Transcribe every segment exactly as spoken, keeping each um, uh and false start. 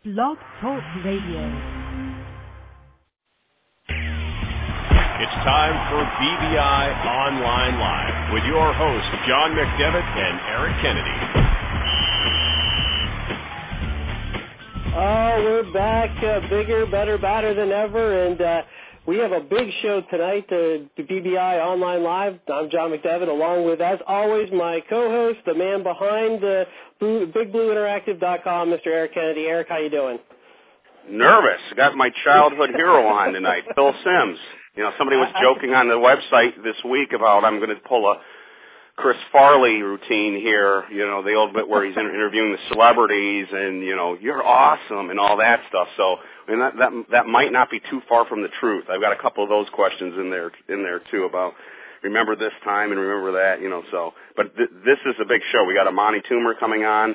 Blog Talk Radio. It's time for B B I Online Live with your hosts, John McDevitt and Eric Kennedy. Oh, we're back, uh, bigger, better, badder than ever, and uh, we have a big show tonight, uh, the B B I Online Live. I'm John McDevitt, along with, as always, my co-host, the man behind the Blue, Big Blue Interactive dot com, Mister Eric Kennedy. Eric, how you doing? Nervous. Got my childhood hero on tonight, Phil Simms. You know, somebody was joking on the website this week about I'm going to pull a Chris Farley routine here, you know, the old bit where he's interviewing the celebrities and, you know, you're awesome and all that stuff. So, I mean, that, that, that might not be too far from the truth. I've got a couple of those questions in there, in there too about remember this time and remember that, you know, so. But th- this is a big show. We got a Monty Toomer coming on,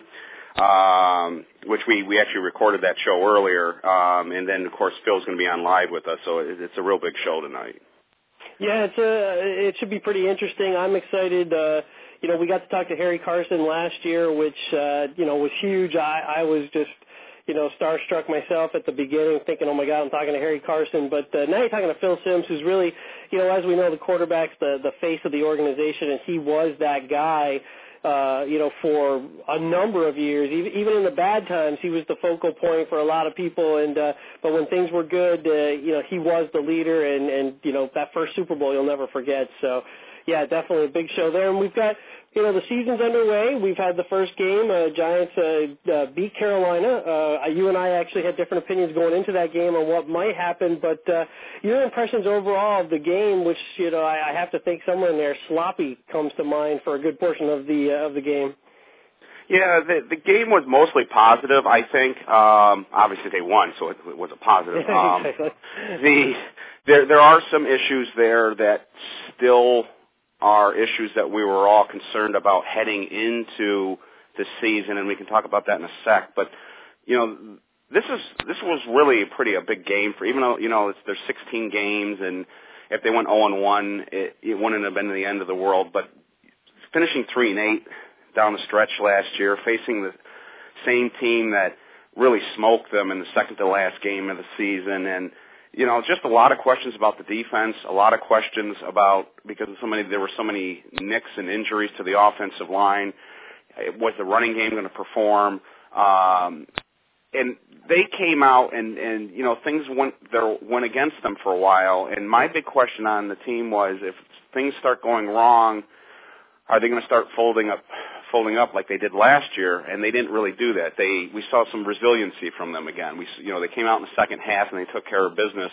um, which we, we actually recorded that show earlier. Um, and then, of course, Phil's going to be on live with us. So it, it's a real big show tonight. Yeah, it's a, it should be pretty interesting. I'm excited. Uh, you know, we got to talk to Harry Carson last year, which, uh, you know, was huge. I, I was just, you know, starstruck myself at the beginning, thinking, oh, my God, I'm talking to Harry Carson. But uh, now you're talking to Phil Simms, who's really, you know, as we know, the quarterback's the, the face of the organization, and he was that guy. Uh, you know, for a number of years, even, even in the bad times, he was the focal point for a lot of people. And uh, but when things were good, uh, you know, he was the leader. And, and you know, that first Super Bowl you'll never forget. So, yeah, definitely a big show there. And we've got, you know, the season's underway. We've had the first game. Uh, Giants uh, uh, beat Carolina. Uh, you and I actually had different opinions going into that game on what might happen. But uh, your impressions overall of the game, which, you know, I, I have to think somewhere in there, sloppy comes to mind for a good portion of the uh, of the game. Yeah, the, the game was mostly positive, I think. Um, obviously, they won, so it, it was a positive. Um, the there there are some issues there that still are issues that we were all concerned about heading into the season, and we can talk about that in a sec. But you know, this is this was really pretty a big game for, even though you know it's, there's sixteen games, and if they went oh and one, it, it wouldn't have been the end of the world. But finishing three and eight down the stretch last year, facing the same team that really smoked them in the second to last game of the season, and you know, just a lot of questions about the defense, a lot of questions about, because of so many, there were so many nicks and injuries to the offensive line. Was the running game going to perform? Um, and they came out and, and you know, things went there, went against them for a while. And my big question on the team was, if things start going wrong, are they going to start folding up, folding up like they did last year? And they didn't really do that. They, we saw some resiliency from them again. We, you know, they came out in the second half and they took care of business.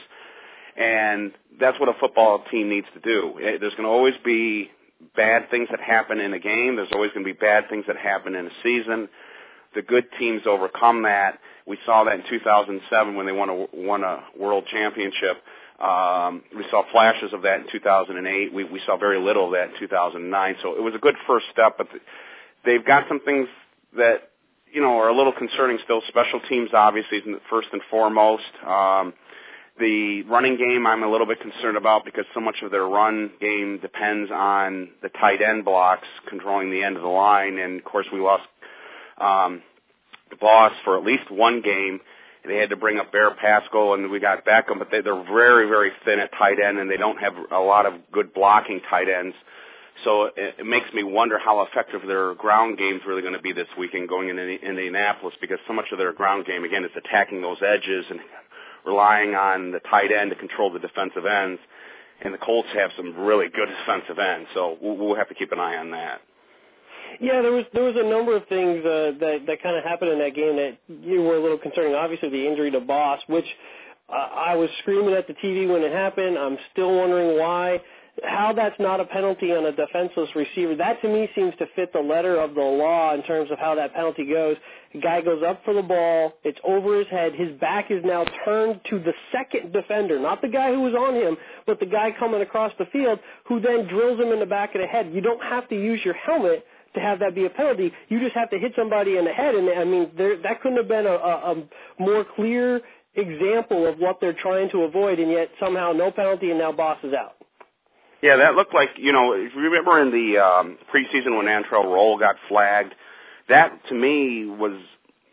And that's what a football team needs to do. There's going to always be bad things that happen in a game. There's always going to be bad things that happen in a season. The good teams overcome that. We saw that in two thousand seven when they won a, won a world championship. Um, we saw flashes of that in two thousand eight. We, we saw very little of that in two thousand nine. So it was a good first step, but they've got some things that, you know, are a little concerning still. Special teams, obviously, is first and foremost. Um, the running game I'm a little bit concerned about because so much of their run game depends on the tight end blocks controlling the end of the line. And, of course, we lost um, the Boss for at least one game. They had to bring up Bear Pascal, and we got Beckham, but they, they're very, very thin at tight end, and they don't have a lot of good blocking tight ends. So it, it makes me wonder how effective their ground game is really going to be this weekend going into Indianapolis, because so much of their ground game, again, is attacking those edges and relying on the tight end to control the defensive ends. And the Colts have some really good defensive ends, so we'll, we'll have to keep an eye on that. Yeah, there was there was a number of things uh, that that kind of happened in that game that you were a little concerning. Obviously, the injury to Boss, which uh, I was screaming at the T V when it happened. I'm still wondering why. How that's not a penalty on a defenseless receiver. That, to me, seems to fit the letter of the law in terms of how that penalty goes. The guy goes up for the ball. It's over his head. His back is now turned to the second defender, not the guy who was on him, but the guy coming across the field who then drills him in the back of the head. You don't have to use your helmet to have that be a penalty. You just have to hit somebody in the head. And, I mean, there, that couldn't have been a, a, a more clear example of what they're trying to avoid, and yet somehow no penalty, and now Boss is out. Yeah, that looked like, you know, if you remember in the um, preseason when Antrell Roll got flagged, that to me was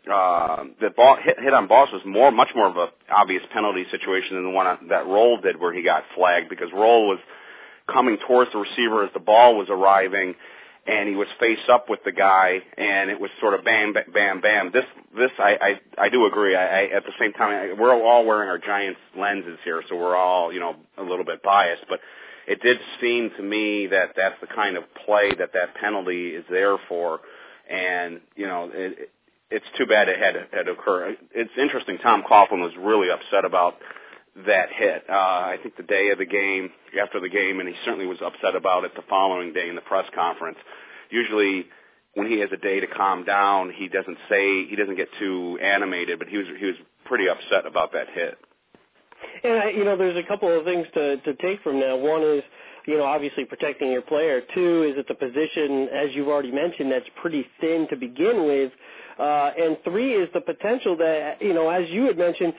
uh, the ball hit, hit on Boss was more, much more of a obvious penalty situation than the one that Roll did, where he got flagged, because Roll was coming towards the receiver as the ball was arriving, and he was face up with the guy, and it was sort of bam, bam, bam, bam. This, this, I, I, I do agree. I, I, at the same time, I, we're all wearing our Giants lenses here, so we're all, you know, a little bit biased. But it did seem to me that that's the kind of play that that penalty is there for, and you know, it, it's too bad it had had to occur. It's interesting. Tom Coughlin was really upset about that hit. Uh, I think the day of the game, after the game, and he certainly was upset about it the following day in the press conference. Usually, when he has a day to calm down, he doesn't say, he doesn't get too animated, but he was he was pretty upset about that hit. And I, you know, there's a couple of things to to take from that. One is, you know, obviously protecting your player. Two is at the position, as you've already mentioned, that's pretty thin to begin with. Uh, and three is the potential that, you know, as you had mentioned,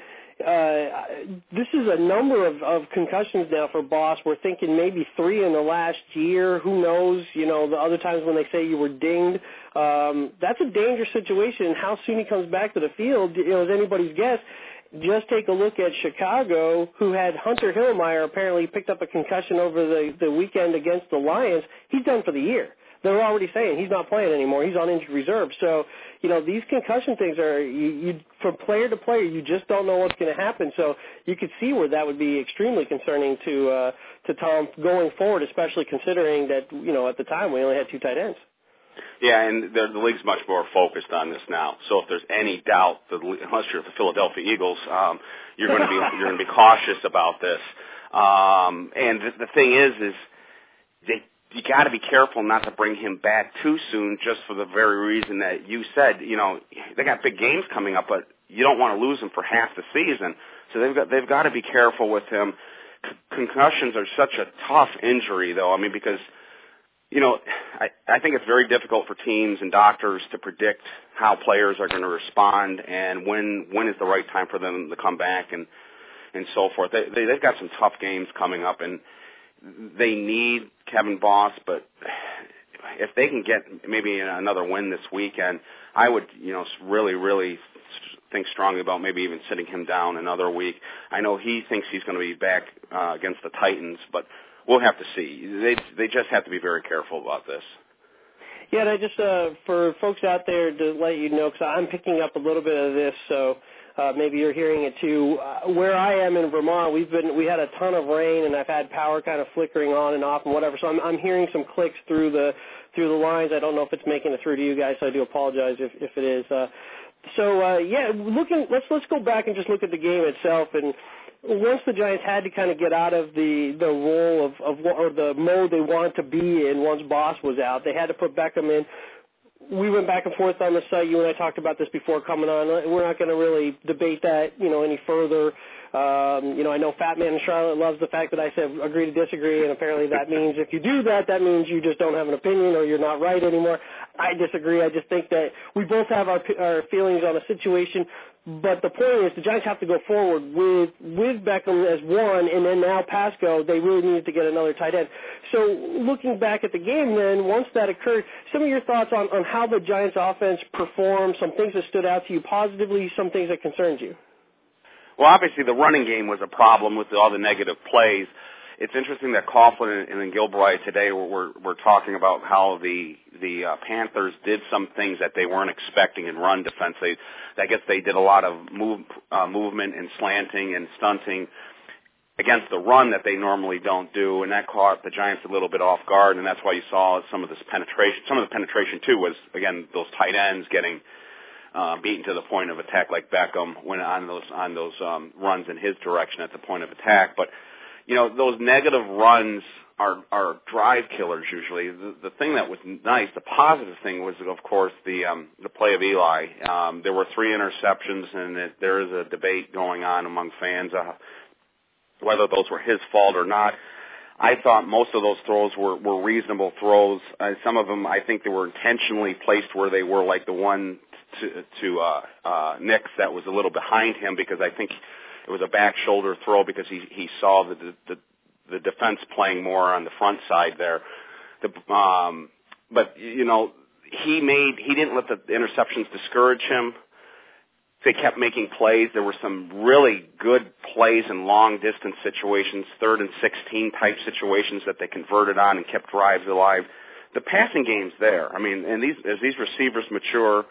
Uh, this is a number of, of concussions now for Boss. We're thinking maybe three in the last year. Who knows? You know, the other times when they say you were dinged, um, that's a dangerous situation. How soon he comes back to the field, you know, is anybody's guess. Just take a look at Chicago, who had Hunter Hillmeyer apparently picked up a concussion over the, the weekend against the Lions. He's done for the year. They're already saying he's not playing anymore. He's on injured reserve. So, you know, these concussion things are, you, you from player to player, you just don't know what's going to happen. So you could see where that would be extremely concerning to uh, to Tom going forward, especially considering that, you know, at the time we only had two tight ends. Yeah, and the, the league's much more focused on this now. So if there's any doubt, that, unless you're the Philadelphia Eagles, um, you're going to be you're going to be cautious about this. Um, and the, the thing is, is they. You got to be careful not to bring him back too soon, just for the very reason that you said. You know, they got big games coming up, but you don't want to lose him for half the season. So they've got they've got to be careful with him. C- concussions are such a tough injury, though. I mean, because you know, I, I think it's very difficult for teams and doctors to predict how players are going to respond and when when is the right time for them to come back and and so forth. They, they they've got some tough games coming up, and they need Kevin Boss, but if they can get maybe another win this weekend, I would, you know, really, really think strongly about maybe even sitting him down another week. I know he thinks he's going to be back uh, against the Titans, but we'll have to see. They they just have to be very careful about this. Yeah, and I just, uh, for folks out there to let you know, because I'm picking up a little bit of this, so Uh, maybe you're hearing it too. Uh, where I am in Vermont, we've been we had a ton of rain, and I've had power kind of flickering on and off and whatever. So I'm I'm hearing some clicks through the through the lines. I don't know if it's making it through to you guys, so I do apologize if if it is. Uh, so uh, yeah, looking let's let's go back and just look at the game itself. And once the Giants had to kind of get out of the the role of of or the mode they wanted to be in once Boss was out, they had to put Beckham in. We went back and forth on the site. You and I talked about this before coming on. We're not going to really debate that, you know, any further. Um, you know, I know Fat Man in Charlotte loves the fact that I said agree to disagree, and apparently that means if you do that, that means you just don't have an opinion or you're not right anymore. I disagree. I just think that we both have our, our feelings on a situation. But the point is, the Giants have to go forward with with Beckham as one, and then now Pasco. They really needed to get another tight end. So looking back at the game, then once that occurred, some of your thoughts on, on how the Giants' offense performed, some things that stood out to you positively, some things that concerned you. Well, obviously the running game was a problem with all the negative plays. It's interesting that Coughlin and, and Gilbride today were, were, were talking about how the the uh, Panthers did some things that they weren't expecting in run defense. They, I guess they did a lot of move, uh, movement and slanting and stunting against the run that they normally don't do, and that caught the Giants a little bit off guard, and that's why you saw some of this penetration. Some of the penetration, too, was, again, those tight ends getting uh, beaten to the point of attack like Beckham went on those, on those um, runs in his direction at the point of attack. But you know, those negative runs are, are drive killers usually. The, the thing that was nice, the positive thing was, of course, the um, the play of Eli. Um, there were three interceptions, and it, there is a debate going on among fans uh, whether those were his fault or not. I thought most of those throws were, were reasonable throws. Uh, some of them, I think they were intentionally placed where they were, like the one to, to uh, uh, Nix that was a little behind him, because I think it was a back shoulder throw because he he saw the the, the defense playing more on the front side there. The, um, but you know he made he didn't let the interceptions discourage him. they kept making plays. There were some really good plays in long-distance situations, third and sixteen type situations that they converted on and kept drives alive. The passing game's there. I mean, and these as these receivers mature,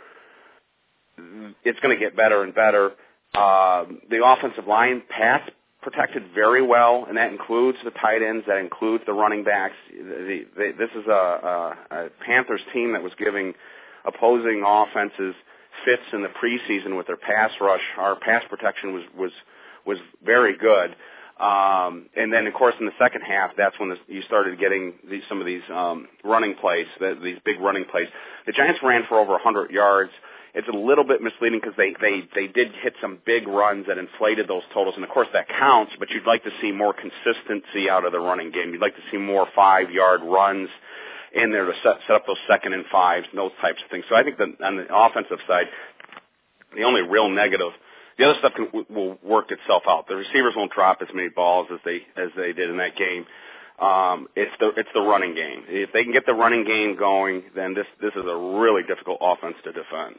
it's going to get better and better. Uh, the offensive line pass protected very well, and that includes the tight ends, that includes the running backs. The, the, this is a, a, a Panthers team that was giving opposing offenses fits in the preseason with their pass rush. Our pass protection was was was very good. Um, and then, of course, in the second half, that's when the, you started getting these, some of these um, running plays, the, these big running plays. The Giants ran for over one hundred yards. It's a little bit misleading because they, they, they did hit some big runs that inflated those totals, and, of course, that counts, but you'd like to see more consistency out of the running game. You'd like to see more five-yard runs in there to set, set up those second and fives and those types of things. So I think that on the offensive side, the only real negative, the other stuff can, will work itself out. The receivers won't drop as many balls as they as they did in that game. Um, it's the it's the running game. If they can get the running game going, then this this is a really difficult offense to defend.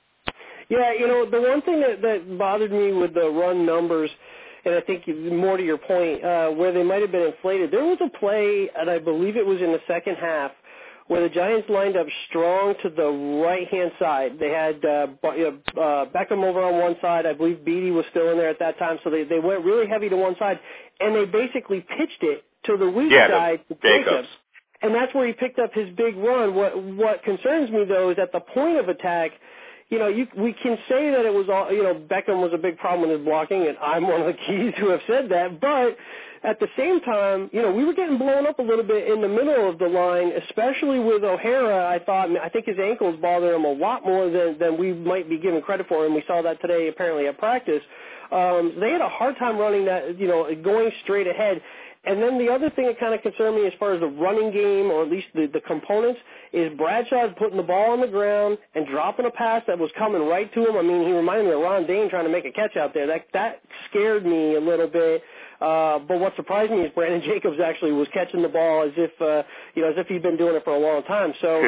Yeah, you know, the one thing that, that bothered me with the run numbers, and I think more to your point, uh, where they might have been inflated, there was a play, and I believe it was in the second half, where the Giants lined up strong to the right-hand side. They had uh, uh, Beckham over on one side. I believe Beatty was still in there at that time, so they, they went really heavy to one side, and they basically pitched it to the weak yeah, side to Jacobs. Jacobs. And that's where he picked up his big run. What, what concerns me, though, is at the point of attack, you know, you, we can say that it was all, you know, Beckham was a big problem with his blocking, and I'm one of the keys who have said that, but at the same time, you know, we were getting blown up a little bit in the middle of the line, especially with O'Hara. I thought, I think his ankles bother him a lot more than, than we might be giving credit for, and we saw that today apparently at practice. Um, they had a hard time running that, you know, going straight ahead. And then the other thing that kind of concerned me as far as the running game, or at least the, the components, is Bradshaw putting the ball on the ground and dropping a pass that was coming right to him. I mean, he reminded me of Ron Dane trying to make a catch out there. That that scared me a little bit. Uh, but what surprised me is Brandon Jacobs actually was catching the ball as if, uh, you know, as if he'd been doing it for a long time. So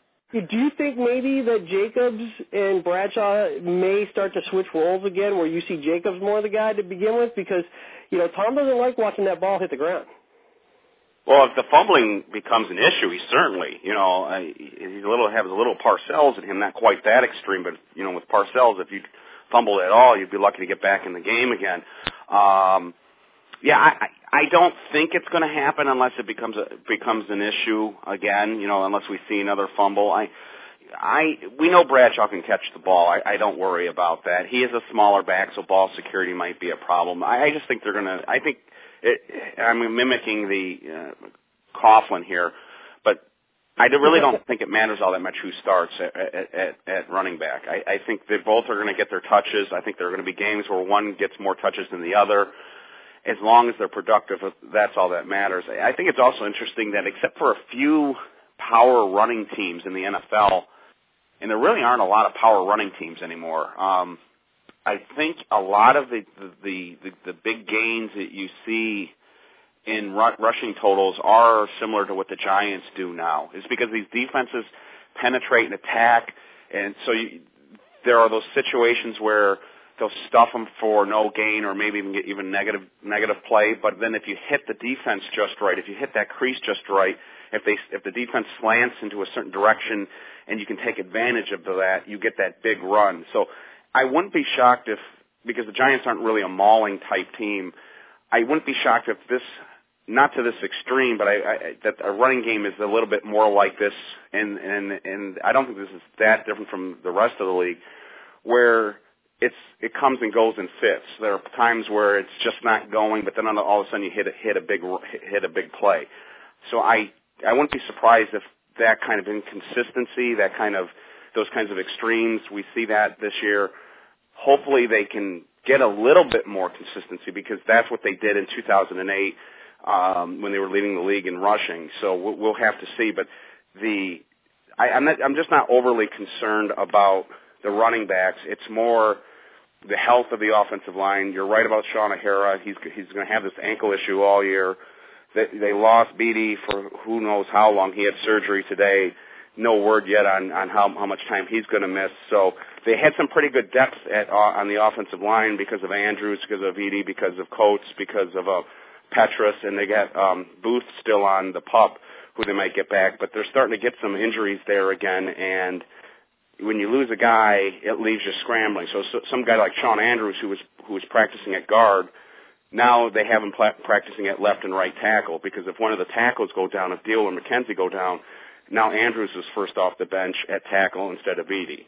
do you think maybe that Jacobs and Bradshaw may start to switch roles again, where you see Jacobs more the guy to begin with? Because, you know, Tom doesn't like watching that ball hit the ground. Well, if the fumbling becomes an issue, he certainly, you know, uh, he's a little has a little Parcells in him, not quite that extreme, but you know, with Parcells, if you fumbled at all, you'd be lucky to get back in the game again. Um, yeah, I, I don't think it's going to happen unless it becomes a, becomes an issue again. You know, unless we see another fumble. I, I we know Bradshaw can catch the ball. I, I don't worry about that. He is a smaller back, so ball security might be a problem. I, I just think they're going to. I think. It, I'm mimicking the uh, Coughlin here, but I really don't think it matters all that much who starts at, at, at, at running back. I, I think they both are going to get their touches. I think there are going to be games where one gets more touches than the other. As long as they're productive, that's all that matters. I think it's also interesting that except for a few power running teams in the N F L, and there really aren't a lot of power running teams anymore, um, I think a lot of the the, the the big gains that you see in rushing totals are similar to what the Giants do now. It's because these defenses penetrate and attack, and so you, there are those situations where they'll stuff them for no gain or maybe even get even negative negative play. But then if you hit the defense just right, if you hit that crease just right, if they if the defense slants into a certain direction and you can take advantage of that, you get that big run. So I wouldn't be shocked if, because the Giants aren't really a mauling type team, I wouldn't be shocked if this, not to this extreme, but I, I, that a running game is a little bit more like this, and, and, and I don't think this is that different from the rest of the league, where it's, it comes and goes in fits. There are times where it's just not going, but then all of a sudden you hit a, hit a big, hit a big play. So I, I wouldn't be surprised if that kind of inconsistency, that kind of, those kinds of extremes, we see that this year. Hopefully they can get a little bit more consistency, because that's what they did in two thousand eight um, when they were leading the league in rushing. So we'll have to see. But the I, I'm, not, I'm just not overly concerned about the running backs. It's more the health of the offensive line. You're right about Shaun O'Hara. He's he's going to have this ankle issue all year. They, they lost Beatty for who knows how long. He had surgery today. no word yet on, on how, how much time he's going to miss. So they had some pretty good depth at, uh, on the offensive line because of Andrews, because of Edey, because of Coates, because of uh, Petrus, and they got um, Booth still on the pup, who they might get back. But they're starting to get some injuries there again, and when you lose a guy, it leaves you scrambling. So, so some guy like Sean Andrews, who was who was practicing at guard, now they have him pla- practicing at left and right tackle, because if one of the tackles go down, if Deal or McKenzie go down, now Andrews is first off the bench at tackle instead of Edey.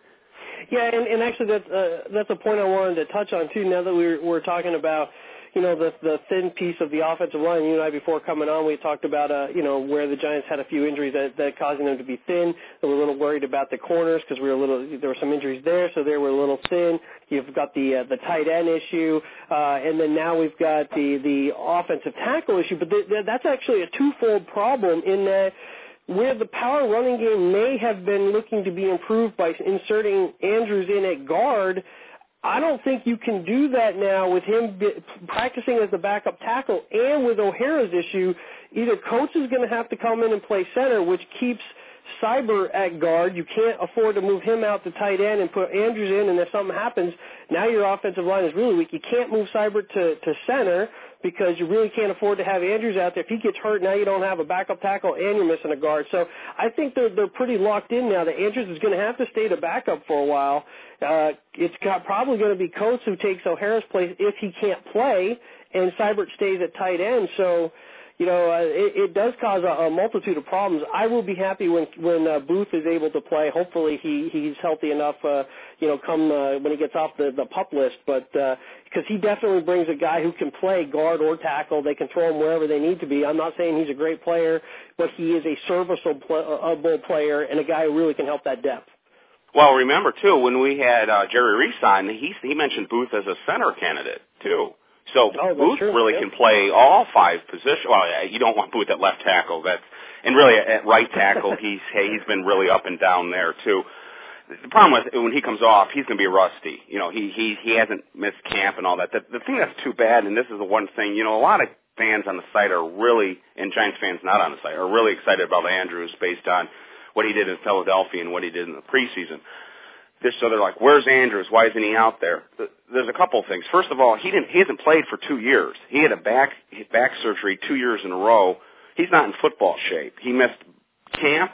Yeah, and, and actually that's, uh, that's a point I wanted to touch on, too, now that we're, we're talking about, you know, the, the thin piece of the offensive line. You and I, before coming on, we talked about, uh, you know, where the Giants had a few injuries that, that causing them to be thin. They were a little worried about the corners because we were a little, there were some injuries there, so they were a little thin. You've got the uh, the tight end issue, uh, and then now we've got the, the offensive tackle issue. But th- th- that's actually a twofold problem in that where the power running game may have been looking to be improved by inserting Andrews in at guard, I don't think you can do that now with him be, practicing as the backup tackle, and with O'Hara's issue, either Coates is going to have to come in and play center, which keeps Cyber at guard. You can't afford to move him out to tight end and put Andrews in, and if something happens, now your offensive line is really weak. You can't move Cyber to, to center because you really can't afford to have Andrews out there. If he gets hurt, now you don't have a backup tackle and you're missing a guard. So I think they're, they're pretty locked in now that Andrews is going to have to stay the backup for a while. Uh, it's got probably going to be Coates who takes O'Hara's place if he can't play, and Seibert stays at tight end. So, you know, uh, it, it does cause a, a multitude of problems. I will be happy when when uh, Booth is able to play. Hopefully he, he's healthy enough, uh, you know, come uh, when he gets off the, the PUP list. But because uh, he definitely brings a guy who can play guard or tackle. They can throw him wherever they need to be. I'm not saying he's a great player, but he is a serviceable player and a guy who really can help that depth. Well, remember, too, when we had uh, Jerry Reese on, he, he mentioned Booth as a center candidate, too. So oh, Booth true. really yeah. can play all five positions. Well, you don't want Booth at left tackle. That's, and really at right tackle, he's he's been really up and down there, too. The problem with when he comes off, he's going to be rusty. You know, he, he, he hasn't missed camp and all that. The, the thing that's too bad, and this is the one thing, you know, a lot of fans on the site are really, and Giants fans not on the site, are really excited about Andrews based on what he did in Philadelphia and what he did in the preseason. This, so they're like, where's Andrews? Why isn't he out there? There's a couple of things. First of all, he didn't. He hasn't played for two years. He had a back back surgery two years in a row. He's not in football shape. He missed camp,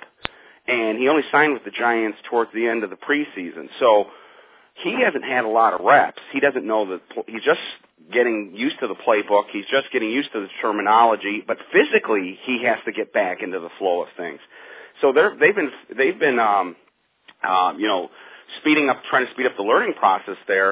and he only signed with the Giants towards the end of the preseason. So he hasn't had a lot of reps. He doesn't know that. He's just getting used to the playbook. He's just getting used to the terminology. But physically, he has to get back into the flow of things. So they're, they've been they've been um, um, you know. speeding up, trying to speed up the learning process there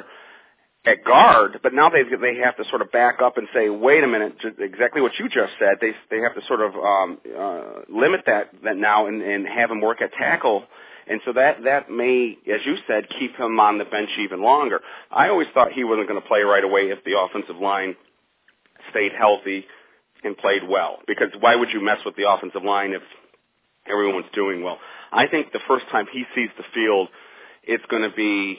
at guard, but now they they have to sort of back up and say, wait a minute, exactly what you just said. They they have to sort of um, uh, limit that that now and, and have him work at tackle, and so that that may, as you said, keep him on the bench even longer. I always thought he wasn't going to play right away if the offensive line stayed healthy and played well, because why would you mess with the offensive line if everyone's doing well? I think the first time he sees the field, it's going to be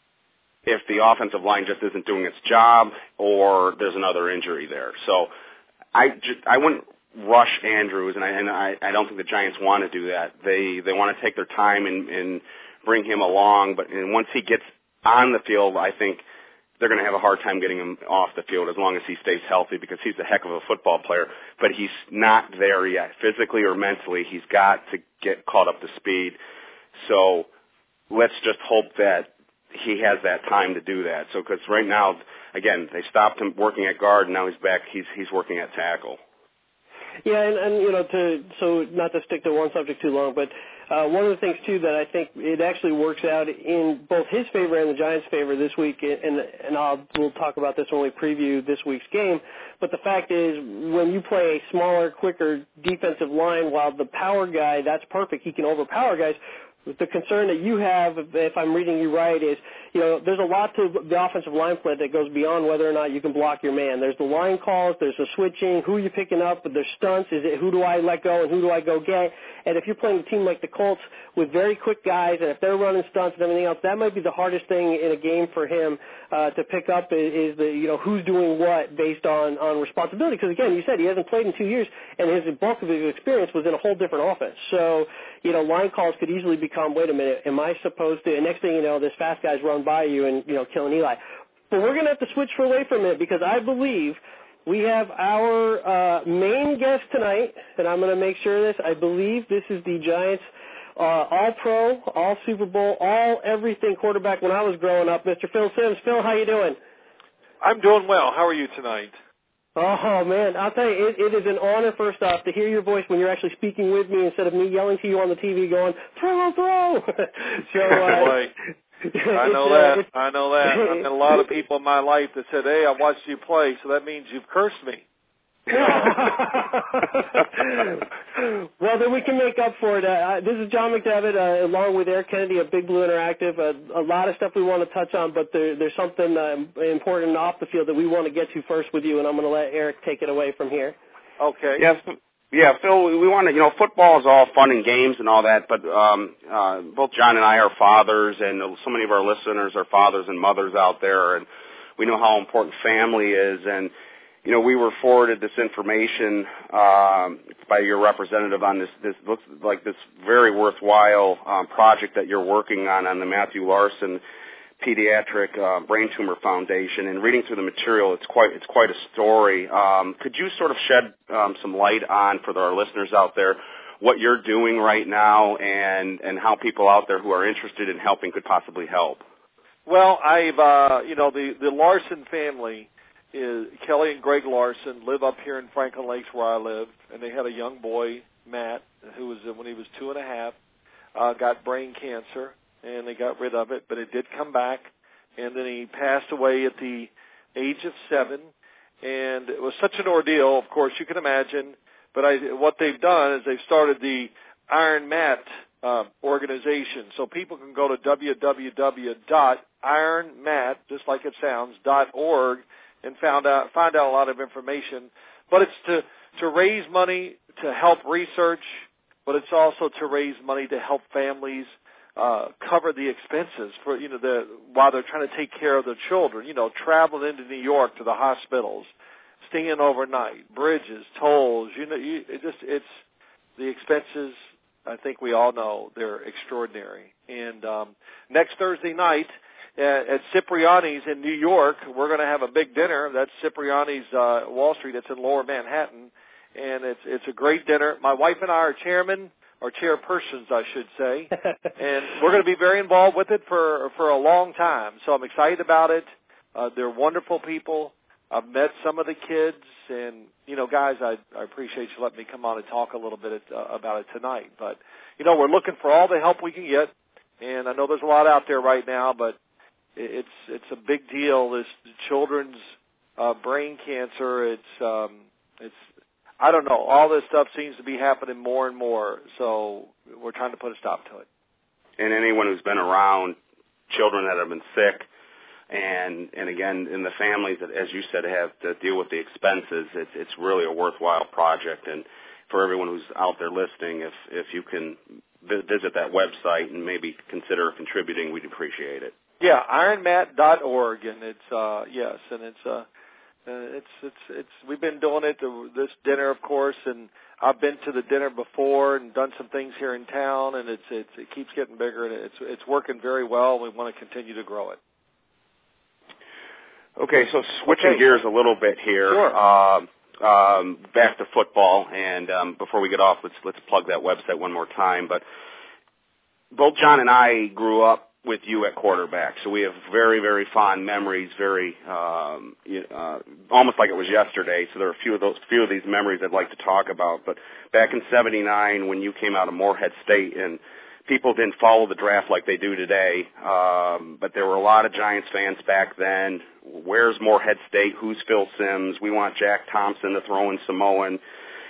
if the offensive line just isn't doing its job or there's another injury there. So I, just, I wouldn't rush Andrews, and I, and I, I don't think the Giants want to do that. They they want to take their time and, and bring him along, but and once he gets on the field, I think they're going to have a hard time getting him off the field as long as he stays healthy, because he's a heck of a football player, but he's not there yet. Physically or mentally, he's got to get caught up to speed. So let's just hope that he has that time to do that. So, because right now, again, they stopped him working at guard, and now he's back. He's he's working at tackle. Yeah, and, and you know, to so not to stick to one subject too long, but uh, one of the things too that I think it actually works out in both his favor and the Giants' favor this week, and and I'll we'll talk about this when we preview this week's game. But the fact is, when you play a smaller, quicker defensive line, while the power guy, that's perfect, he can overpower guys. the concern that you have, if I'm reading you right, is, you know, there's a lot to the offensive line play that goes beyond whether or not you can block your man. There's the line calls, there's the switching, who you're picking up, but there's stunts. Is it who do I let go and who do I go get? And if you're playing a team like the Colts with very quick guys, and if they're running stunts and everything else, that might be the hardest thing in a game for him uh, to pick up is, is the, you know, who's doing what based on, on responsibility. Because, again, you said he hasn't played in two years, and his bulk of his experience was in a whole different offense. So, you know, line calls could easily become, wait a minute, am I supposed to, and next thing you know, this fast guy's run by you and, you know, killing Eli. But we're going to have to switch for away for a minute because I believe we have our uh, main guest tonight, and I'm going to make sure of this. I believe this is the Giants uh, all-pro, all-Super Bowl, all-everything quarterback when I was growing up, Mister Phil Simms. Phil, how you doing? I'm doing well. How are you tonight? Oh, man, I'll tell you, it, it is an honor, first off, to hear your voice when you're actually speaking with me instead of me yelling to you on the T V going, throw, throw. so, uh, I know that. Uh, I know that. I've met a lot of people in my life that said, hey, I watched you play, so that means you've cursed me. Well, then we can make up for it. Uh, this is John McDevitt, uh, along with Eric Kennedy of Big Blue Interactive. Uh, a lot of stuff we want to touch on, but there, there's something uh, important off the field that we want to get to first with you, and I'm going to let Eric take it away from here. Okay. Yes. Yeah, Phil, we want to, you know, football is all fun and games and all that, but um, uh, both John and I are fathers, and so many of our listeners are fathers and mothers out there, and we know how important family is, and you know, we were forwarded this information um, by your representative on this. This looks like this very worthwhile um, project that you're working on on the Matthew Larson Pediatric uh, Brain Tumor Foundation. And reading through the material, it's quite it's quite a story. Um, could you sort of shed um, some light on for our listeners out there what you're doing right now and and how people out there who are interested in helping could possibly help? Well, I've uh, you know the the Larson family. Is Kelly and Greg Larson live up here in Franklin Lakes where I live, and they had a young boy, Matt, who was when he was two and a half, uh, got brain cancer, and they got rid of it, but it did come back, and then he passed away at the age of seven, and it was such an ordeal, of course, you can imagine, but I, what they've done is they've started the Iron Matt uh, organization, so people can go to w w w dot iron mat, just like it sounds, dot org, and found out find out a lot of information. But it's to, to raise money to help research, but it's also to raise money to help families uh, cover the expenses for you know the while they're trying to take care of their children. You know, traveling into New York to the hospitals, staying overnight, bridges, tolls. You know, you, it just it's the expenses. I think we all know they're extraordinary. And um, next Thursday night. At Cipriani's in New York, we're going to have a big dinner. That's Cipriani's uh, Wall Street. It's in Lower Manhattan, and it's it's a great dinner. My wife and I are chairmen, or chairpersons, I should say, and we're going to be very involved with it for for a long time. So I'm excited about it. Uh, they're wonderful people. I've met some of the kids, and you know, guys, I, I appreciate you letting me come on and talk a little bit uh, about it tonight. But you know, we're looking for all the help we can get, and I know there's a lot out there right now, but It's it's a big deal. This children's uh, brain cancer. It's um, it's I don't know. All this stuff seems to be happening more and more. So we're trying to put a stop to it. And anyone who's been around children that have been sick, and and again in the families that, as you said, have to deal with the expenses, it's it's really a worthwhile project. And for everyone who's out there listening, if if you can visit that website and maybe consider contributing, we'd appreciate it. Yeah, iron mat dot org, and it's uh, yes, and it's uh, it's it's it's we've been doing it to this dinner, of course, and I've been to the dinner before and done some things here in town, and it's it's it keeps getting bigger, and it's it's working very well. We want to continue to grow it. Okay, so switching okay. gears a little bit here. Sure. Um, um, back to football, and um, before we get off, let's let's plug that website one more time. But both John and I grew up with you at quarterback, so we have very, very fond memories, very um, uh, almost like it was yesterday. So there are a few of those, few of these memories I'd like to talk about. But back in seventy-nine, when you came out of Morehead State, and people didn't follow the draft like they do today, um, but there were a lot of Giants fans back then. Where's Morehead State? Who's Phil Simms? We want Jack Thompson to throw in Samoan.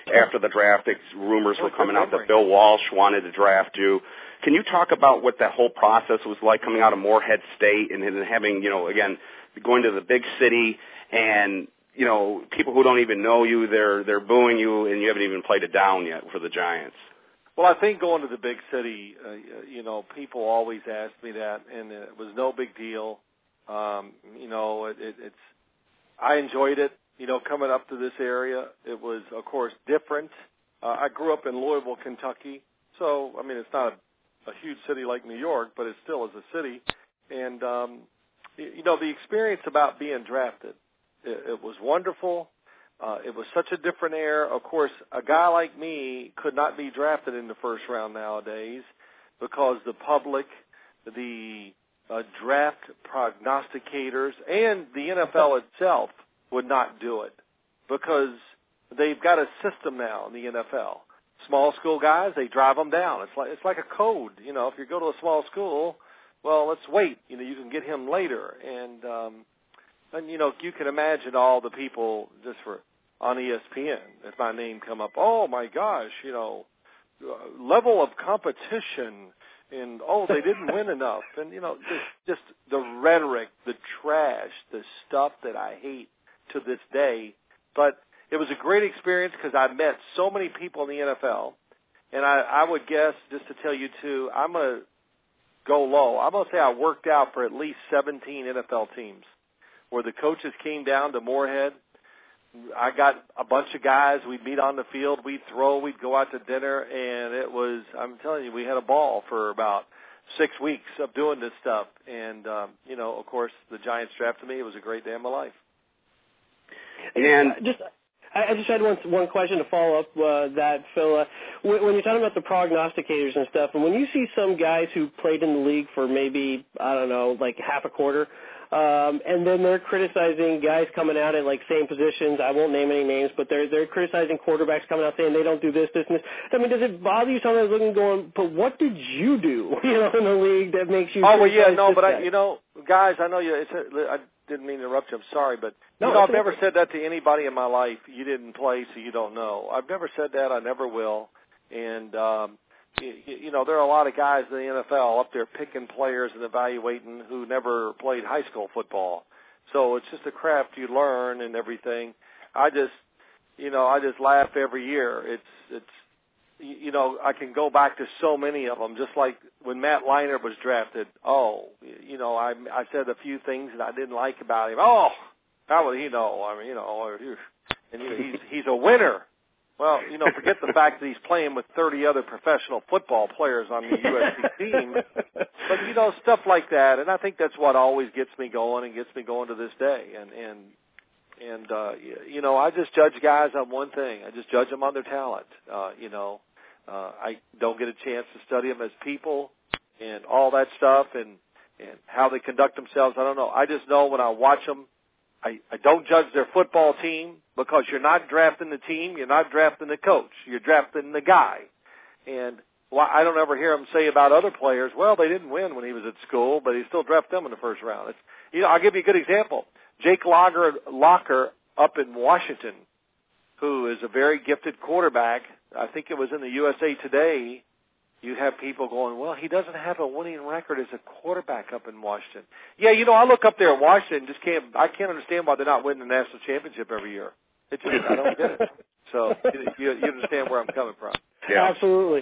after the draft, rumors were coming out that Bill Walsh wanted to draft you. Can you talk about what that whole process was like coming out of Morehead State and, and having, you know, again, going to the big city and, you know, people who don't even know you, they're they're booing you, and you haven't even played it down yet for the Giants? Well, I think going to the big city, uh, you know, people always ask me that, and it was no big deal. Um, you know, it, it, it's I enjoyed it. You know, coming up to this area, it was, of course, different. Uh, I grew up in Louisville, Kentucky, so I mean, it's not a a huge city like New York, but it still is a city. And, um, you know, the experience about being drafted, it, it was wonderful. Uh, it was such a different era. Of course, a guy like me could not be drafted in the first round nowadays because the public, the uh, draft prognosticators, and the N F L itself would not do it because they've got a system now in the N F L. Small school guys, they drive them down. It's like it's like a code. You know, if you go to a small school, well, let's wait. You know, you can get him later. And, um, and you know, you can imagine all the people just for on E S P N, if my name come up, oh, my gosh, you know, level of competition, and, oh, they didn't win enough. And, you know, just, just the rhetoric, the trash, the stuff that I hate to this day. But it was a great experience because I met so many people in the N F L, and I, I would guess, just to tell you too, I'm going to go low. I'm going to say I worked out for at least seventeen N F L teams where the coaches came down to Morehead. I got a bunch of guys. We'd meet on the field. We'd throw. We'd go out to dinner, and it was, I'm telling you, we had a ball for about six weeks of doing this stuff. And, um, you know, of course, the Giants drafted me. It was a great day of my life. And just I just had one one question to follow up uh, that, Phil. Uh, when, when you're talking about the prognosticators and stuff, and when you see some guys who played in the league for maybe, I don't know, like half a quarter, um, and then they're criticizing guys coming out at like same positions. I won't name any names, but they're they're criticizing quarterbacks coming out saying they don't do this, this, and this. I mean, does it bother you sometimes looking going, but what did you do, you know, in the league that makes you? Oh well, yeah, no, but guy? I, you know, guys, I know you. It's a, I didn't mean to interrupt you. I'm sorry, but no, you know, I've never okay. said that to anybody in my life. You didn't play, so you don't know. I've never said that. I never will. And um, you, you know, there are a lot of guys in the N F L up there picking players and evaluating who never played high school football. So it's just a craft you learn and everything. I just, you know, I just laugh every year. It's, it's, you know, I can go back to so many of them. Just like when Matt Leinart was drafted. Oh, you know, I, I said a few things that I didn't like about him. Oh, how would he know? I mean, you know, and you know, he's he's a winner. Well, you know, forget the fact that he's playing with thirty other professional football players on the U S C team. But, you know, stuff like that. And I think that's what always gets me going and gets me going to this day. And, and, and uh, you know, I just judge guys on one thing. I just judge them on their talent. Uh, you know, uh, I don't get a chance to study them as people and all that stuff and, and how they conduct themselves. I don't know. I just know when I watch them, I, I don't judge their football team because you're not drafting the team, you're not drafting the coach, you're drafting the guy. And well, I don't ever hear them say about other players, well, they didn't win when he was at school, but he still drafted them in the first round. It's, you know, I'll give you a good example. Jake Locker, Locker up in Washington, who is a very gifted quarterback. I think it was in the U S A Today. You have people going, well, he doesn't have a winning record as a quarterback up in Washington. Yeah, you know, I look up there in Washington, just can't, I can't understand why they're not winning the national championship every year. It just, I don't get it. So you, you understand where I'm coming from. Yeah, absolutely.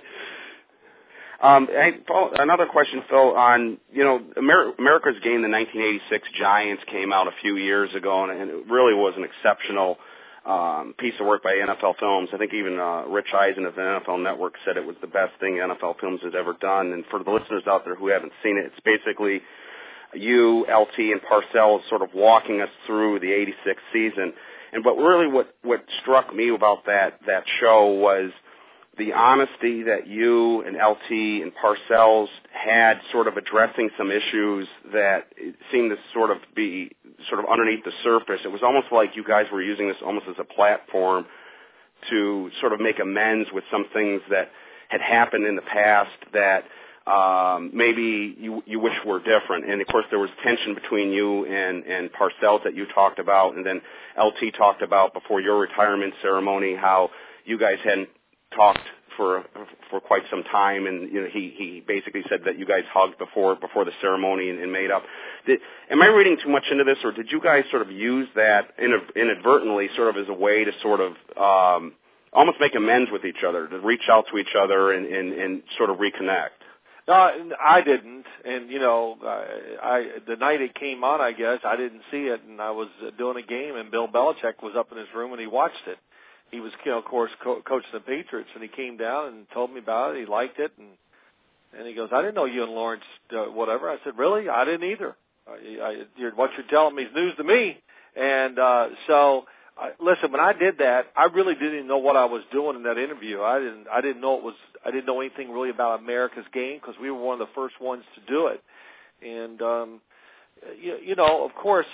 Um, hey, Paul, another question, Phil, on, you know, Amer- America's Game, the nineteen eighty-six Giants came out a few years ago, and, and it really was an exceptional um, piece of work by N F L Films. I think even uh, Rich Eisen of the N F L Network said it was the best thing N F L Films has ever done. And for the listeners out there who haven't seen it, it's basically you, L T, and Parcells sort of walking us through the eighty-six season. And but really what, what struck me about that, that show was the honesty that you and L T and Parcells had sort of addressing some issues that seemed to sort of be sort of underneath the surface. It was almost like you guys were using this almost as a platform to sort of make amends with some things that had happened in the past that um, maybe you, you wish were different. And, of course, there was tension between you and, and Parcells that you talked about, and then L T talked about before your retirement ceremony how you guys hadn't talked for for quite some time, and you know he he basically said that you guys hugged before before the ceremony and, and made up. Did, am I reading too much into this, or did you guys sort of use that inadvertently, sort of as a way to sort of um, almost make amends with each other, to reach out to each other and, and, and sort of reconnect? No, I didn't, and you know, I, I the night it came on, I guess I didn't see it, and I was doing a game, and Bill Belichick was up in his room and he watched it. He was, you know, of course, co- coaching the Patriots, and he came down and told me about it. He liked it, and and he goes, "I didn't know you and Lawrence, uh, whatever." I said, "Really? I didn't either. I, I, you're, what you're telling me is news to me." And uh, so, I, listen, when I did that, I really didn't know what I was doing in that interview. I didn't, I didn't know it was, I didn't know anything really about America's game because we were one of the first ones to do it. And um, you, you know, of course,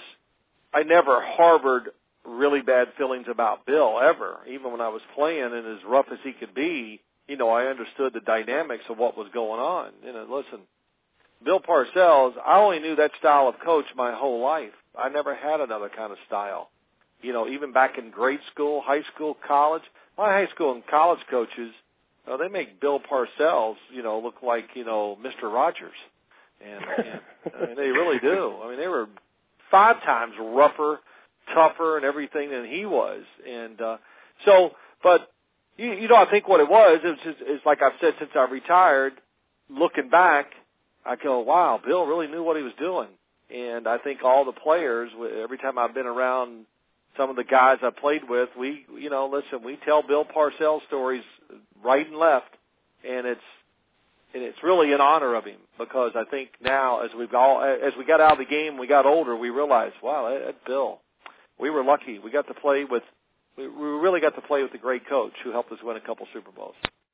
I never harbored really bad feelings about Bill ever. Even when I was playing and as rough as he could be, you know, I understood the dynamics of what was going on. You know, listen, Bill Parcells, I only knew that style of coach my whole life. I never had another kind of style. You know, even back in grade school, high school, college, my high school and college coaches, uh, they make Bill Parcells, you know, look like, you know, Mister Rogers. And, and I mean, they really do. I mean, they were five times rougher, tougher and everything than he was. And uh, so, but, you, you know, I think what it was, it was just, it's like I've said since I retired, looking back, I go, wow, Bill really knew what he was doing. And I think all the players, every time I've been around some of the guys I played with, we, you know, listen, we tell Bill Parcells stories right and left, and it's, and it's really in honor of him because I think now as we've all, as we got out of the game, we got older, we realized, wow, that, that Bill, we were lucky. We got to play with, we really got to play with a great coach who helped us win a couple Super Bowls.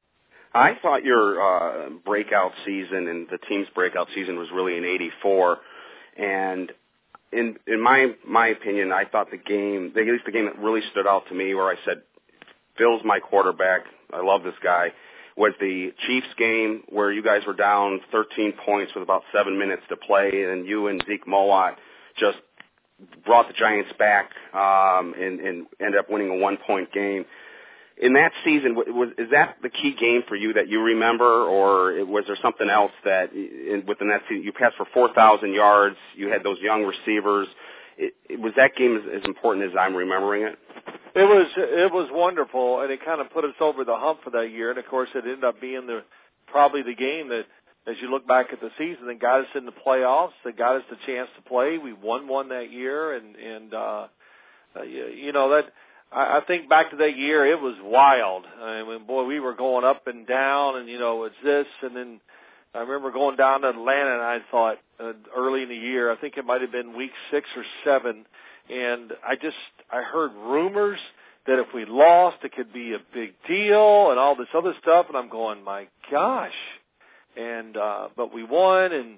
I thought your uh, breakout season and the team's breakout season was really in eighty-four, and in in my my opinion, I thought the game, at least the game that really stood out to me, where I said, Bill's my quarterback, I love this guy, was the Chiefs game where you guys were down thirteen points with about seven minutes to play, and you and Zeke Mowat just brought the Giants back um, and, and ended up winning a one-point game. In that season, was, is that the key game for you that you remember, or was there something else that in, within that season, you passed for four thousand yards, you had those young receivers? It, it, was that game as, as important as I'm remembering it? It was it was wonderful, and it kind of put us over the hump for that year. And, of course, it ended up being the probably the game that, as you look back at the season, that got us in the playoffs, that got us the chance to play. We won one that year, and, and uh, you, you know, that – I think back to that year, it was wild. I mean, boy, we were going up and down, and, you know, it's this. And then I remember going down to Atlanta, and I thought uh, early in the year, I think it might have been week six or seven, and I just, I heard rumors that if we lost, it could be a big deal and all this other stuff. And I'm going, my gosh. And, uh, but we won, and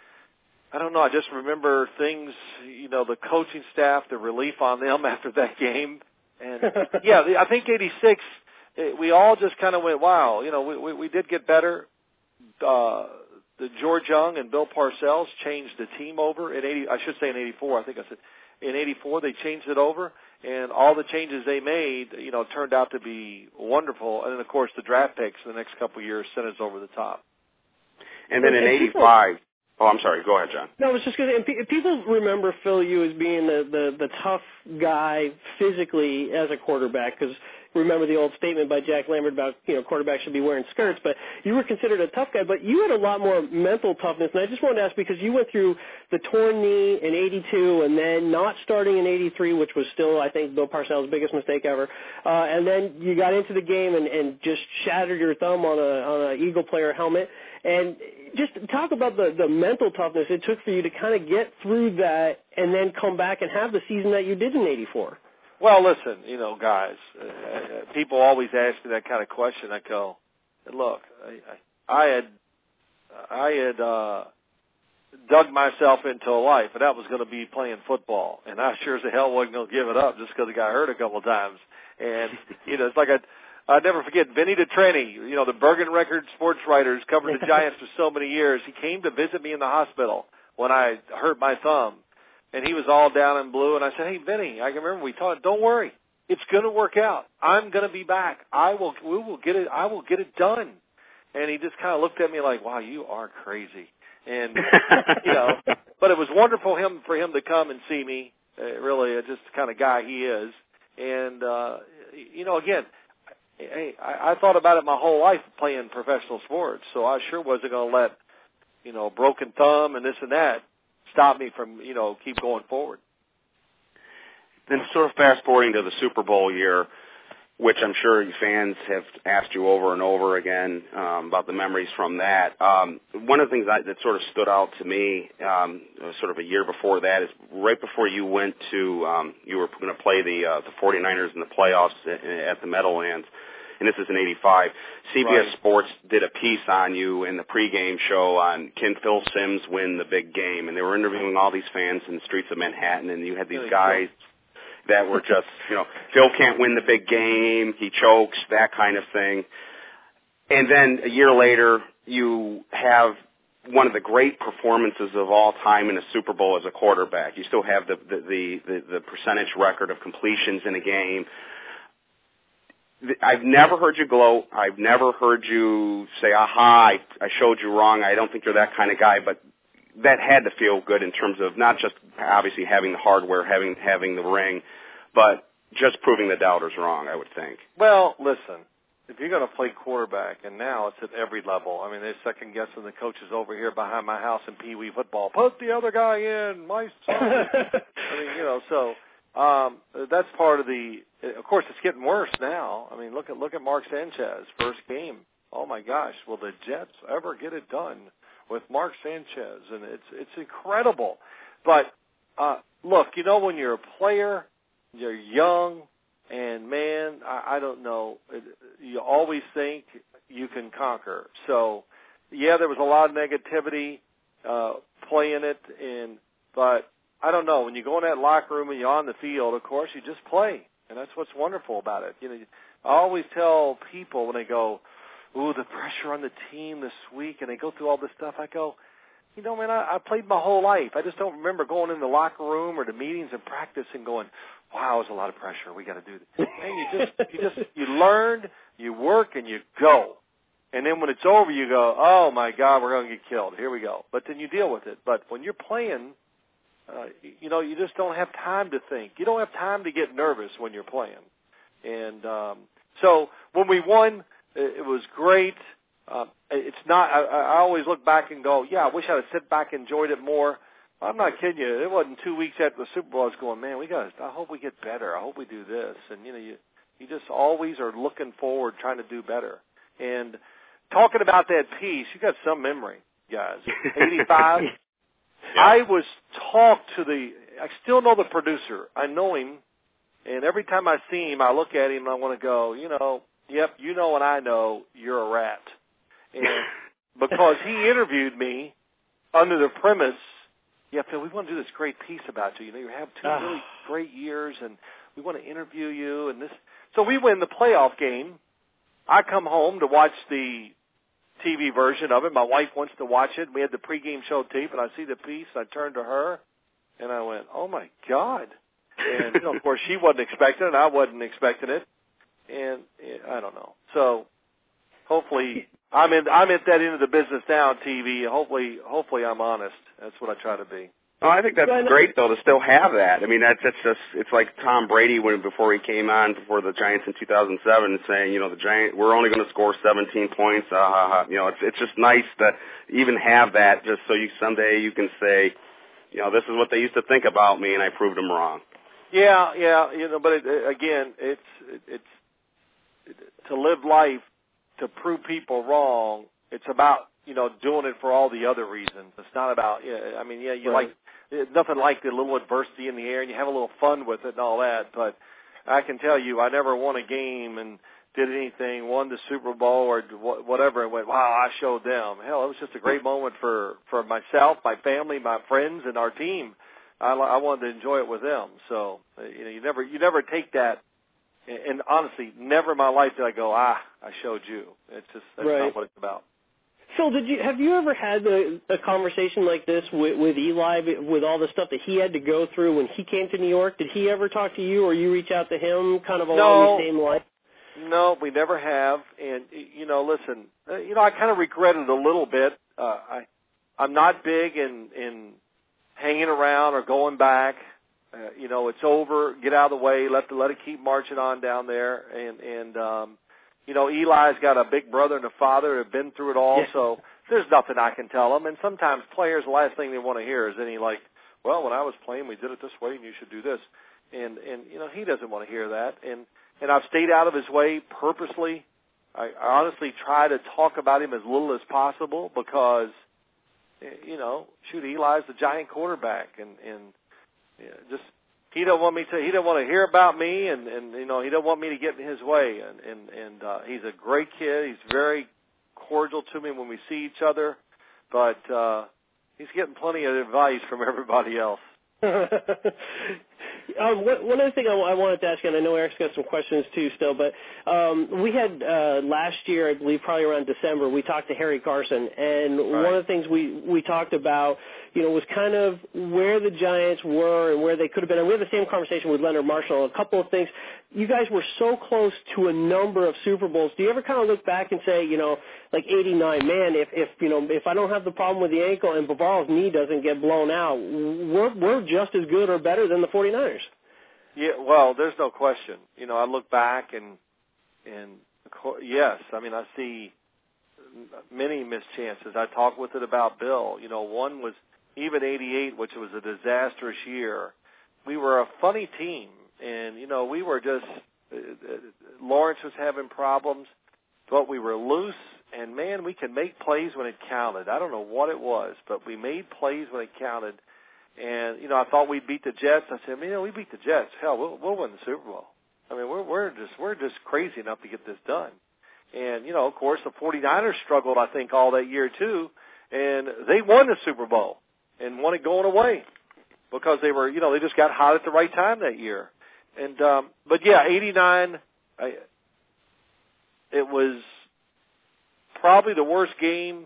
I don't know, I just remember things, you know, the coaching staff, the relief on them after that game. And, yeah, I think eighty-six, we all just kind of went, wow, you know, we, we, we did get better. Uh, the George Young and Bill Parcells changed the team over in eighty. I should say in eighty-four. I think I said in eighty-four they changed it over, and all the changes they made, you know, turned out to be wonderful. And then, of course, the draft picks in the next couple of years sent us over the top. And then in eighty-five. Oh, I'm sorry. Go ahead, John. No, I was just going to say, people remember Phil Yu as being the, the, the tough guy physically as a quarterback, because remember the old statement by Jack Lambert about, you know, quarterbacks should be wearing skirts, but you were considered a tough guy, but you had a lot more mental toughness, and I just wanted to ask, because you went through the torn knee in eighty-two and then not starting in eighty-three, which was still, I think, Bill Parcells' biggest mistake ever, uh, and then you got into the game and, and just shattered your thumb on a on an Eagle player helmet. And just talk about the, the mental toughness it took for you to kind of get through that and then come back and have the season that you did in eighty-four. Well, listen, you know, guys, uh, people always ask me that kind of question. I go, look, I, I had, I had uh, dug myself into a life, and that was going to be playing football. And I sure as the hell wasn't going to give it up just because I got hurt a couple of times. And, you know, it's like I I'll never forget Vinny DeTreni, you know, the Bergen Record sports writers covered the Giants for so many years. He came to visit me in the hospital when I hurt my thumb, and he was all down in blue. And I said, hey, Vinny, I can remember we talked. Don't worry. It's going to work out. I'm going to be back. I will. We will get it. I will get it done. And he just kind of looked at me like, wow, you are crazy. And, you know, but it was wonderful him for him to come and see me. Uh, really, uh, just the kind of guy he is. And, uh, you know, again, I, I thought about it my whole life playing professional sports, so I sure wasn't going to let, you know, broken thumb and this and that stop me from, you know, keep going forward. Then sort of fast forwarding to the Super Bowl year, which I'm sure fans have asked you over and over again um, about the memories from that. Um, one of the things that, that sort of stood out to me, um, sort of a year before that, is right before you went to, um, you were going to play the uh, the 49ers in the playoffs at, at the Meadowlands, and this is in eighty-five. C B S Right. Sports did a piece on you in the pregame show on can Phil Simms win the big game, and they were interviewing all these fans in the streets of Manhattan, and you had these Really guys that were just, you know, Phil can't win the big game, he chokes, that kind of thing. And then a year later, you have one of the great performances of all time in a Super Bowl as a quarterback. You still have the the the, the, the percentage record of completions in a game. I've never heard you gloat. I've never heard you say, aha, I, I showed you wrong. I don't think you're that kind of guy. But that had to feel good in terms of not just obviously having the hardware, having having the ring, but just proving the doubters wrong, I would think. Well, listen, if you're going to play quarterback, and now it's at every level. I mean, they're second-guessing the coaches over here behind my house in Pee Wee football. Put the other guy in, my son. I mean, you know, so um, that's part of the – of course, it's getting worse now. I mean, look at look at Mark Sanchez, first game. Oh, my gosh, will the Jets ever get it done with Mark Sanchez? And it's it's incredible. But, uh, look, you know, when you're a player, you're young, and, man, I, I don't know, it, you always think you can conquer. So, yeah, there was a lot of negativity uh, playing it, and but I don't know. When you go in that locker room and you're on the field, of course, you just play, and that's what's wonderful about it. You know, I always tell people when they go, ooh, the pressure on the team this week, and they go through all this stuff, I go, you know, man, I, I played my whole life. I just don't remember going in the locker room or the meetings and practice and going, wow, it's a lot of pressure. We got to do this. Man, you just, you just, you learn, you work, and you go. And then when it's over, you go, oh my God, we're going to get killed. Here we go. But then you deal with it. But when you're playing, uh, you know, you just don't have time to think. You don't have time to get nervous when you're playing. And um, so when we won, it, it was great. Uh, it's not. I, I always look back and go, yeah, I wish I'd have sit back and enjoyed it more. I'm not kidding you. It wasn't two weeks after the Super Bowl I was going, man, we got. I hope we get better. I hope we do this. And you know, you you just always are looking forward, trying to do better. And talking about that piece, you got some memory, guys. eighty-five. Yeah. I was talked to the. I still know the producer. I know him, and every time I see him, I look at him and I want to go, you know, yep, you know, and I know you're a rat. And because he interviewed me under the premise, yeah, Phil, we want to do this great piece about you. You know, you have two really great years, and we want to interview you. And this, so we win the playoff game. I come home to watch the T V version of it. My wife wants to watch it. We had the pregame show tape, and I see the piece. I turned to her, and I went, "Oh my God!" And you know, of course, she wasn't expecting it. I wasn't expecting it, and I don't know. So hopefully, I'm in. I'm at that end of the business now, T V. Hopefully, hopefully, I'm honest. That's what I try to be. Oh, I think that's great though to still have that. I mean, that's that's just it's like Tom Brady when before he came on before the Giants in two thousand seven, saying, you know, the Giants we're only going to score seventeen points. Uh, ha, ha. You know, it's it's just nice to even have that, just so you someday you can say, you know, this is what they used to think about me, and I proved them wrong. Yeah, yeah, you know, but it, again, it's it, it's it, to live life to prove people wrong. It's about, you know, doing it for all the other reasons. It's not about, yeah, I mean, yeah, you right. like. Nothing like the little adversity in the air, and you have a little fun with it and all that. But I can tell you, I never won a game and did anything, won the Super Bowl or whatever, and went, wow, I showed them. Hell, it was just a great moment for, for myself, my family, my friends, and our team. I, I wanted to enjoy it with them. So, you know, you never you never take that, and honestly, never in my life did I go, ah, I showed you. It's just that's right. not what it's about. Phil, did you have you ever had a, a conversation like this with, with Eli, with all the stuff that he had to go through when he came to New York? Did he ever talk to you, or you reach out to him, kind of along no, the same line? No, we never have. And you know, listen, you know, I kind of regret it a little bit. Uh, I, I'm not big in in hanging around or going back. Uh, you know, it's over. Get out of the way. Let the, let it keep marching on down there. And and um, you know, Eli's got a big brother and a father who have been through it all. Yeah. So there's nothing I can tell them. And sometimes players, the last thing they want to hear is any like, well, when I was playing, we did it this way, and you should do this. And and you know, he doesn't want to hear that. And and I've stayed out of his way purposely. I, I honestly try to talk about him as little as possible because, you know, shoot, Eli's the giant quarterback, and and you know, just he don't want me to. He don't want to hear about me, and and you know, he don't want me to get in his way. And and and uh, he's a great kid. He's very cordial to me when we see each other, but uh, he's getting plenty of advice from everybody else. Um, one other thing I, I wanted to ask you, and I know Eric's got some questions too still, but um, we had uh, last year, I believe probably around December, we talked to Harry Carson, and right. one of the things we, we talked about, you know, was kind of where the Giants were and where they could have been. And we had the same conversation with Leonard Marshall. A couple of things. You guys were so close to a number of Super Bowls. Do you ever kind of look back and say, you know, like eighty-nine, man, if, if you know, if I don't have the problem with the ankle and Bavard's knee doesn't get blown out, we're, we're just as good or better than the forty-niners. Yeah, well, there's no question. You know, I look back and, and yes, I mean, I see many missed chances. I talked with it about Bill. You know, one was even eighty-eight, which was a disastrous year. We were a funny team, and, you know, we were just, uh, Lawrence was having problems, but we were loose, and, man, we could make plays when it counted. I don't know what it was, but we made plays when it counted. And, you know, I thought we'd beat the Jets. I said, you know, we beat the Jets. Hell, we'll, we'll win the Super Bowl. I mean, we're, we're just, we're just crazy enough to get this done. And, you know, of course, the forty-niners struggled, I think, all that year, too. And they won the Super Bowl and won it going away because they were, you know, they just got hot at the right time that year. And, um, but yeah, eighty-nine, I, it was probably the worst game.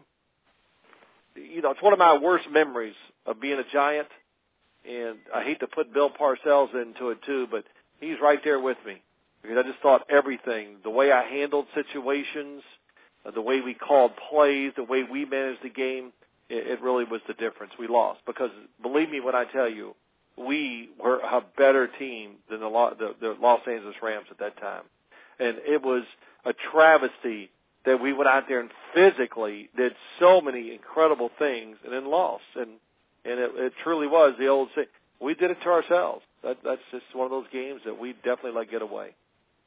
You know, it's one of my worst memories of being a Giant. And I hate to put Bill Parcells into it, too, but he's right there with me. Because I just thought everything, the way I handled situations, uh, the way we called plays, the way we managed the game, it, it really was the difference. We lost. Because believe me when I tell you, we were a better team than the, the, the Los Angeles Rams at that time. And it was a travesty that we went out there and physically did so many incredible things and then lost. And and it, it truly was the old saying, we did it to ourselves. That, that's just one of those games that we definitely let get away.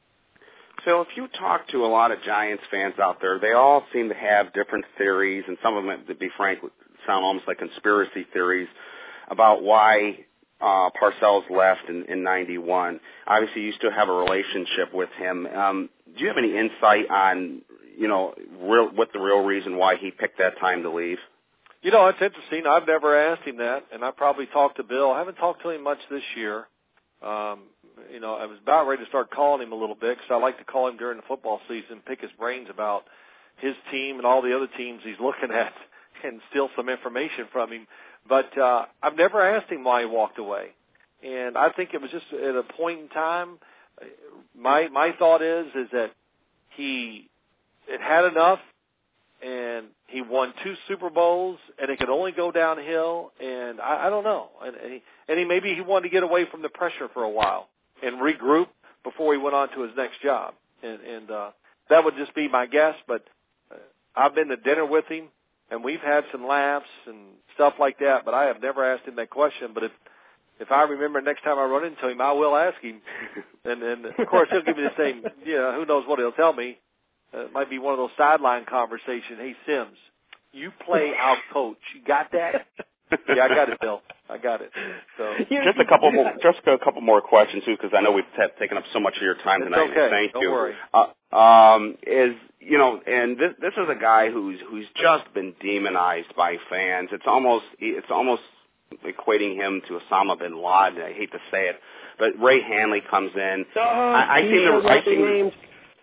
So if you talk to a lot of Giants fans out there, they all seem to have different theories, and some of them, to be frank, sound almost like conspiracy theories about why uh, Parcells left in, in ninety-one. Obviously, you still have a relationship with him. Um, do you have any insight on, you know, real, what the real reason why he picked that time to leave? You know, it's interesting. I've never asked him that, and I probably talked to Bill. I haven't talked to him much this year. Um, you know, I was about ready to start calling him a little bit because I like to call him during the football season, pick his brains about his team and all the other teams he's looking at and steal some information from him. But uh, I've never asked him why he walked away. And I think it was just at a point in time, my my thought is is that he had had enough, and he won two Super Bowls, and it could only go downhill, and I, I don't know. And, and, he, and he maybe he wanted to get away from the pressure for a while and regroup before he went on to his next job. And, and uh, that would just be my guess, but uh, I've been to dinner with him, and we've had some laughs and stuff like that, but I have never asked him that question. But if if I remember next time I run into him, I will ask him. and, and, of course, he'll give me the same, you know, who knows what he'll tell me. Uh, it might be one of those sideline conversations. Hey, Sims, you play, I'll coach. You got that? Yeah, I got it, Bill. I got it. So just a couple more, just a couple more questions too, because I know we've t- taken up so much of your time it's tonight. Okay. Thank Don't you. worry. Uh, um, is you know, and this this is a guy who's who's just been demonized by fans. It's almost it's almost equating him to Osama bin Laden. I hate to say it, but Ray Hanley comes in. Oh, I, I seem to I seem.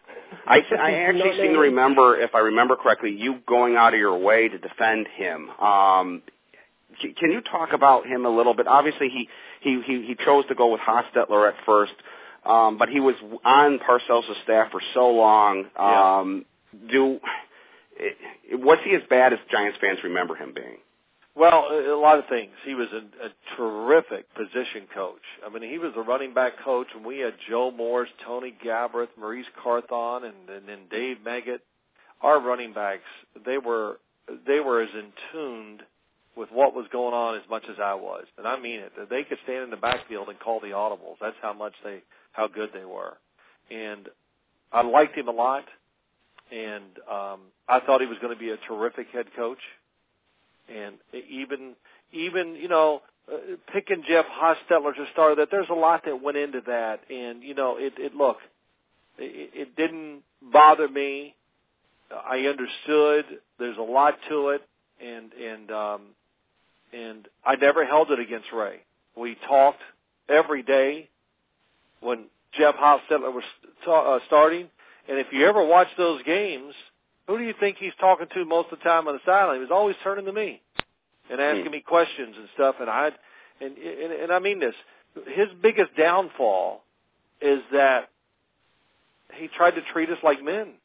I, I actually seem to remember, if I remember correctly, you going out of your way to defend him. Um, can you talk about him a little bit? Obviously, he, he, he, he chose to go with Hostetler at first, um, but he was on Parcells' staff for so long. Um, yeah. Do was he as bad as Giants fans remember him being? Well, a lot of things. He was a, a terrific position coach. I mean, he was a running back coach, and we had Joe Morris, Tony Gabreth, Maurice Carthon, and, and then Dave Meggett. Our running backs, they were they were as in tuned with what was going on as much as I was, and I mean it. They could stand in the backfield and call the audibles. That's how much they, how good they were. And I liked him a lot, and um, I thought he was going to be a terrific head coach. And even, even you know, uh, picking Jeff Hostetler to start that, there's a lot that went into that. And, you know, it, it look, it, it didn't bother me. I understood. There's a lot to it. And, and, um, and I never held it against Ray. We talked every day when Jeff Hostetler was ta- uh, starting. And if you ever watch those games, who do you think he's talking to most of the time on the sideline? He was always turning to me and asking me questions and stuff. And I, and, and and I mean this. His biggest downfall is that he tried to treat us like men.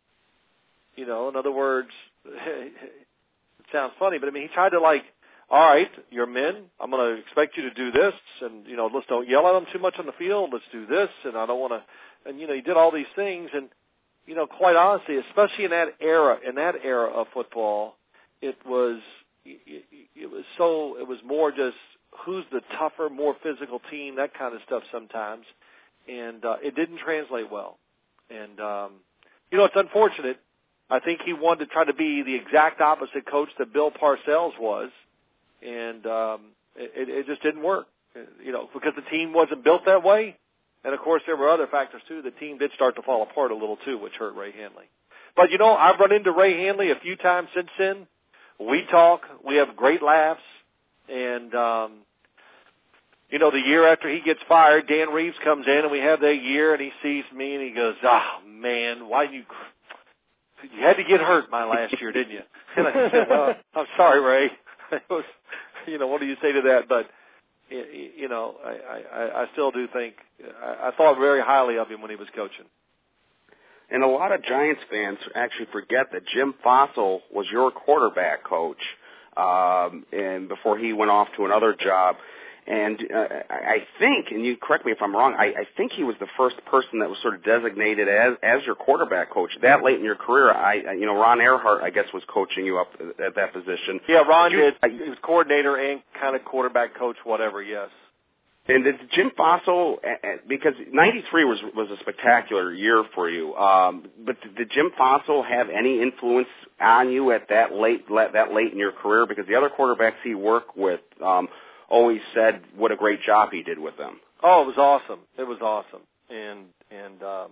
You know, in other words, it sounds funny, but I mean, he tried to like, all right, you're men. I'm going to expect you to do this, and you know, let's don't yell at them too much on the field. Let's do this, and I don't want to. And you know, he did all these things and. You know, quite honestly, especially in that era, in that era of football, it was it, it was so it was more just who's the tougher, more physical team, that kind of stuff sometimes, and uh, it didn't translate well. And um, you know, it's unfortunate. I think he wanted to try to be the exact opposite coach that Bill Parcells was, and um, it, it just didn't work. You know, because the team wasn't built that way. And, of course, there were other factors, too. The team did start to fall apart a little, too, which hurt Ray Handley. But, you know, I've run into Ray Handley a few times since then. We talk. We have great laughs. And, um, you know, the year after he gets fired, Dan Reeves comes in, and we have that year, and he sees me, and he goes, oh, man, why you – you had to get hurt my last year, didn't you? And I said, well, I'm sorry, Ray. It was, you know, what do you say to that? But – You know, I, I, I still do think I, I thought very highly of him when he was coaching. And a lot of Giants fans actually forget that Jim Fossil was your quarterback coach, um, and before he went off to another job. And uh, I think, and you correct me if I'm wrong, I, I think he was the first person that was sort of designated as as your quarterback coach that late in your career. I, you know, Ron Earhart, I guess, was coaching you up at that position. Yeah, Ron did. did. He was coordinator and kind of quarterback coach, whatever. Yes. And did Jim Fossil, because ninety-three was was a spectacular year for you, um, but did Jim Fossil have any influence on you at that late that late in your career? Because the other quarterbacks he worked with. Um, always said what a great job he did with them. Oh, it was awesome. It was awesome. And and um,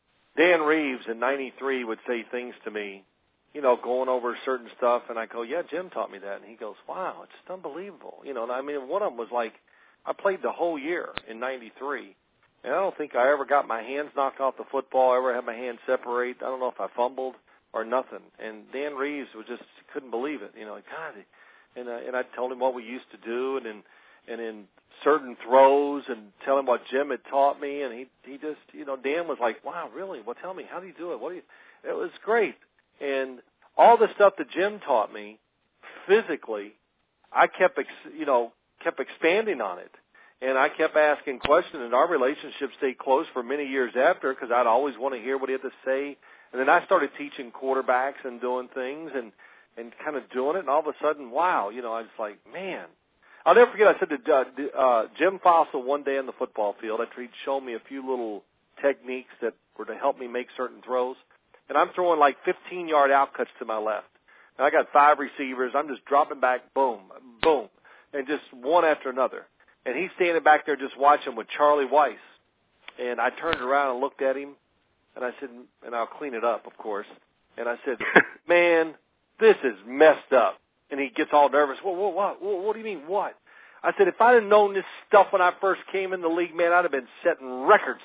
Dan Reeves in ninety-three would say things to me, you know, going over certain stuff, and I go, yeah, Jim taught me that. And he goes, wow, it's just unbelievable. You know, and I mean, one of them was like, I played the whole year in ninety-three, and I don't think I ever got my hands knocked off the football, ever had my hands separate. I don't know if I fumbled or nothing. And Dan Reeves was just couldn't believe it. You know, God, And, uh, and I told him what we used to do, and in and in certain throws, and tell him what Jim had taught me, and he he just, you know, Dan was like, wow, really? Well, tell me, how do you do it? What do you? It was great, and all the stuff that Jim taught me, physically, I kept, ex- you know, kept expanding on it, and I kept asking questions, and our relationship stayed close for many years after, because I'd always want to hear what he had to say, and then I started teaching quarterbacks and doing things, and. and kind of doing it, and all of a sudden, wow, you know, I was like, man. I'll never forget, I said to uh, uh, Jim Fossil one day on the football field after he'd shown me a few little techniques that were to help me make certain throws, and I'm throwing like fifteen-yard outcuts to my left. And I got five receivers. I'm just dropping back, boom, boom, and just one after another. And he's standing back there just watching with Charlie Weiss. And I turned around and looked at him, and I said, and I'll clean it up, of course, and I said, man, this is messed up. And he gets all nervous. What, what, what, what, what do you mean, what? I said, if I'd have known this stuff when I first came in the league, man, I'd have been setting records.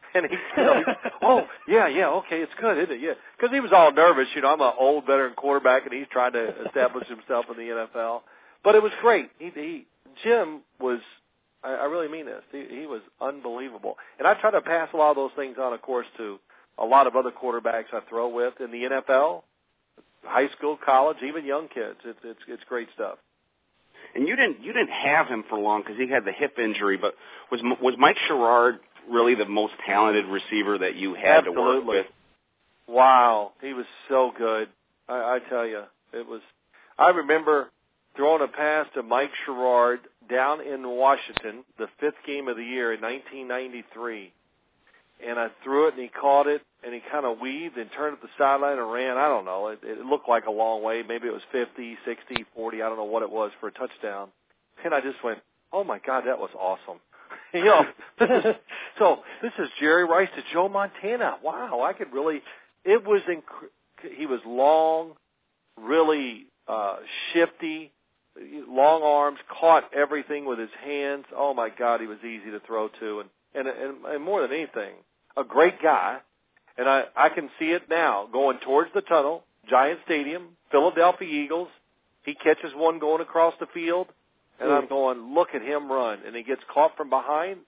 And he, you know, he, oh, yeah, yeah, okay, it's good, isn't it? Yeah. Because he was all nervous. You know, I'm an old veteran quarterback, and he's trying to establish himself in the N F L. But it was great. He, he Jim was, I, I really mean this, he, he was unbelievable. And I try to pass a lot of those things on, of course, to a lot of other quarterbacks I throw with in the N F L, high school, college, even young kids. It's it's, it's great stuff. And you didn't you didn't have him for long because he had the hip injury. But was was Mike Sherrard really the most talented receiver that you had Absolutely. to work with? Wow, he was so good. I, I tell you, it was. I remember throwing a pass to Mike Sherrard down in Washington, the fifth game of the year in nineteen ninety-three. And I threw it, and he caught it, and he kind of weaved and turned up the sideline and ran. I don't know. It, it looked like a long way. Maybe it was fifty, sixty, forty. I don't know what it was for a touchdown. And I just went, oh, my God, that was awesome. you know, this is, so this is Jerry Rice to Joe Montana. Wow, I could really – it was inc- – he was long, really uh, shifty, long arms, caught everything with his hands. Oh, my God, he was easy to throw to. And, and, and, and more than anything, a great guy, and I, I can see it now, going towards the tunnel, Giant Stadium, Philadelphia Eagles. He catches one going across the field, and mm. I'm going, look at him run, and he gets caught from behind.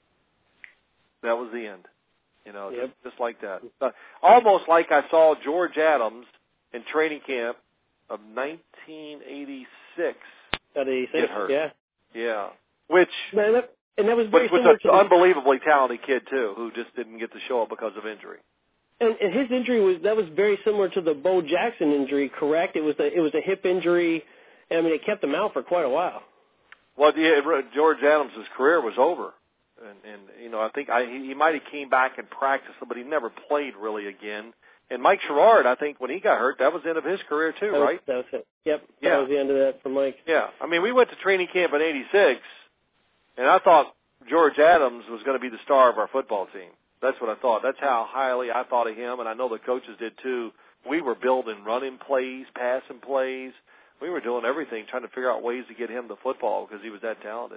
That was the end, you know, yep. just, just like that. Uh, almost like I saw George Adams in training camp of nineteen eighty-six At eighty-six, get hurt. yeah. Yeah, which... Man, that, And that was very Which similar was to an the, unbelievably talented kid, too, who just didn't get to show up because of injury. And, and his injury was that was very similar to the Bo Jackson injury, correct? It was a, it was a hip injury. And, I mean, it kept him out for quite a while. Well, yeah, George Adams' career was over. And, and you know, I think I, he, he might have came back and practiced, but he never played really again. And Mike Sherrard, I think, when he got hurt, that was the end of his career, too, that was, right? That was it. Yep, yeah. That was the end of that for Mike. Yeah. I mean, we went to training camp in eighty-six, and I thought George Adams was going to be the star of our football team. That's what I thought. That's how highly I thought of him, and I know the coaches did too. We were building running plays, passing plays. We were doing everything, trying to figure out ways to get him the football because he was that talented.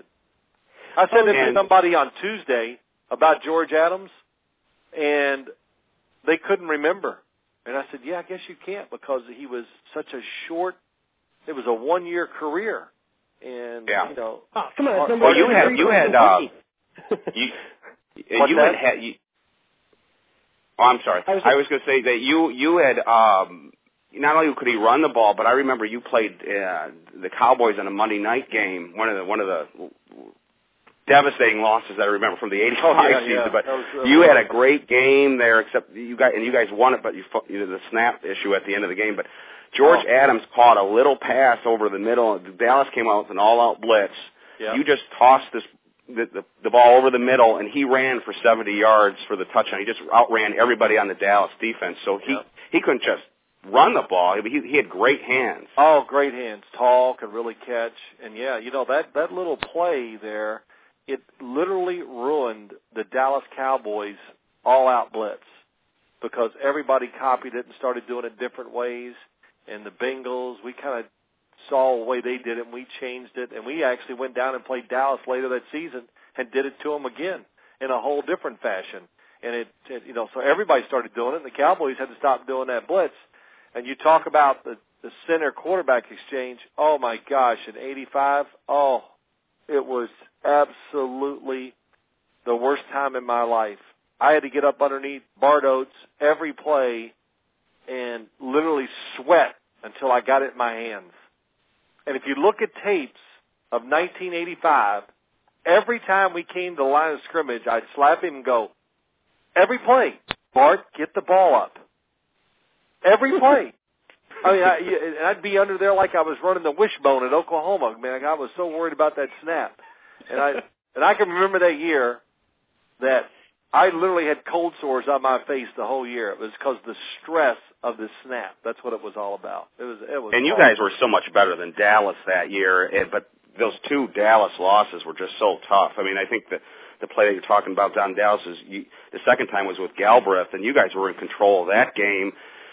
I said oh, to somebody on Tuesday about George Adams, and they couldn't remember. And I said, yeah, I guess you can't because he was such a short, it was a one-year career. And, yeah. you know. Oh, come on. Well, you had, you had, uh, you, you had, had you, oh, I'm sorry. I was, I was going to say that you, you had, um, not only could he run the ball, but I remember you played, uh, the Cowboys in a Monday night game, one of the, one of the devastating losses that I remember from the eighty-five oh, yeah, season, yeah. but was, uh, you had a great game there, except you guys, and you guys won it, but you, you know, the snap issue at the end of the game, but George oh. Adams caught a little pass over the middle. Dallas came out with an all-out blitz. Yep. You just tossed this the, the, the ball over the middle, and he ran for seventy yards for the touchdown. He just outran everybody on the Dallas defense. So he yep. he couldn't just run the ball. He, he had great hands. Oh, great hands. Tall, could really catch. And, yeah, you know, that, that little play there, it literally ruined the Dallas Cowboys all-out blitz because everybody copied it and started doing it different ways. And the Bengals, we kind of saw the way they did it, and we changed it. And we actually went down and played Dallas later that season and did it to them again in a whole different fashion. And, it, it you know, so everybody started doing it, and the Cowboys had to stop doing that blitz. And you talk about the, the center quarterback exchange, oh, my gosh, in eighty-five, oh, it was absolutely the worst time in my life. I had to get up underneath Bart Oates every play and literally sweat until I got it in my hands. And if you look at tapes of nineteen eighty-five, every time we came to the line of scrimmage, I'd slap him and go, every play, Bart, get the ball up. Every play. I mean, I, and I'd be under there like I was running the wishbone at Oklahoma. Man, I was so worried about that snap. And I and I can remember that year that I literally had cold sores on my face the whole year. It was because of the stress of the snap. That's what it was all about. It was. It was. And you guys were so much better than Dallas that year, but those two Dallas losses were just so tough. I mean, I think the the play that you're talking about down Dallas is you, the second time was with Galbraith, and you guys were in control of that game.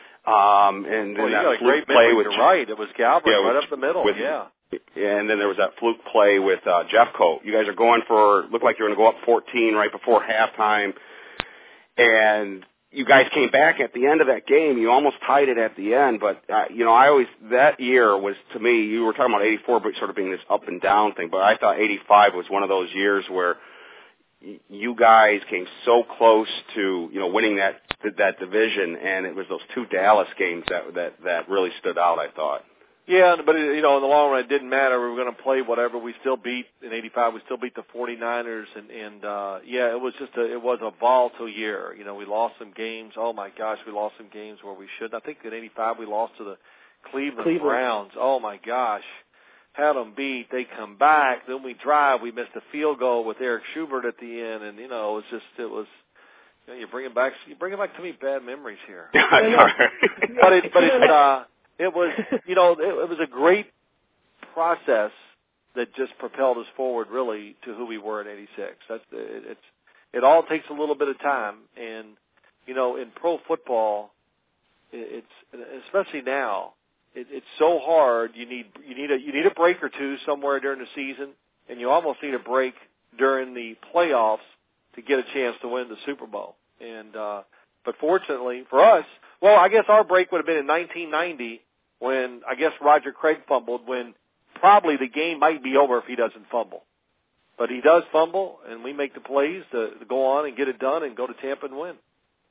Um, and then well, that you got a fluke great play with with right. It was Galbraith yeah, right with, up the middle. With, yeah. Yeah, and then there was that fluke play with uh, Jeffcoat. You guys are going for looked like you're going to go up fourteen right before halftime. and you guys came back at the end of that game. You almost tied it at the end, but uh, you know, I always that year was to me. You were talking about eighty-four, but sort of being this up and down thing. But I thought eighty-five was one of those years where y- you guys came so close to you know winning that that division, and it was those two Dallas games that that that really stood out. I thought. Yeah, but it, you know, in the long run, it didn't matter. We were going to play whatever. We still beat in eighty-five. We still beat the forty-niners, and and uh, yeah, it was just a it was a volatile year. You know, we lost some games. Oh my gosh, we lost some games where we shouldn't. I think in eighty-five we lost to the Cleveland, Cleveland Browns. Oh my gosh, had them beat. They come back. Then we drive. We missed a field goal with Eric Schubert at the end, and you know, it was just it was. You know, you're bringing back you bringing back to me bad memories here. but it but it. Uh, It was, you know, it, it was a great process that just propelled us forward, really, to who we were in eighty-six. That's it, it's it all takes a little bit of time, and you know, in pro football, it, it's especially now, it, it's so hard. You need you need a you need a break or two somewhere during the season, and you almost need a break during the playoffs to get a chance to win the Super Bowl. And uh, but fortunately for us. Well, I guess our break would have been in nineteen ninety when I guess Roger Craig fumbled, when probably the game might be over if he doesn't fumble. But he does fumble, and we make the plays to, to go on and get it done and go to Tampa and win.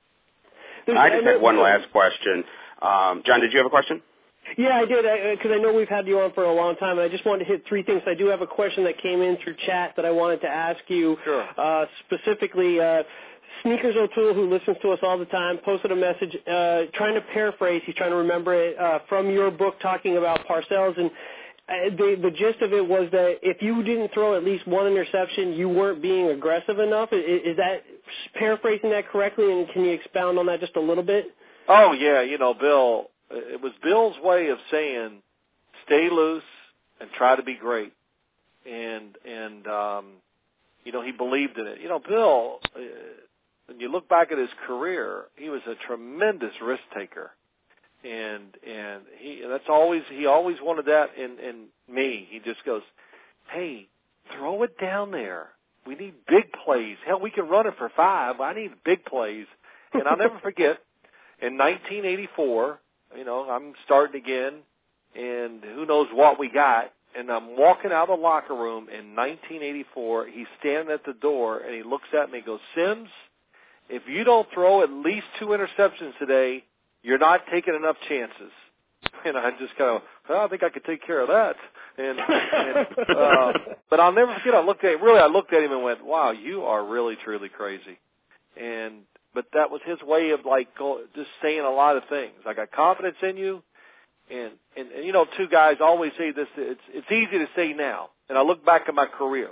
I just had one last question. Um, John, did you have a question? Yeah, I did, because I, I know we've had you on for a long time, and I just wanted to hit three things. I do have a question that came in through chat that I wanted to ask you. Sure. Uh, specifically, uh, Sneakers O'Toole, who listens to us all the time, posted a message uh, trying to paraphrase. He's trying to remember it uh, from your book talking about Parcells, and uh, the, the gist of it was that if you didn't throw at least one interception, you weren't being aggressive enough. Is, is that paraphrasing that correctly, and can you expound on that just a little bit? Oh, yeah, you know, Bill, it was Bill's way of saying stay loose and try to be great. And, and um, you know, he believed in it. You know, Bill... Uh, when you look back at his career, he was a tremendous risk taker, and and he that's always he always wanted that in in me. He just goes, hey, throw it down there. We need big plays. Hell, we can run it for five. I need big plays. And I'll never forget, in nineteen eighty-four, you know, I'm starting again, and who knows what we got. And I'm walking out of the locker room in nineteen eighty-four. He's standing at the door, and he looks at me and goes, Sims, if you don't throw at least two interceptions today, you're not taking enough chances. And I just kind of, well, I think I could take care of that. And, and uh, but I'll never forget. I looked at him, really. I looked at him and went, "Wow, you are really, truly crazy." And but that was his way of like go, just saying a lot of things. I got confidence in you, and, and and you know, two guys always say this. It's it's easy to say now. And I look back at my career,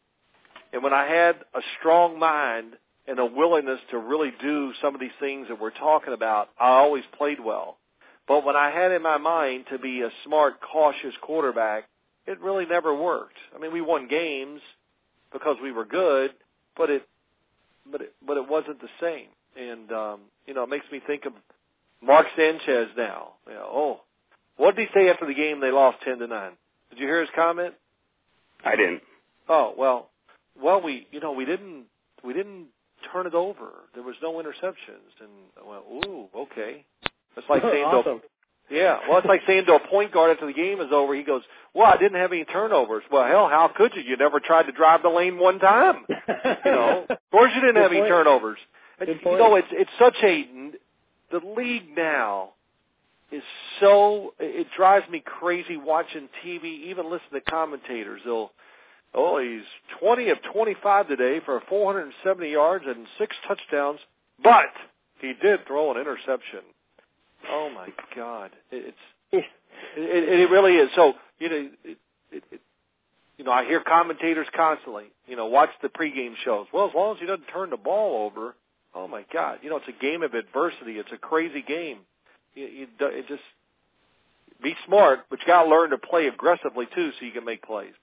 and when I had a strong mind and a willingness to really do some of these things that we're talking about, I always played well. But when I had in my mind to be a smart, cautious quarterback, it really never worked. I mean, we won games because we were good, but it, but it, but it wasn't the same. And um, you know, it makes me think of Mark Sanchez now. You know, oh, what did he say after the game? They lost ten to nine. Did you hear his comment? I didn't. Oh well, well we, you know, we didn't, we didn't. turn it over. There was no interceptions. And I went, ooh, okay. It's like saying awesome. to, yeah, well, it's like saying to a point guard after the game is over, he goes, well, I didn't have any turnovers. Well, hell, how could you? You never tried to drive the lane one time. You know, of course you didn't Good have point. any turnovers. And, Good you point. know, it's it's such a, the league now is so, it drives me crazy watching T V, even listening to commentators. They'll, oh, he's twenty of twenty-five today for four hundred seventy yards and six touchdowns, but he did throw an interception. Oh, my God. It's it, it, it really is. So, you know, it, it, it, you know, I hear commentators constantly, you know, watch the pregame shows. Well, as long as he doesn't turn the ball over, oh, my God. You know, it's a game of adversity. It's a crazy game. You, you, it just be smart, but you got to learn to play aggressively, too, so you can make plays.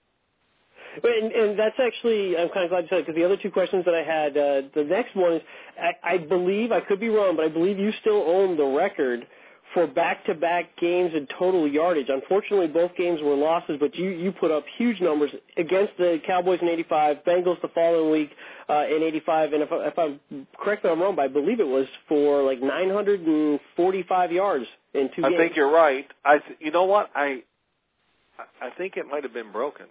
And, and that's actually, I'm kind of glad you said it, because the other two questions that I had, uh, the next one is, I, I believe, I could be wrong, but I believe you still own the record for back-to-back games and total yardage. Unfortunately, both games were losses, but you, you put up huge numbers against the Cowboys in eighty-five, Bengals the following week uh, in eighty-five, and if, I, if I'm correct me if I'm wrong, but I believe it was for like nine hundred forty-five yards in two I games. I think you're right. I th- you know what? I I think it might have been broken.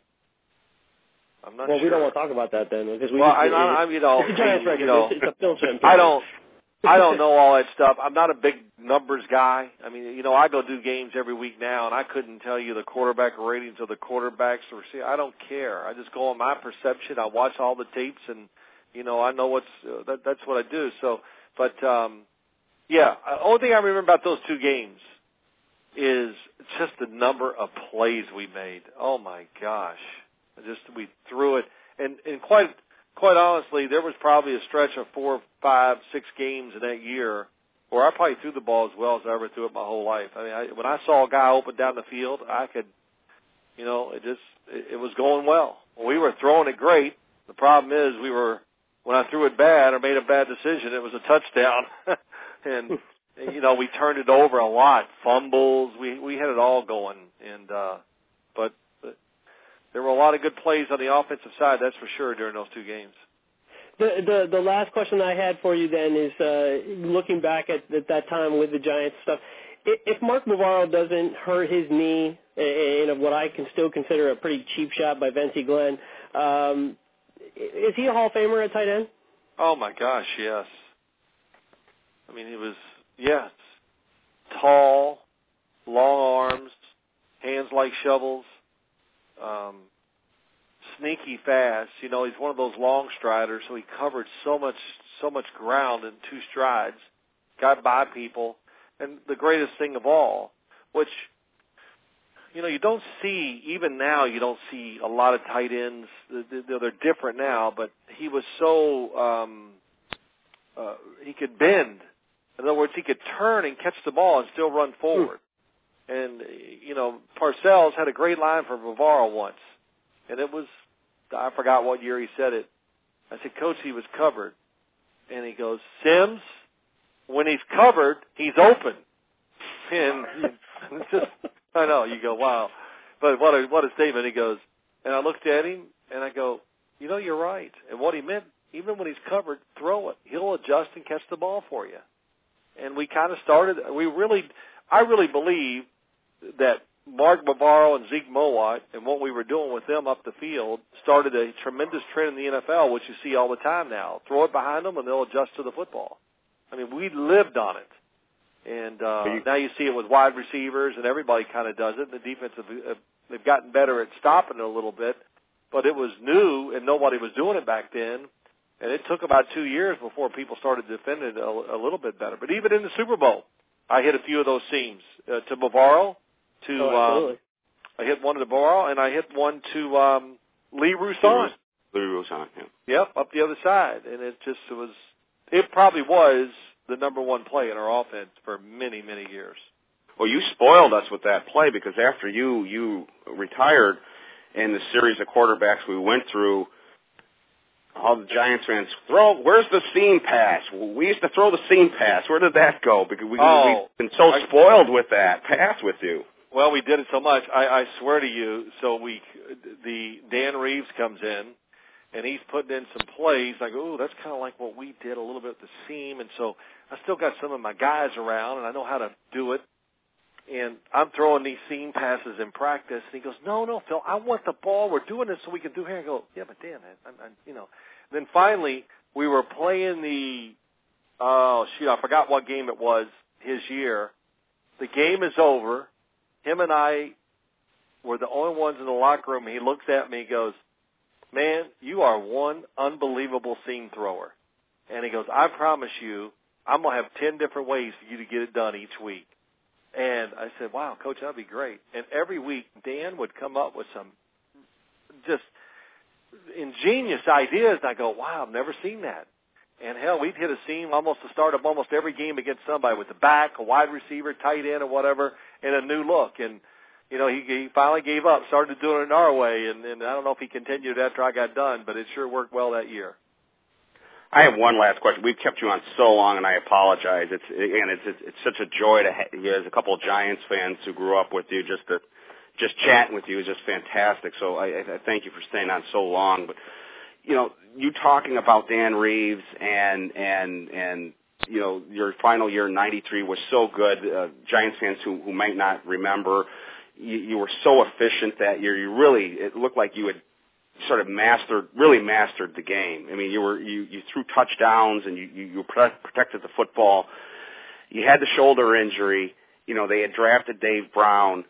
I'm not well, sure. we don't want to talk about that then, because we well, just, I, it, I, I, you know, it's a Giants record. you know, It's, it's a Phil Champion. I don't. I don't know all that stuff. I'm not a big numbers guy. I mean, you know, I go do games every week now, and I couldn't tell you the quarterback ratings of the quarterbacks. Or see, I don't care. I just go on my perception. I watch all the tapes, and you know, I know what's uh, that, that's what I do. So, but um, yeah, the only thing I remember about those two games is just the number of plays we made. Oh my gosh, just we threw it, and and quite. Quite honestly, there was probably a stretch of four, five, six games in that year where I probably threw the ball as well as I ever threw it my whole life. I mean, I, when I saw a guy open down the field, I could, you know, it just, it, it was going well. We were throwing it great. The problem is we were, when I threw it bad or made a bad decision, it was a touchdown. and, you know, we turned it over a lot. Fumbles, we, we had it all going. And, uh, but, there were a lot of good plays on the offensive side, that's for sure, during those two games. The the, the last question I had for you then is, uh, looking back at, at that time with the Giants stuff, if Mark Bavaro doesn't hurt his knee in what I can still consider a pretty cheap shot by Vince Glenn, um, is he a Hall of Famer at tight end? Oh, my gosh, yes. I mean, he was, yes, tall, long arms, hands like shovels. Um, sneaky fast. You know, he's one of those long striders, so he covered so much, so much ground in two strides, got by people, and the greatest thing of all, which, you know, you don't see, even now you don't see a lot of tight ends. They're different now, but he was so, um, uh, he could bend. In other words, he could turn and catch the ball and still run forward. And, you know, Parcells had a great line for Bavaro once. And it was, I forgot what year he said it. I said, Coach, he was covered. And he goes, Sims, when he's covered, he's open. And it's just, I know, you go, wow. But what a, what a statement. He goes, and I looked at him, and I go, you know, you're right. And what he meant, even when he's covered, throw it. He'll adjust and catch the ball for you. And we kind of started, we really, I really believe that Mark Bavaro and Zeke Mowat and what we were doing with them up the field started a tremendous trend in the N F L, which you see all the time now. Throw it behind them, and they'll adjust to the football. I mean, we lived on it. And uh, you, now you see it with wide receivers, and everybody kind of does it. The defense, have, they've gotten better at stopping it a little bit, but it was new, and nobody was doing it back then. And it took about two years before people started defending it a, a little bit better. But even in the Super Bowl, I hit a few of those seams uh, to Bavaro. To oh, um, I hit one to Bavaro, and I hit one to um, Lee Roussan. Lee Roussan, yeah. Yep, up the other side, and it just it was. It probably was the number one play in our offense for many, many years. Well, you spoiled us with that play because after you you retired, in the series of quarterbacks we went through, all the Giants fans throw. Where's the seam pass? We used to throw the seam pass. Where did that go? Because we, oh, we've been so I, spoiled with that pass with you. Well, we did it so much. I, I swear to you. So we, the Dan Reeves comes in, and he's putting in some plays. I go, ooh, that's kind of like what we did a little bit with the seam. And so I still got some of my guys around, and I know how to do it. And I'm throwing these seam passes in practice. And he goes, no, no, Phil, I want the ball. We're doing this so we can do here. I go, yeah, but Dan, I, I, you know. And then finally, we were playing the, oh, shoot, I forgot what game it was his year. The game is over. Him and I were the only ones in the locker room. He looks at me and goes, man, you are one unbelievable seam thrower. And he goes, I promise you, I'm going to have ten different ways for you to get it done each week. And I said, wow, Coach, that would be great. And every week, Dan would come up with some just ingenious ideas. And I go, wow, I've never seen that. And, hell, we'd hit a seam almost to start of almost every game against somebody with the back, a wide receiver, tight end, or whatever, and a new look. And, you know, he, he finally gave up, started doing it our way. And, and I don't know if he continued after I got done, but it sure worked well that year. I have one last question. We've kept you on so long, and I apologize. It's again, it's it's, it's such a joy to have you as a couple of Giants fans who grew up with you. Just to just chatting with you is just fantastic. So I, I thank you for staying on so long. But you know, you talking about Dan Reeves and and and you know your final year in ninety-three was so good. Uh, Giants fans who who might not remember, you, you were so efficient that year. You really it looked like you had sort of mastered, really mastered the game. I mean, you were you, you threw touchdowns and you, you, you protected the football. You had the shoulder injury. You know, they had drafted Dave Brown.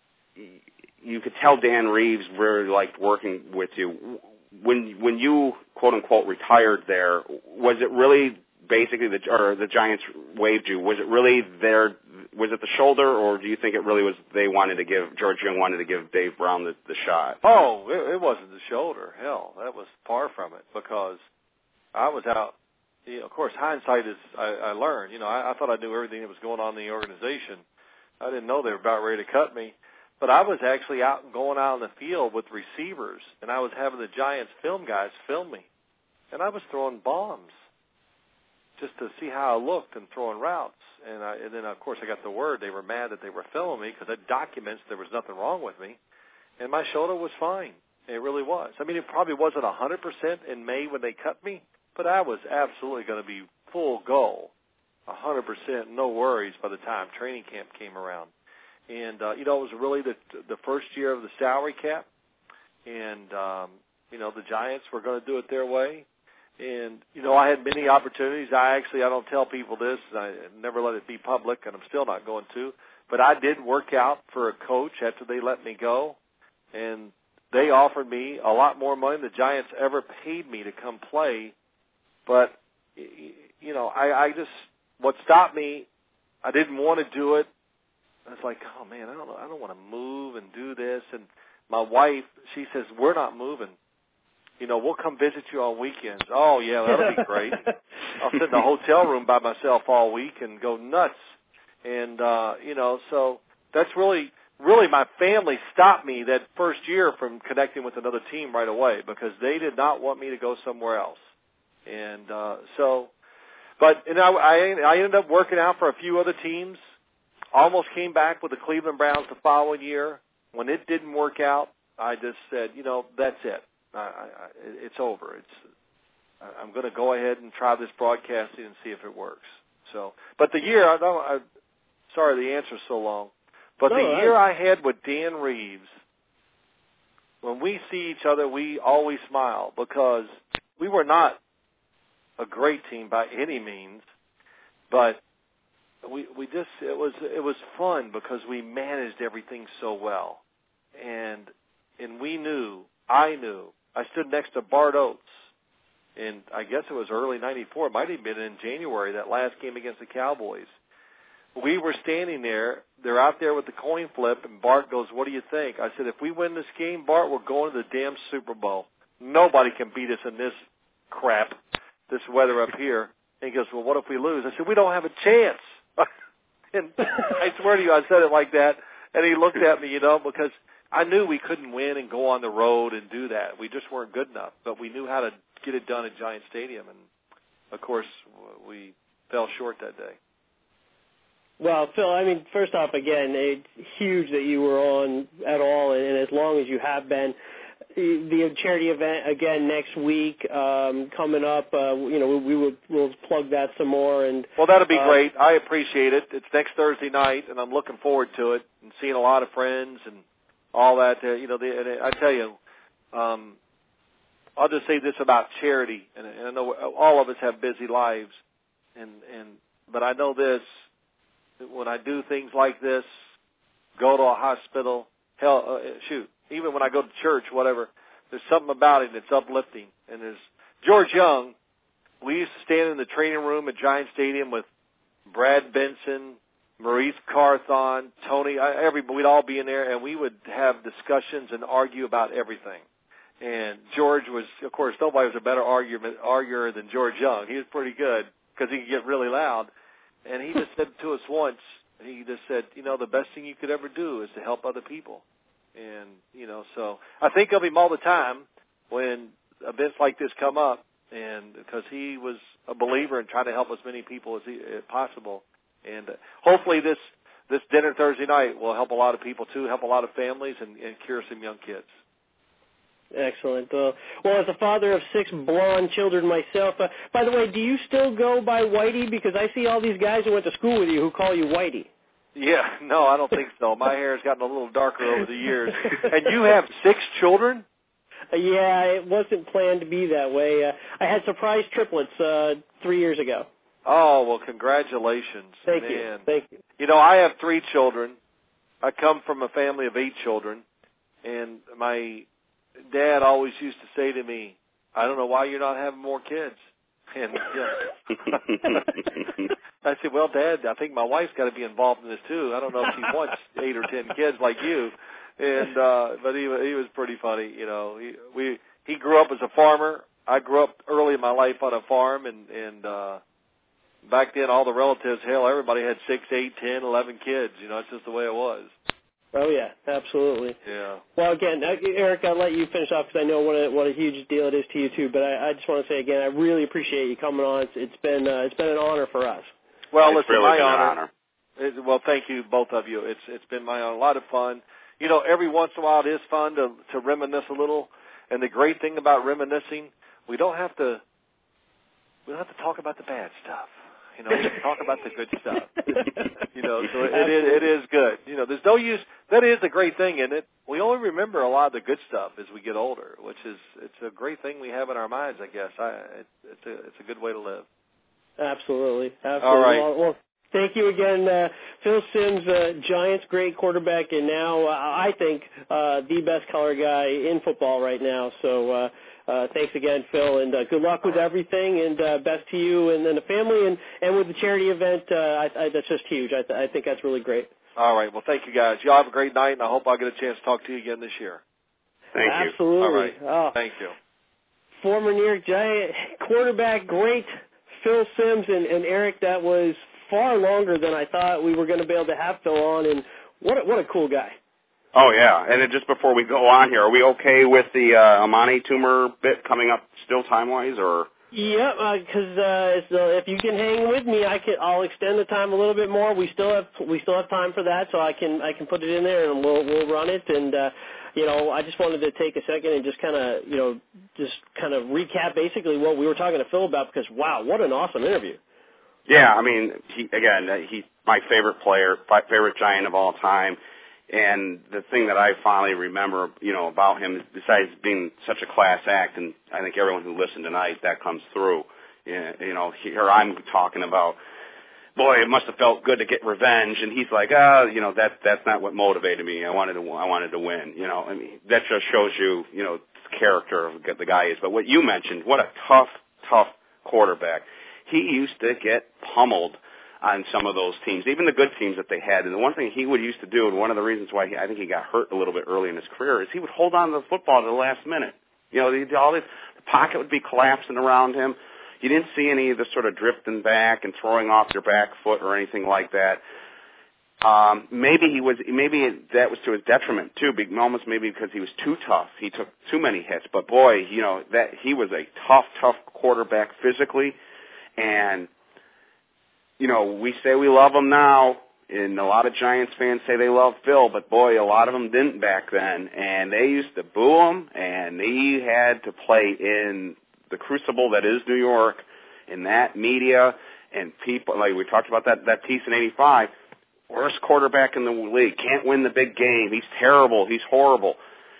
You could tell Dan Reeves really liked working with you. When when you quote unquote retired there, was it really basically the or the Giants waived you? Was it really their was it the shoulder, or do you think it really was they wanted to give George Young wanted to give Dave Brown the, the shot? Oh, it, it wasn't the shoulder. Hell, that was far from it because I was out. You know, of course, hindsight is I, I learned. You know, I, I thought I knew everything that was going on in the organization. I didn't know they were about ready to cut me. But I was actually out and going out in the field with receivers, and I was having the Giants film guys film me, and I was throwing bombs just to see how I looked and throwing routes. And, I, and then, of course, I got the word they were mad that they were filming me because it documents there was nothing wrong with me. And my shoulder was fine. It really was. I mean, it probably wasn't one hundred percent in May when they cut me, but I was absolutely going to be full go, one hundred percent, no worries by the time training camp came around. And, uh, you know, it was really the, the first year of the salary cap. And, um, you know, the Giants were going to do it their way. And, you know, I had many opportunities. I actually, I don't tell people this. I never let it be public, and I'm still not going to. But I did work out for a coach after they let me go. And they offered me a lot more money than the Giants ever paid me to come play. But, you know, I, I just, what stopped me, I didn't want to do it. I was like, oh, man, I don't know. I don't want to move and do this. And my wife, she says, we're not moving. You know, we'll come visit you on weekends. Oh, yeah, that'll be great. I'll sit in a hotel room by myself all week and go nuts. And, uh, you know, so that's really, really my family stopped me that first year from connecting with another team right away because they did not want me to go somewhere else. And uh, so, but and I, I, I ended up working out for a few other teams. Almost came back with the Cleveland Browns the following year. When it didn't work out, I just said, you know, that's it. I, I, it's over. It's I'm going to go ahead and try this broadcasting and see if it works. So, but the year I don't. I, sorry, the answer's so long. But no, the year I, I had with Dan Reeves, when we see each other, we always smile because we were not a great team by any means, but we we just it was it was fun because we managed everything so well, and and we knew I knew. I stood next to Bart Oates, and I guess it was early ninety-four. It might have been in January, that last game against the Cowboys. We were standing there. They're out there with the coin flip, and Bart goes, what do you think? I said, if we win this game, Bart, we're going to the damn Super Bowl. Nobody can beat us in this crap, this weather up here. And he goes, well, what if we lose? I said, we don't have a chance. And I swear to you, I said it like that. And he looked at me, you know, because I knew we couldn't win and go on the road and do that. We just weren't good enough. But we knew how to get it done at Giant Stadium. And, of course, we fell short that day. Well, Phil, I mean, first off, again, it's huge that you were on at all, and as long as you have been. The charity event, again, next week um, coming up, uh, you know, we will we'll plug that some more. And Well, that'll be uh, great. I appreciate it. It's next Thursday night, and I'm looking forward to it and seeing a lot of friends and all that. Uh, you know, the, and I tell you, um, I'll just say this about charity, and, and I know all of us have busy lives, and, and but I know this, when I do things like this, go to a hospital, hell, uh, shoot, even when I go to church, whatever, there's something about it that's uplifting. And there's George Young. We used to stand in the training room at Giant Stadium with Brad Benson, Maurice Carthon, Tony, everybody. We'd all be in there, and we would have discussions and argue about everything. And George was, of course, nobody was a better argument, arguer than George Young. He was pretty good because he could get really loud. And he just said to us once, he just said, you know, the best thing you could ever do is to help other people. And, you know, so I think of him all the time when events like this come up. and because he was a believer and trying to help as many people as, he, as possible. And uh, hopefully this this dinner Thursday night will help a lot of people too, help a lot of families, and, and cure some young kids. Excellent. Uh, well, as a father of six blonde children myself, uh, by the way, do you still go by Whitey? Because I see all these guys who went to school with you who call you Whitey. Yeah, no, I don't think so. My hair has gotten a little darker over the years. And you have six children? Uh, yeah, it wasn't planned to be that way. Uh, I had surprise triplets uh, three years ago. Oh, well, congratulations. Thank Man. you. Thank you. You know, I have three children. I come from a family of eight children, and my dad always used to say to me, I don't know why you're not having more kids. And yeah. I said, well, Dad, I think my wife's got to be involved in this too. I don't know if she wants eight or ten kids like you. And uh, but he he was pretty funny, you know. He we he grew up as a farmer. I grew up early in my life on a farm, and and uh, back then all the relatives, hell, everybody had six, eight, ten, eleven kids. You know, it's just the way it was. Oh yeah, absolutely. Yeah. Well, again, Eric, I'll let you finish off because I know what a what a huge deal it is to you too. But I, I just want to say again, I really appreciate you coming on. It's, it's been uh, it's been an honor for us. Well, it's listen, really my been honor. an honor. It, well, thank you, both of you. It's it's been my honor. A lot of fun. You know, every once in a while it is fun to to reminisce a little. And the great thing about reminiscing, we don't have to we don't have to talk about the bad stuff. You know, we can talk about the good stuff. You know, so it, it, it is good. You know, there's no use. That is a great thing, isn't it? We only remember a lot of the good stuff as we get older, which is it's a great thing we have in our minds, I guess. I, it, it's a it's a good way to live. Absolutely. Absolutely. All right. Well, well thank you again, uh, Phil Simms, uh, Giants great quarterback, and now uh, I think uh, the best color guy in football right now. So. Uh, Uh, thanks again, Phil, and uh, good luck with everything, and uh, best to you and then the family, and, and with the charity event. Uh, I, I, that's just huge. I, th- I think that's really great. All right. Well, thank you, guys. Y'all have a great night, and I hope I'll get a chance to talk to you again this year. Thank Absolutely. you. Absolutely. All right. Oh. Thank you. Former New York Giant quarterback, great Phil Simms, and, and Eric, that was far longer than I thought we were going to be able to have Phil on, and what a, what a cool guy. Oh, yeah. And then just before we go on here, are we okay with the uh, Amani tumor bit coming up still time-wise, or? Yeah, because uh, uh, so if you can hang with me, I can. I'll extend the time a little bit more. We still have we still have time for that, so I can I can put it in there and we'll we'll run it. And uh, you know, I just wanted to take a second and just kind of you know just kind of recap basically what we were talking to Phil about, because wow, what an awesome interview. Yeah, I mean, he again, he's my favorite player, my favorite Giant of all time. And the thing that I finally remember, you know, about him, besides being such a class act, and I think everyone who listened tonight, that comes through. You know, here I'm talking about, boy, it must have felt good to get revenge, and he's like, ah, oh, you know, that that's not what motivated me. I wanted to, I wanted to win. You know, I mean, that just shows you, you know, the character of the guy is. But what you mentioned, what a tough, tough quarterback. He used to get pummeled on some of those teams, even the good teams that they had. And the one thing he would used to do, and one of the reasons why he, I think he got hurt a little bit early in his career, is he would hold on to the football to the last minute. You know, the, all this, the pocket would be collapsing around him. You didn't see any of the sort of drifting back and throwing off your back foot or anything like that. Um, maybe he was, maybe that was to his detriment too, almost maybe because he was too tough. He took too many hits. But boy, you know, that he was a tough, tough quarterback physically, and you know, we say we love him now, and a lot of Giants fans say they love Phil, but boy, a lot of them didn't back then, and they used to boo him, and he had to play in the crucible that is New York, in that media, and people, like we talked about that, that piece in eighty-five, worst quarterback in the league, can't win the big game, he's terrible, he's horrible.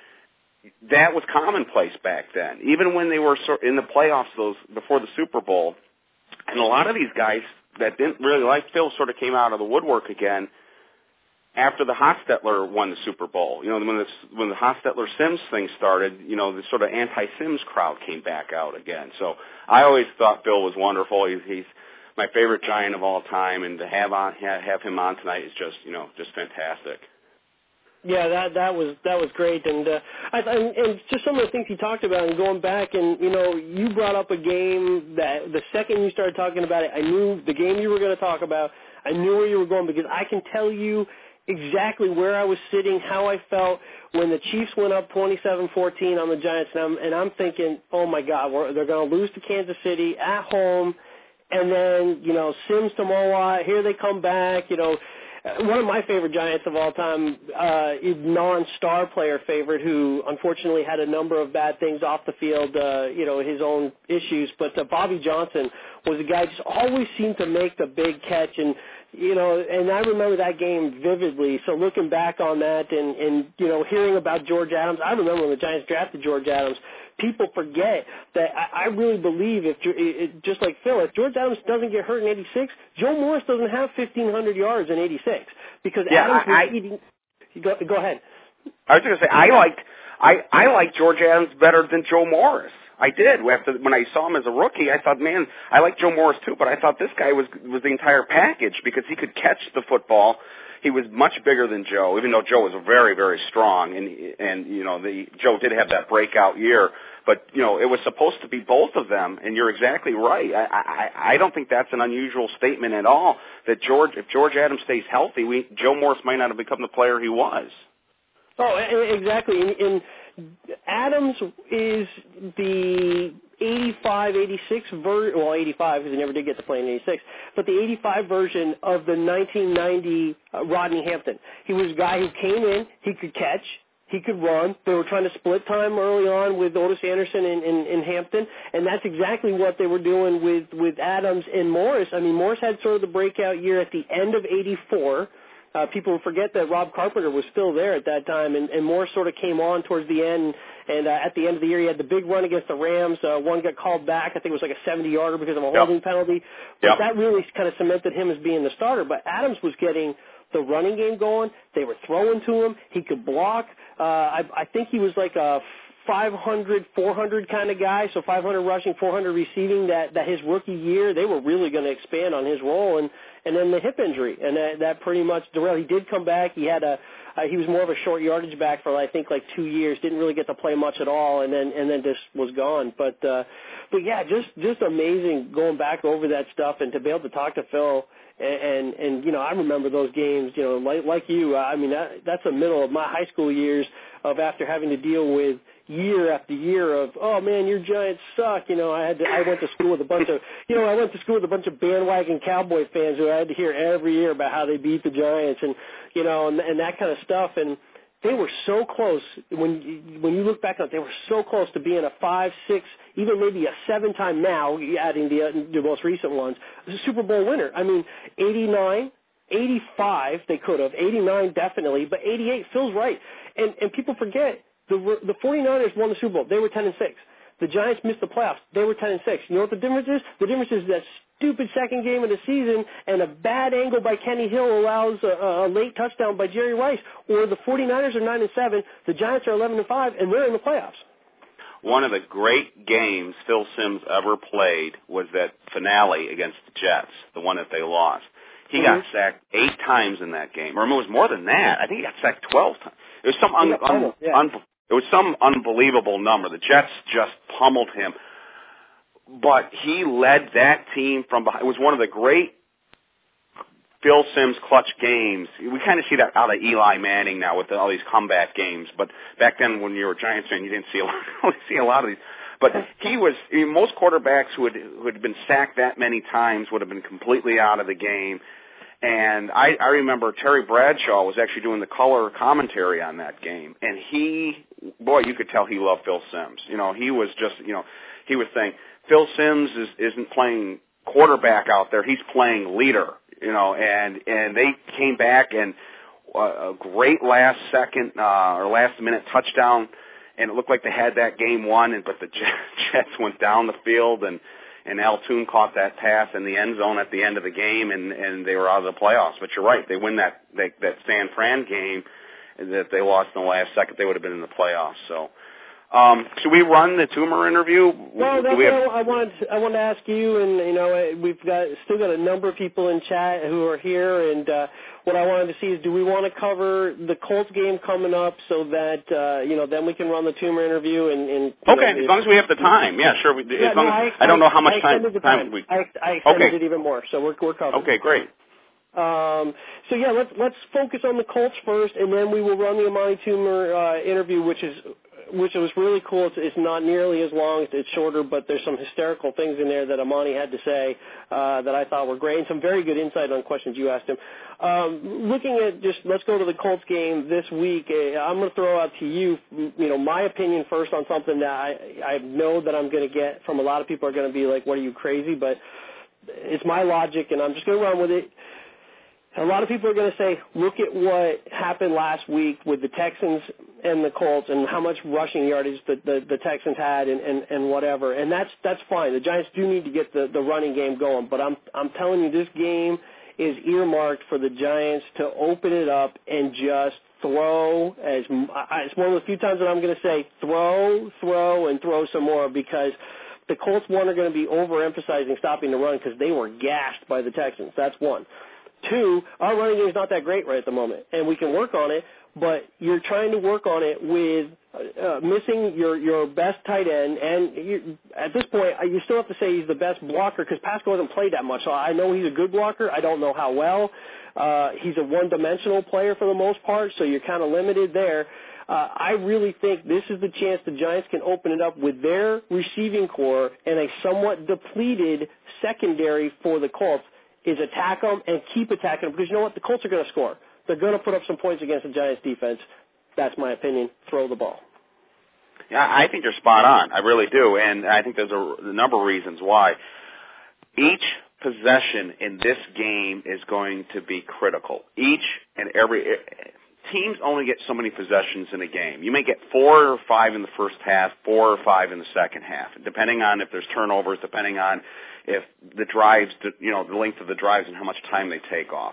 That was commonplace back then, even when they were in the playoffs those before the Super Bowl, and a lot of these guys that didn't really like Phil sort of came out of the woodwork again after the Hostetler won the Super Bowl. You know, when the, when the Hostetler-Sims thing started, you know, the sort of anti-Sims crowd came back out again. So I always thought Phil was wonderful. He's, he's my favorite Giant of all time, and to have on have him on tonight is just, you know, just fantastic. Yeah, that that was that was great, and uh, I, and, and just some of the things he talked about, and going back, and you know, you brought up a game that the second you started talking about it, I knew the game you were going to talk about. I knew where you were going, because I can tell you, exactly where I was sitting, how I felt when the Chiefs went up twenty-seven fourteen on the Giants, and I'm, and I'm thinking, oh, my God, we're, they're going to lose to Kansas City at home, and then, you know, Sims to Moa, here they come back, you know. One of my favorite Giants of all time, uh, non-star player favorite, who unfortunately had a number of bad things off the field, uh, you know, his own issues. But uh, Bobby Johnson was a guy who just always seemed to make the big catch, and you know, and I remember that game vividly. So looking back on that, and and you know, hearing about George Adams, I remember when the Giants drafted George Adams. People forget that I, I really believe if it, just like Phil, if George Adams doesn't get hurt in eighty-six, Joe Morris doesn't have fifteen hundred yards in eighty-six because yeah, Adams I, was I, eating. Go, go ahead. I was going to say I liked I I liked George Adams better than Joe Morris. I did. After when I saw him as a rookie, I thought, man, I like Joe Morris too, but I thought this guy was was the entire package because he could catch the football. He was much bigger than Joe, even though Joe was very, very strong, and and you know the Joe did have that breakout year. But you know it was supposed to be both of them, and you're exactly right. I I, I don't think that's an unusual statement at all. That George, if George Adams stays healthy, we Joe Morris might not have become the player he was. Oh, exactly. And, and Adams is the eighty-five eighty-six version, well, eighty-five because he never did get to play in eighty-six, but the eighty-five version of the nineteen ninety uh, Rodney Hampton. He was a guy who came in, he could catch, he could run. They were trying to split time early on with Otis Anderson in, in, in Hampton, and that's exactly what they were doing with, with Adams and Morris. I mean, Morris had sort of the breakout year at the end of eighty-four. Uh, people forget that Rob Carpenter was still there at that time, and, and Morris sort of came on towards the end. And uh, at the end of the year, he had the big run against the Rams. Uh, one got called back. I think it was like a seventy-yarder because of a holding yep. penalty. But yep. that really kind of cemented him as being the starter. But Adams was getting the running game going. They were throwing to him. He could block. Uh, I, I think he was like a five hundred, four hundred kind of guy, so five hundred rushing, four hundred receiving. That, that his rookie year, they were really going to expand on his role. And and then the hip injury, and that, that pretty much derailed. He did come back. He had a uh, he was more of a short yardage back for I think like two years. Didn't really get to play much at all, and then and then just was gone. But uh, but yeah, just just amazing going back over that stuff and to be able to talk to Phil. And, and and you know I remember those games. You know, like like you. I mean that, that's the middle of my high school years of after having to deal with year after year of, oh man, your Giants suck. You know, I had to, I went to school with a bunch of, you know, I went to school with a bunch of bandwagon Cowboy fans who I had to hear every year about how they beat the Giants and, you know, and, and that kind of stuff. And they were so close. When when you look back on it, they were so close to being a five, six, even maybe a seven-time now, adding the, uh, the most recent ones, a Super Bowl winner. I mean, eighty-nine, eighty-five, they could have, eighty-nine definitely, but eighty-eight, Phil's right. And and people forget, the the 49ers won the Super Bowl. They were ten and six. The Giants missed the playoffs. They were ten and six. You know what the difference is? The difference is that stupid second game of the season and a bad angle by Kenny Hill allows a, a late touchdown by Jerry Rice. Or the 49ers are nine and seven. The Giants are eleven and five, and they're in the playoffs. One of the great games Phil Simms ever played was that finale against the Jets, the one that they lost. He mm-hmm. got sacked eight times in that game, or it was more than that. I think he got sacked twelve times. It was some un, un, yeah. un, it was some unbelievable number. The Jets just pummeled him, but he led that team from behind. It was one of the great Phil Simms clutch games. We kind of see that out of Eli Manning now with all these comeback games, but back then when you were a Giants fan, you didn't see a lot, see a lot of these. But he was, I mean, most quarterbacks who had, who had been sacked that many times would have been completely out of the game. And I, I remember Terry Bradshaw was actually doing the color commentary on that game. And he, boy, you could tell he loved Phil Simms. You know, he was just, you know, he was saying, Phil Simms is, isn't playing quarterback out there. He's playing leader, you know, and, and they came back and uh, a great last second uh, or last minute touchdown. And it looked like they had that game won, and but the Jets went down the field, and, and Al Toon caught that pass in the end zone at the end of the game, and, and they were out of the playoffs. But you're right, they win that they, that San Fran game that they lost in the last second. They would have been in the playoffs. So, um, should we run the Toomer interview? Well, that's we have... what I wanted. To, I wanted to ask you, and you know, we've got still got a number of people in chat who are here, and uh, what I wanted to see is, do we want to cover the Colts game coming up so that uh, you know, then we can run the Toomer interview? And, and okay, know, as long as we have the time, yeah, sure. We, yeah, as long no, as, I, I don't know how much I time, the time time we. I, I extended okay. it even more, so we're we're covered. Okay, great. Um, so yeah, let's let's focus on the Colts first, and then we will run the Amani Toomer uh, interview, which is which was really cool. It's, it's not nearly as long; it's shorter, but there's some hysterical things in there that Amani had to say uh, that I thought were great, and some very good insight on questions you asked him. Um, looking at just let's go to the Colts game this week. Uh, I'm going to throw out to you, you know, my opinion first on something that I I know that I'm going to get from a lot of people are going to be like, "What are you crazy?" But it's my logic, and I'm just going to run with it. A lot of people are going to say, look at what happened last week with the Texans and the Colts and how much rushing yardage the, the, the Texans had and, and, and whatever. And that's that's fine. The Giants do need to get the, the running game going. But I'm I'm telling you, this game is earmarked for the Giants to open it up and just throw. As it's one of the few times that I'm going to say throw, throw, and throw some more, because the Colts, one, are going to be overemphasizing stopping the run because they were gashed by the Texans. That's one. Two, our running game is not that great right at the moment, and we can work on it, but you're trying to work on it with uh, missing your, your best tight end, and you, at this point, you still have to say he's the best blocker because Pascal hasn't played that much, so I know he's a good blocker. I don't know how well. Uh, he's a one-dimensional player for the most part, so you're kind of limited there. Uh, I really think this is the chance the Giants can open it up with their receiving core and a somewhat depleted secondary for the Colts. Is attack them and keep attacking them, because you know what? The Colts are going to score. They're going to put up some points against the Giants defense. That's my opinion. Throw the ball. Yeah, I think you're spot on. I really do, and I think there's a, a number of reasons why. Each possession in this game is going to be critical. Each and every teams only get so many possessions in a game. You may get four or five in the first half, four or five in the second half, depending on if there's turnovers, depending on if the drives, you know, the length of the drives and how much time they take off.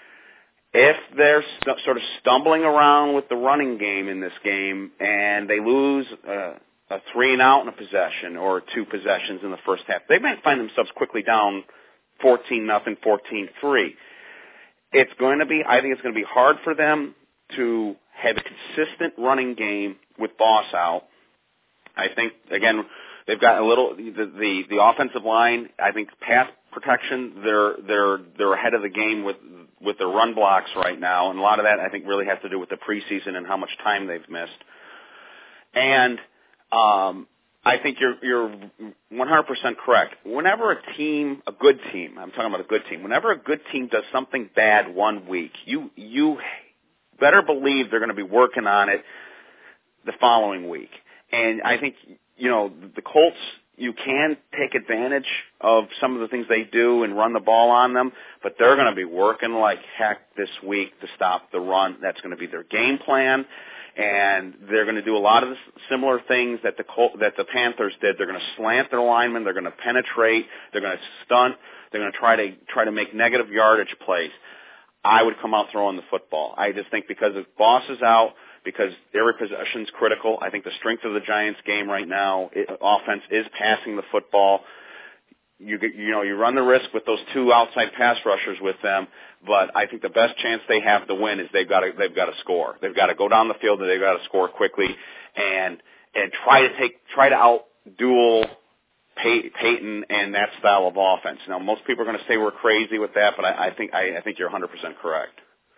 If they're st- sort of stumbling around with the running game in this game and they lose uh, a three and out in a possession or two possessions in the first half, they might find themselves quickly down fourteen nothing, fourteen three. It's going to be, I think it's going to be hard for them to have a consistent running game with Boss out. I think, again, they've got a little the, the the offensive line. I think pass protection. They're they're they're ahead of the game with with their run blocks right now, and a lot of that I think really has to do with the preseason and how much time they've missed. And um, I think you're you're one hundred percent correct. Whenever a team, a good team, I'm talking about a good team. Whenever a good team does something bad one week, you you better believe they're going to be working on it the following week. And I think, you know, the Colts, you can take advantage of some of the things they do and run the ball on them, but they're going to be working like heck this week to stop the run. That's going to be their game plan, and they're going to do a lot of the similar things that the Col- that the Panthers did. They're going to slant their linemen. They're going to penetrate. They're going to stunt. They're going to try to try to make negative yardage plays. I would come out throwing the football. I just think because if Boss is out, because every possession is critical. I think the strength of the Giants' game right now, it, offense, is passing the football. You you know you run the risk with those two outside pass rushers with them, but I think the best chance they have to win is they've got to they've got to score. They've got to go down the field and they've got to score quickly, and and try to take try to out duel Pey- Peyton and that style of offense. Now, most people are going to say we're crazy with that, but I, I think I, I think you're one hundred percent correct.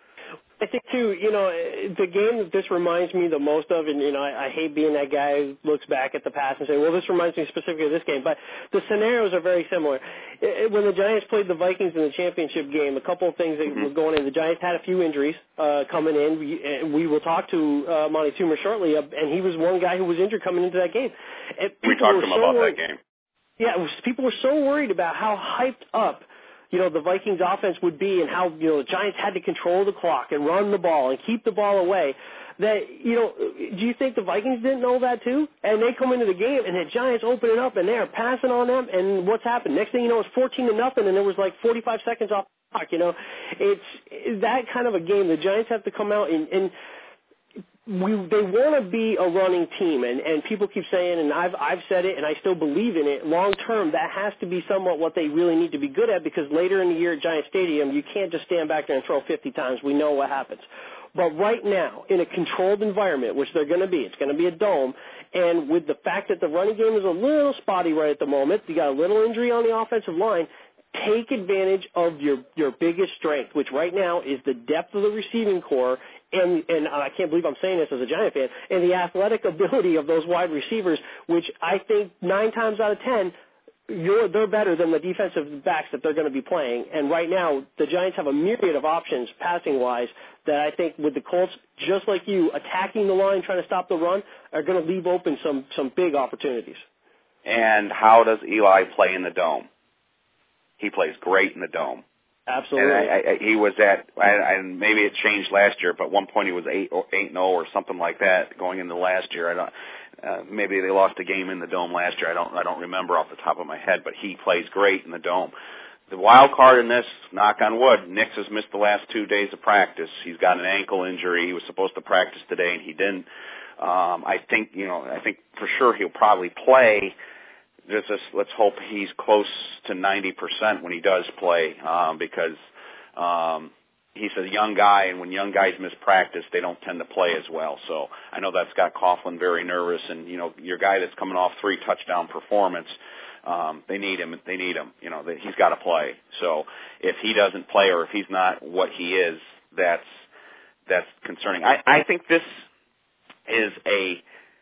I think, too, you know, the game that this reminds me the most of, and, you know, I, I hate being that guy who looks back at the past and say, well, this reminds me specifically of this game, but the scenarios are very similar. It, when the Giants played the Vikings in the championship game, a couple of things that mm-hmm. were going in. The Giants had a few injuries uh, coming in. We, and we will talk to uh, Monty Toomer shortly, uh, and he was one guy who was injured coming into that game. And we talked to him so about worried, that game. Yeah, it was, people were so worried about how hyped up you know, the Vikings offense would be and how, you know, the Giants had to control the clock and run the ball and keep the ball away, that, you know, do you think the Vikings didn't know that too? And they come into the game and the Giants open it up and they're passing on them, and what's happened? Next thing you know, it's fourteen to nothing, and there was like forty-five seconds off the clock, you know. It's that kind of a game. The Giants have to come out and, and we they want to be a running team, and, and people keep saying, and I've I've said it, and I still believe in it. Long term, that has to be somewhat what they really need to be good at, because later in the year at Giant Stadium, you can't just stand back there and throw fifty times. We know what happens. But right now, in a controlled environment, which they're going to be, it's going to be a dome, and with the fact that the running game is a little spotty right at the moment, you got a little injury on the offensive line. take advantage of your, your biggest strength, which right now is the depth of the receiving core, and, and I can't believe I'm saying this as a Giant fan, and the athletic ability of those wide receivers, which I think nine times out of ten, you're, they're better than the defensive backs that they're going to be playing. And right now, the Giants have a myriad of options passing-wise that I think with the Colts, just like you, attacking the line, trying to stop the run, are going to leave open some, some big opportunities. And how does Eli play in the Dome? He plays great in the Dome. Absolutely. And I, I, he was at, and maybe it changed last year, but at one point he was eight or eight and zero or something like that going into last year. I don't. Uh, maybe they lost a game in the Dome last year. I don't. I don't remember off the top of my head, but he plays great in the Dome. The wild card in this, knock on wood, Nix has missed the last two days of practice. He's got an ankle injury. He was supposed to practice today, and he didn't. Um, I think, you know, I think for sure he'll probably play. Just, just let's hope he's close to ninety percent when he does play, um, because um, he's a young guy, and when young guys miss practice, they don't tend to play as well. So I know that's got Coughlin very nervous, and you know, your guy that's coming off three touchdown performance, um, they need him. They need him. You know, that he's got to play. So if he doesn't play, or if he's not what he is, that's that's concerning. I, I think this is a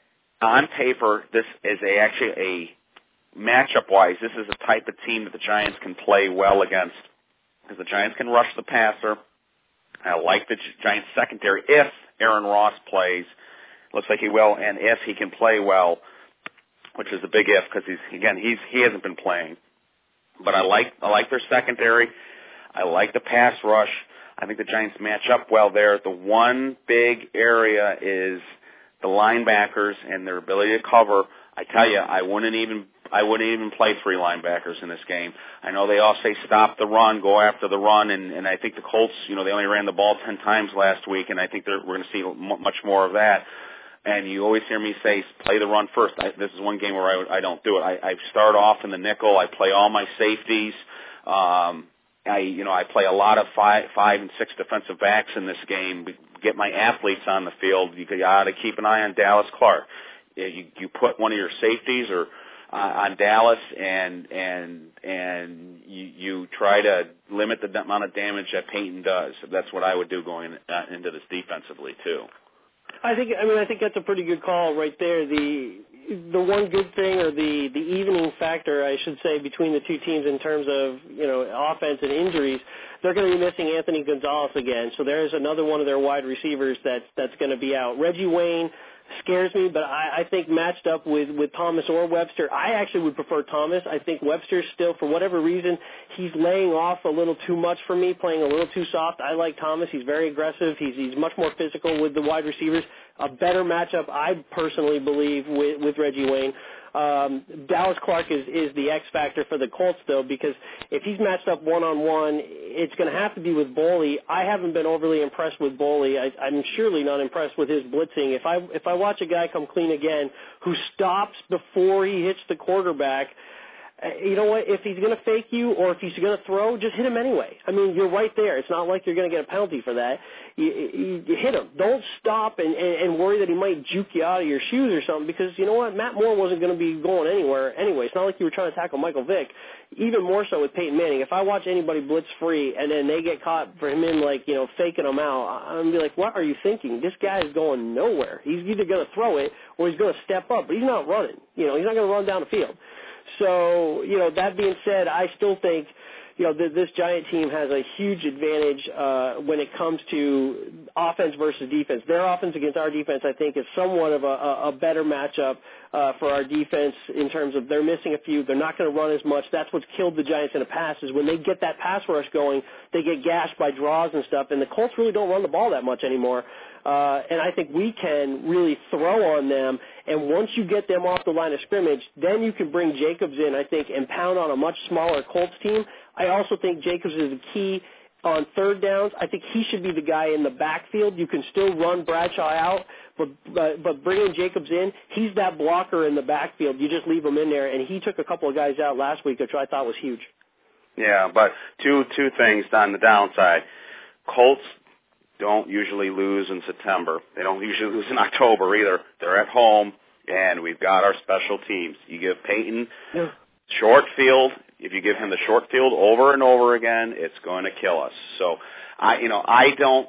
on paper. This is a actually a matchup-wise, this is a type of team that the Giants can play well against, because the Giants can rush the passer. I like the Giants secondary if Aaron Ross plays. Looks like he will, and if he can play well, which is a big if, because he's again he's he hasn't been playing. But I like I like their secondary. I like the pass rush. I think the Giants match up well there. The one big area is the linebackers and their ability to cover. I tell you, I wouldn't even I wouldn't even play three linebackers in this game. I know they all say stop the run, go after the run, and, and I think the Colts, you know, they only ran the ball ten times last week, and I think they're, we're going to see much more of that. And you always hear me say, play the run first. I, this is one game where I, I don't do it. I, I start off in the nickel. I play all my safeties. Um, I, you know, I play a lot of five, five and six defensive backs in this game. Get my athletes on the field. You got to keep an eye on Dallas Clark. You, you put one of your safeties or uh, on Dallas, and and and you, you try to limit the amount of damage that Peyton does. That's what I would do going uh, into this defensively too. I think. I mean, I think that's a pretty good call right there. The the one good thing, or the the evening factor, I should say, between the two teams in terms of, you know, offense and injuries, they're going to be missing Anthony Gonzalez again. So there's another one of their wide receivers that's that's going to be out. Reggie Wayne scares me, but I, I think matched up with, with Thomas or Webster, I actually would prefer Thomas. I think Webster still, for whatever reason, he's laying off a little too much for me, playing a little too soft. I like Thomas. He's very aggressive. He's he's much more physical with the wide receivers. A better matchup, I personally believe, with, with Reggie Wayne. Um, Dallas Clark is, is the X factor for the Colts, though, because if he's matched up one-on-one, it's going to have to be with Boley. I haven't been overly impressed with Boley. I, I'm surely not impressed with his blitzing. If I if I watch a guy come clean again who stops before he hits the quarterback, you know what, if he's going to fake you or if he's going to throw, just hit him anyway. I mean, you're right there. It's not like you're going to get a penalty for that. You, you, you hit him. Don't stop and, and, and worry that he might juke you out of your shoes or something, because you know what, Matt Moore wasn't going to be going anywhere anyway. It's not like you were trying to tackle Michael Vick. Even more so with Peyton Manning. If I watch anybody blitz free and then they get caught for him in, like, you know, faking them out, I'm going to be like, what are you thinking? This guy is going nowhere. He's either going to throw it or he's going to step up, but he's not running. You know, he's not going to run down the field. So, you know, that being said, I still think, you know, th- this Giant team has a huge advantage uh, when it comes to offense versus defense. Their offense against our defense, I think, is somewhat of a, a better matchup uh, for our defense in terms of they're missing a few. They're not going to run as much. That's what's killed the Giants in the past, is when they get that pass rush going, they get gashed by draws and stuff, and the Colts really don't run the ball that much anymore. Uh, and I think we can really throw on them, and once you get them off the line of scrimmage, then you can bring Jacobs in, I think, and pound on a much smaller Colts team. I also think Jacobs is the key on third downs. I think he should be the guy in the backfield. You can still run Bradshaw out, but but, but bringing Jacobs in, he's that blocker in the backfield. You just leave him in there, and he took a couple of guys out last week, which I thought was huge. Yeah, but two two things on the downside. Colts don't usually lose in September. They don't usually lose in October either. They're at home, and we've got our special teams. You give Peyton yeah. short field, if you give him the short field over and over again, it's going to kill us. So, I, you know, I don't,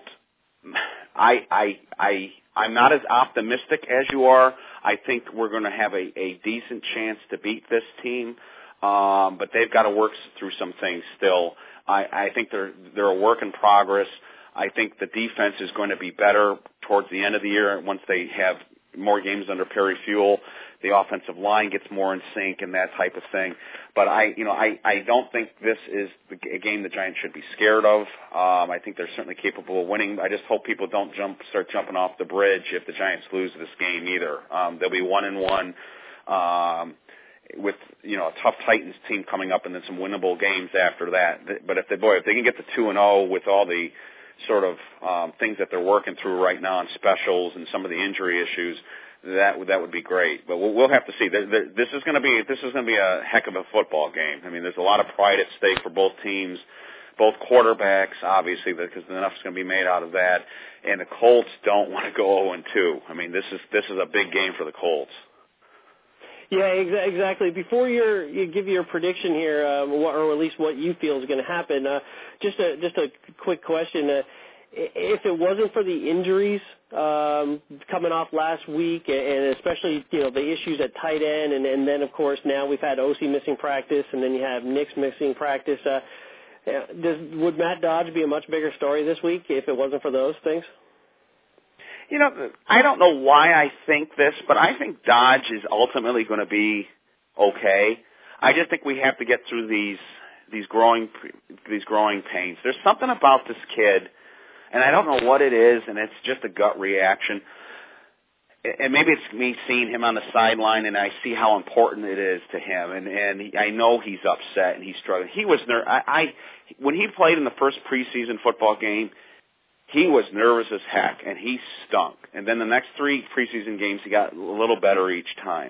I, I, I, I'm not as optimistic as you are. I think we're going to have a, a decent chance to beat this team, um, but they've got to work through some things still. I, I think they're they're a work in progress. I think the defense is going to be better towards the end of the year once they have more games under Perry Fuel. The offensive line gets more in sync and that type of thing. But I, you know, I, I don't think this is a game the Giants should be scared of. Um, I think they're certainly capable of winning. I just hope people don't jump, start jumping off the bridge if the Giants lose this game either. Um, they'll be one and one, um, with, you know, a tough Titans team coming up and then some winnable games after that. But if they, boy, if they can get to two and oh with all the sort of um, things that they're working through right now on specials and some of the injury issues, that would that would be great. But we'll, we'll have to see. There, there, this is going to be this is going to be a heck of a football game. I mean, there's a lot of pride at stake for both teams, both quarterbacks, obviously, because enough's going to be made out of that. And the Colts don't want to go oh and two. I mean, this is this is a big game for the Colts. Yeah, exa- exactly. Before you're, you give your prediction here, uh, or at least what you feel is going to happen, uh, just a just a quick question. Uh, if it wasn't for the injuries um, coming off last week, and especially you know the issues at tight end, and, and then of course now we've had O C missing practice, and then you have Nick's missing practice. Uh, does would Matt Dodge be a much bigger story this week if it wasn't for those things? You know, I don't know why I think this, but I think Dodge is ultimately going to be okay. I just think we have to get through these these growing these growing pains. There's something about this kid, and I don't know what it is, and it's just a gut reaction. And maybe it's me seeing him on the sideline, and I see how important it is to him, and and he, I know he's upset and he's struggling. He was ner- I, I when he played in the first preseason football game, he was nervous as heck, and he stunk. And then the next three preseason games, he got a little better each time.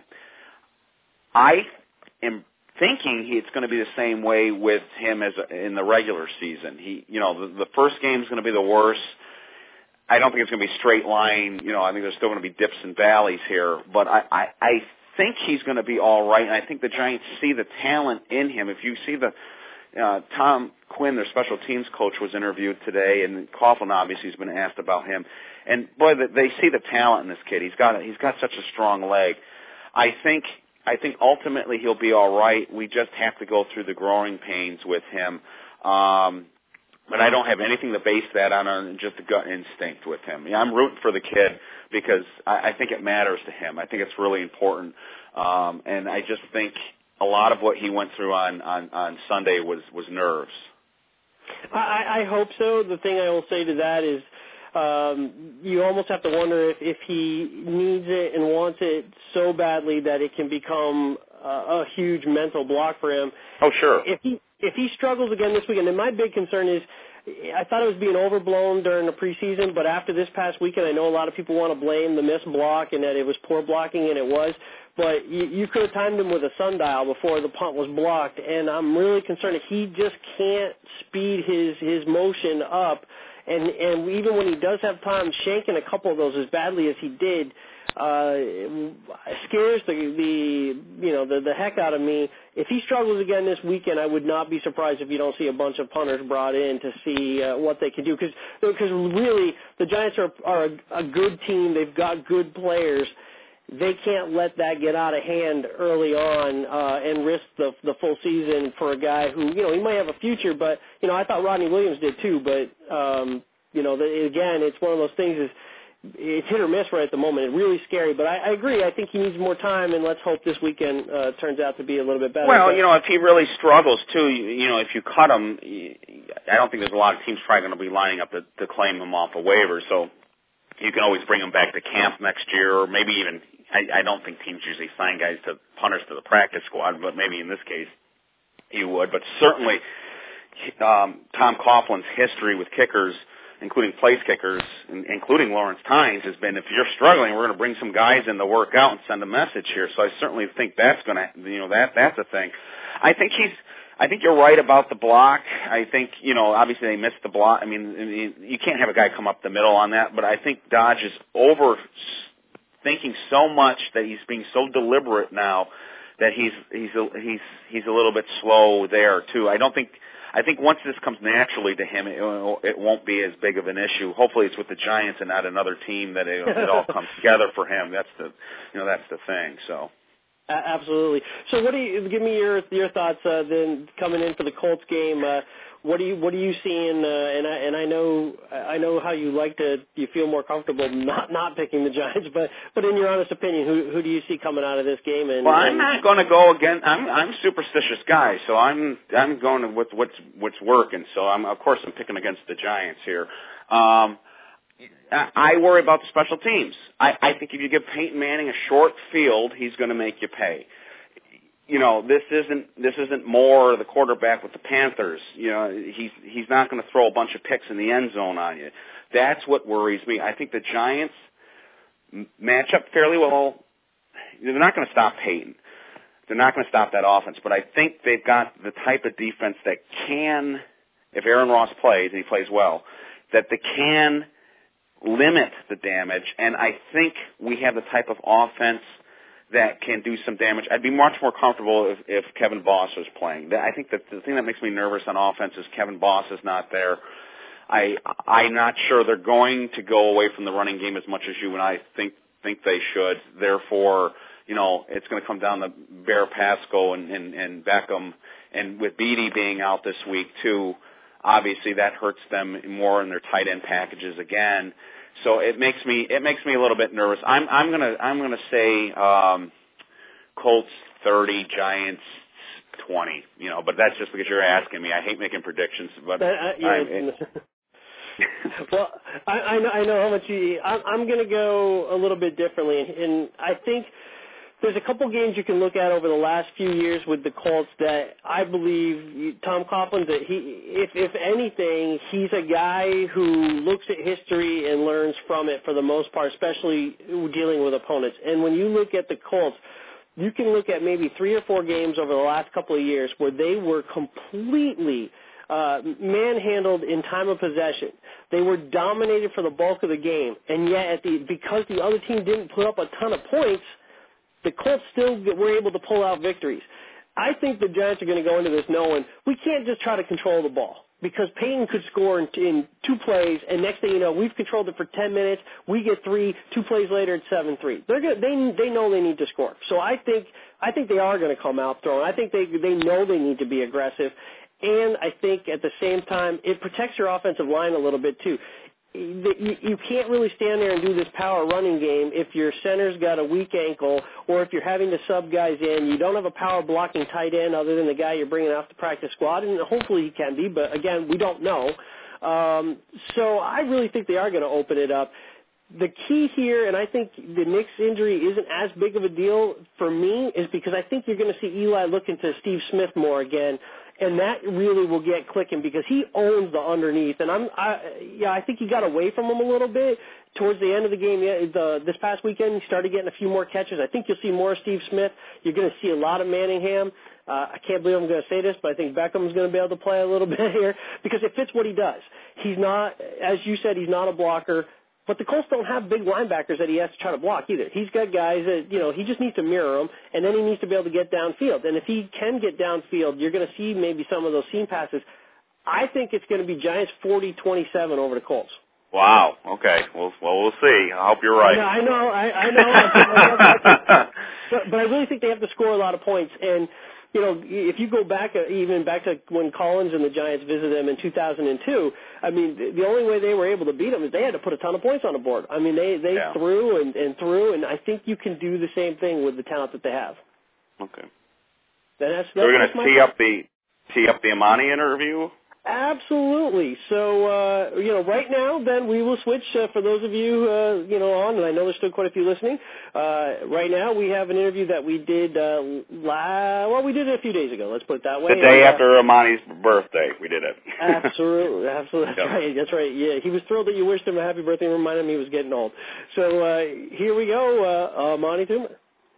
I am thinking he, it's going to be the same way with him as a, in the regular season. He, you know, the, the first game is going to be the worst. I don't think it's going to be straight line. You know, I think there's still going to be dips and valleys here. But I, I, I think he's going to be all right, and I think the Giants see the talent in him. If you see the Uh, Tom Quinn, their special teams coach, was interviewed today, and Coughlin obviously has been asked about him. And boy, they see the talent in this kid. He's got he's got such a strong leg. I think I think ultimately he'll be all right. We just have to go through the growing pains with him. Um, but I don't have anything to base that on, on just a gut instinct with him. Yeah, I'm rooting for the kid because I, I think it matters to him. I think it's really important, um, and I just think a lot of what he went through on, on, on Sunday was, was nerves. I, I hope so. The thing I will say to that is um, you almost have to wonder if, if he needs it and wants it so badly that it can become uh, a huge mental block for him. Oh, sure. If he if he struggles again this weekend, and my big concern is I thought it was being overblown during the preseason, but after this past weekend, I know a lot of people want to blame the missed block and that it was poor blocking, and it was. But you, you could have timed him with a sundial before the punt was blocked, and I'm really concerned that he just can't speed his, his motion up. And, and even when he does have time, shanking a couple of those as badly as he did uh, scares the, the you know the, the heck out of me. If he struggles again this weekend, I would not be surprised if you don't see a bunch of punters brought in to see uh, what they can do. Because really, the Giants are, are a, a good team. They've got good players. They can't let that get out of hand early on uh, and risk the the full season for a guy who, you know, he might have a future, but, you know, I thought Rodney Williams did too, but, um, you know, the, again, it's one of those things is it's hit or miss right at the moment. It's really scary, but I, I agree. I think he needs more time, and let's hope this weekend uh, turns out to be a little bit better. Well, but, you know, if he really struggles too, you, you know, if you cut him, I don't think there's a lot of teams probably going to be lining up to, to claim him off of waivers, so you can always bring him back to camp next year, or maybe even I, I don't think teams usually sign guys to punters to the practice squad, but maybe in this case you would. But certainly um, Tom Coughlin's history with kickers, including place kickers, including Lawrence Tynes, has been if you're struggling, we're going to bring some guys in to work out and send a message here. So I certainly think that's going to, you know, that that's a thing. I think he's. I think you're right about the block. I think, you know, obviously they missed the block. I mean, you can't have a guy come up the middle on that, but I think Dodge is over thinking so much that he's being so deliberate now that he's he's a, he's he's a little bit slow there too. I don't think. I think once this comes naturally to him, it, it won't be as big of an issue. Hopefully, it's with the Giants and not another team that it, it all comes together for him. That's the, you know, that's the thing. So. Uh, absolutely. So, what do you give me your your thoughts uh, then coming in for the Colts game? Uh, what do you what are you seeing? Uh, and I and I know I know how you like to you feel more comfortable not not picking the Giants, but but in your honest opinion, who who do you see coming out of this game? And well, I'm and, not going to go again. I'm I'm a superstitious guy, so I'm I'm going with what's what's working. So I'm of course I'm picking against the Giants here. Um, I worry about the special teams. I, I think if you give Peyton Manning a short field, he's going to make you pay. You know, this isn't this isn't Moore, the quarterback with the Panthers. You know, he's he's not going to throw a bunch of picks in the end zone on you. That's what worries me. I think the Giants match up fairly well. They're not going to stop Peyton. They're not going to stop that offense. But I think they've got the type of defense that can, if Aaron Ross plays and he plays well, that they can limit the damage, and I think we have the type of offense that can do some damage. I'd be much more comfortable if, if Kevin Boss was playing. I think that the thing that makes me nervous on offense is Kevin Boss is not there. I, I'm not sure they're going to go away from the running game as much as you and I think think they should. Therefore, you know, it's going to come down to Bear Pascal and, and, and Beckham, and with Beatty being out this week too, obviously that hurts them more in their tight end packages again. So it makes me it makes me a little bit nervous. I'm I'm gonna I'm gonna say um, Colts thirty, Giants twenty. You know, but that's just because you're asking me. I hate making predictions, but uh, yeah, I'm, well, I, I know I know how much you. I'm, I'm gonna go a little bit differently, and, and I think there's a couple games you can look at over the last few years with the Colts that I believe Tom Coughlin, that he, if if anything, he's a guy who looks at history and learns from it for the most part, especially dealing with opponents. And when you look at the Colts, you can look at maybe three or four games over the last couple of years where they were completely uh, manhandled in time of possession. They were dominated for the bulk of the game, and yet at the because the other team didn't put up a ton of points, the Colts still were able to pull out victories. I think the Giants are going to go into this knowing we can't just try to control the ball, because Peyton could score in, in two plays, and next thing you know, we've controlled it for ten minutes. We get three. Two plays later, it's seven three. They're gonna, they they know they need to score. So I think I think they are going to come out throwing. I think they they know they need to be aggressive, and I think at the same time it protects your offensive line a little bit too. You can't really stand there and do this power running game if your center's got a weak ankle, or if you're having to sub guys in. You don't have a power blocking tight end other than the guy you're bringing off the practice squad, and hopefully he can be, but again, we don't know. Um, so I really think they are going to open it up. The key here, and I think the Knicks injury isn't as big of a deal for me, is because I think you're going to see Eli looking to Steve Smith more again. And that really will get clicking because he owns the underneath. And I'm, I, yeah, I think he got away from him a little bit towards the end of the game. Yeah, the, this past weekend, he started getting a few more catches. I think you'll see more Steve Smith. You're going to see a lot of Manningham. Uh, I can't believe I'm going to say this, but I think Beckham's going to be able to play a little bit here because it fits what he does. He's not, as you said, he's not a blocker. But the Colts don't have big linebackers that he has to try to block either. He's got guys that, you know, he just needs to mirror them, and then he needs to be able to get downfield. And if he can get downfield, you're going to see maybe some of those seam passes. I think it's going to be Giants forty twenty-seven over the Colts. Wow. Okay. Well, well, we'll see. I hope you're right. I know. I, I know. I, but, but I really think they have to score a lot of points. And, you know, if you go back, uh, even back to when Collins and the Giants visited them in two thousand two, I mean, the, the only way they were able to beat them is they had to put a ton of points on the board. I mean, they, they yeah. threw and, and threw, and I think you can do the same thing with the talent that they have. Okay. And that's, that's, so we're going to tee point. up the tee up the Amani interview? Absolutely. So, uh, you know, right now, then we will switch uh, for those of you, uh, you know, on, and I know there's still quite a few listening. Uh, right now, we have an interview that we did, uh, la- well, we did it a few days ago. Let's put it that way. The day and, uh, after Amani's birthday, we did it. absolutely, absolutely. That's yep. right. That's right. Yeah, he was thrilled that you wished him a happy birthday and reminded him he was getting old. So uh, here we go, uh, Amani Toomer.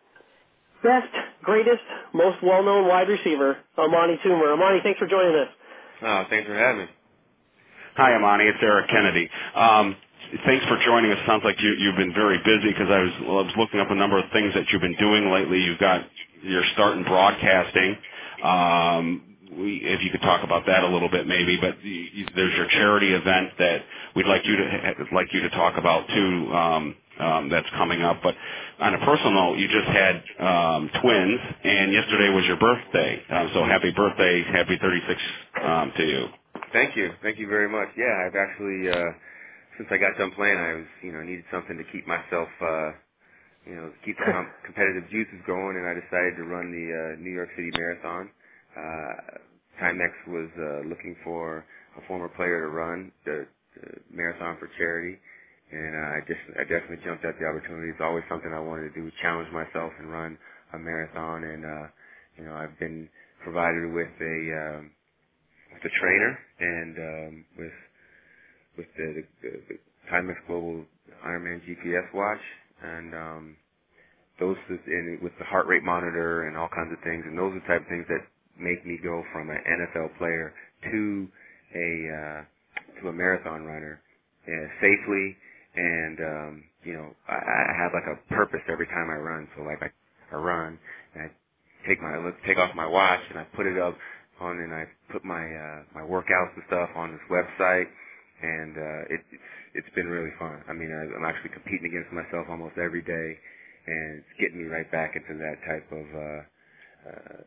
Best, greatest, most well-known wide receiver, Amani Toomer. Amani, thanks for joining us. Oh, thanks for having me. Hi, Amani. It's Eric Kennedy. Um, thanks for joining us. Sounds like you, you've been very busy because I was, well, I was looking up a number of things that you've been doing lately. You've got your start in broadcasting. Um, we, if you could talk about that a little bit, maybe. But you, there's your charity event that we'd like you to like you to talk about too. Um, um, that's coming up. But on a personal note, you just had um, twins, and yesterday was your birthday. Um, so happy birthday, happy thirty-six um, to you. Thank you, thank you very much. Yeah, I've actually uh, since I got done playing, I was you know needed something to keep myself. Uh, You know, keep the competitive juices going, and I decided to run the uh, New York City Marathon. Uh, Timex was uh, looking for a former player to run the, the marathon for charity, and uh, I just I definitely jumped at the opportunity. It's always something I wanted to do, challenge myself and run a marathon. And uh, you know, I've been provided with a um, with a trainer and um, with with the, the, the Timex Global Ironman G P S watch. And um, those and with the heart rate monitor and all kinds of things, and those are the type of things that make me go from an N F L player to a uh, to a marathon runner uh, safely. And um, you know, I, I have like a purpose every time I run. So like I, I run, and I take my look, take off my watch, and I put it up on, and I put my uh, my workouts and stuff on this website. And uh, it, it's it's been really fun. I mean, I, I'm actually competing against myself almost every day, and it's getting me right back into that type of uh, uh,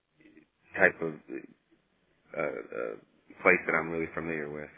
type of uh, uh, place that I'm really familiar with.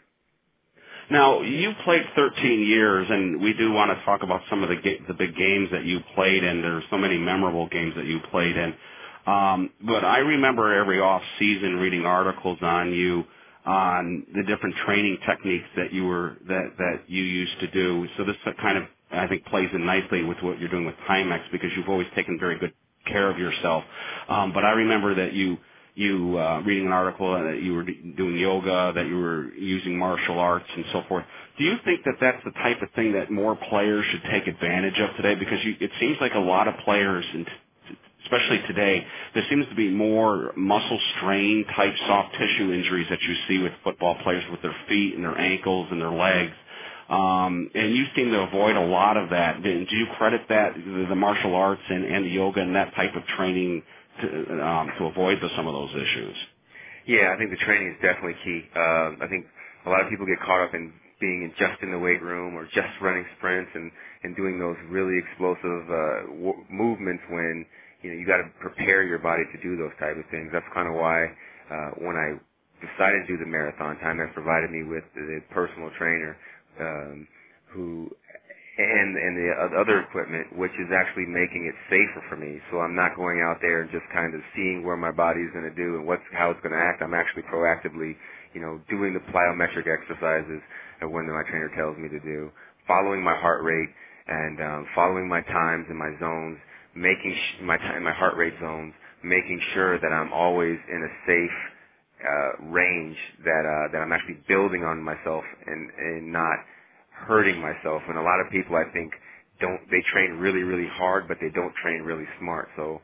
Now, you played thirteen years, and we do want to talk about some of the ga- the big games that you played in. There's so many memorable games that you played in. Um, but I remember every off season reading articles on you, on the different training techniques that you were that that you used to do. So this kind of, I think, plays in nicely with what you're doing with Timex, because you've always taken very good care of yourself. Um, but I remember that you you uh, reading an article that you were doing yoga, that you were using martial arts and so forth. Do you think that that's the type of thing that more players should take advantage of today? Because you, it seems like a lot of players, and especially today, there seems to be more muscle strain type soft tissue injuries that you see with football players with their feet and their ankles and their legs. Um, and you seem to avoid a lot of that. Do you credit that, the martial arts and, and the yoga and that type of training to, um, to avoid the, some of those issues? Yeah, I think the training is definitely key. Uh, I think a lot of people get caught up in being in just in the weight room or just running sprints and, and doing those really explosive uh, w- movements when you know, you got to prepare your body to do those type of things. That's kind of why uh, when I decided to do the marathon, Timex provided me with the personal trainer um, who and and the other equipment, which is actually making it safer for me. So I'm not going out there and just kind of seeing where my body is going to do and what's how it's going to act. I'm actually proactively, you know, doing the plyometric exercises when my trainer tells me to do, following my heart rate and um, following my times and my zones, making sh- my time, my heart rate zones, making sure that I'm always in a safe uh, range, that uh, that I'm actually building on myself and, and not hurting myself. And a lot of people, I think, don't they train really, really hard, but they don't train really smart. So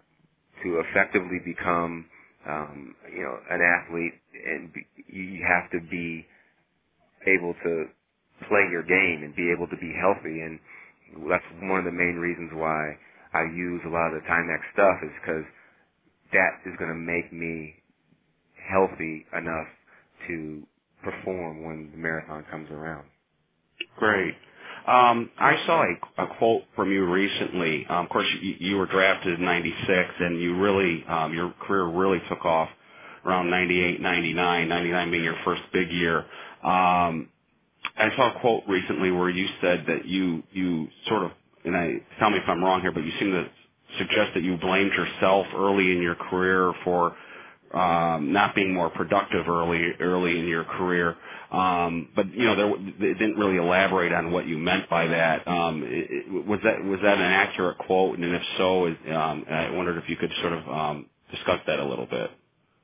to effectively become, um, you know, an athlete, and be, you have to be able to play your game and be able to be healthy. And that's one of the main reasons why I use a lot of the Timex stuff, is because that is going to make me healthy enough to perform when the marathon comes around. Great. Um, I saw a, a quote from you recently. Um, of course, you, you were drafted in ninety-six, and you really, um, your career really took off around ninety-eight, ninety-nine, ninety-nine being your first big year. Um, I saw a quote recently where you said that you, you sort of, and I tell me if I'm wrong here, but you seem to suggest that you blamed yourself early in your career for um, not being more productive early early in your career. Um, but you know, there, it didn't really elaborate on what you meant by that. Um, it, it, was that was that an accurate quote? And if so, is, um, I wondered if you could sort of um, discuss that a little bit.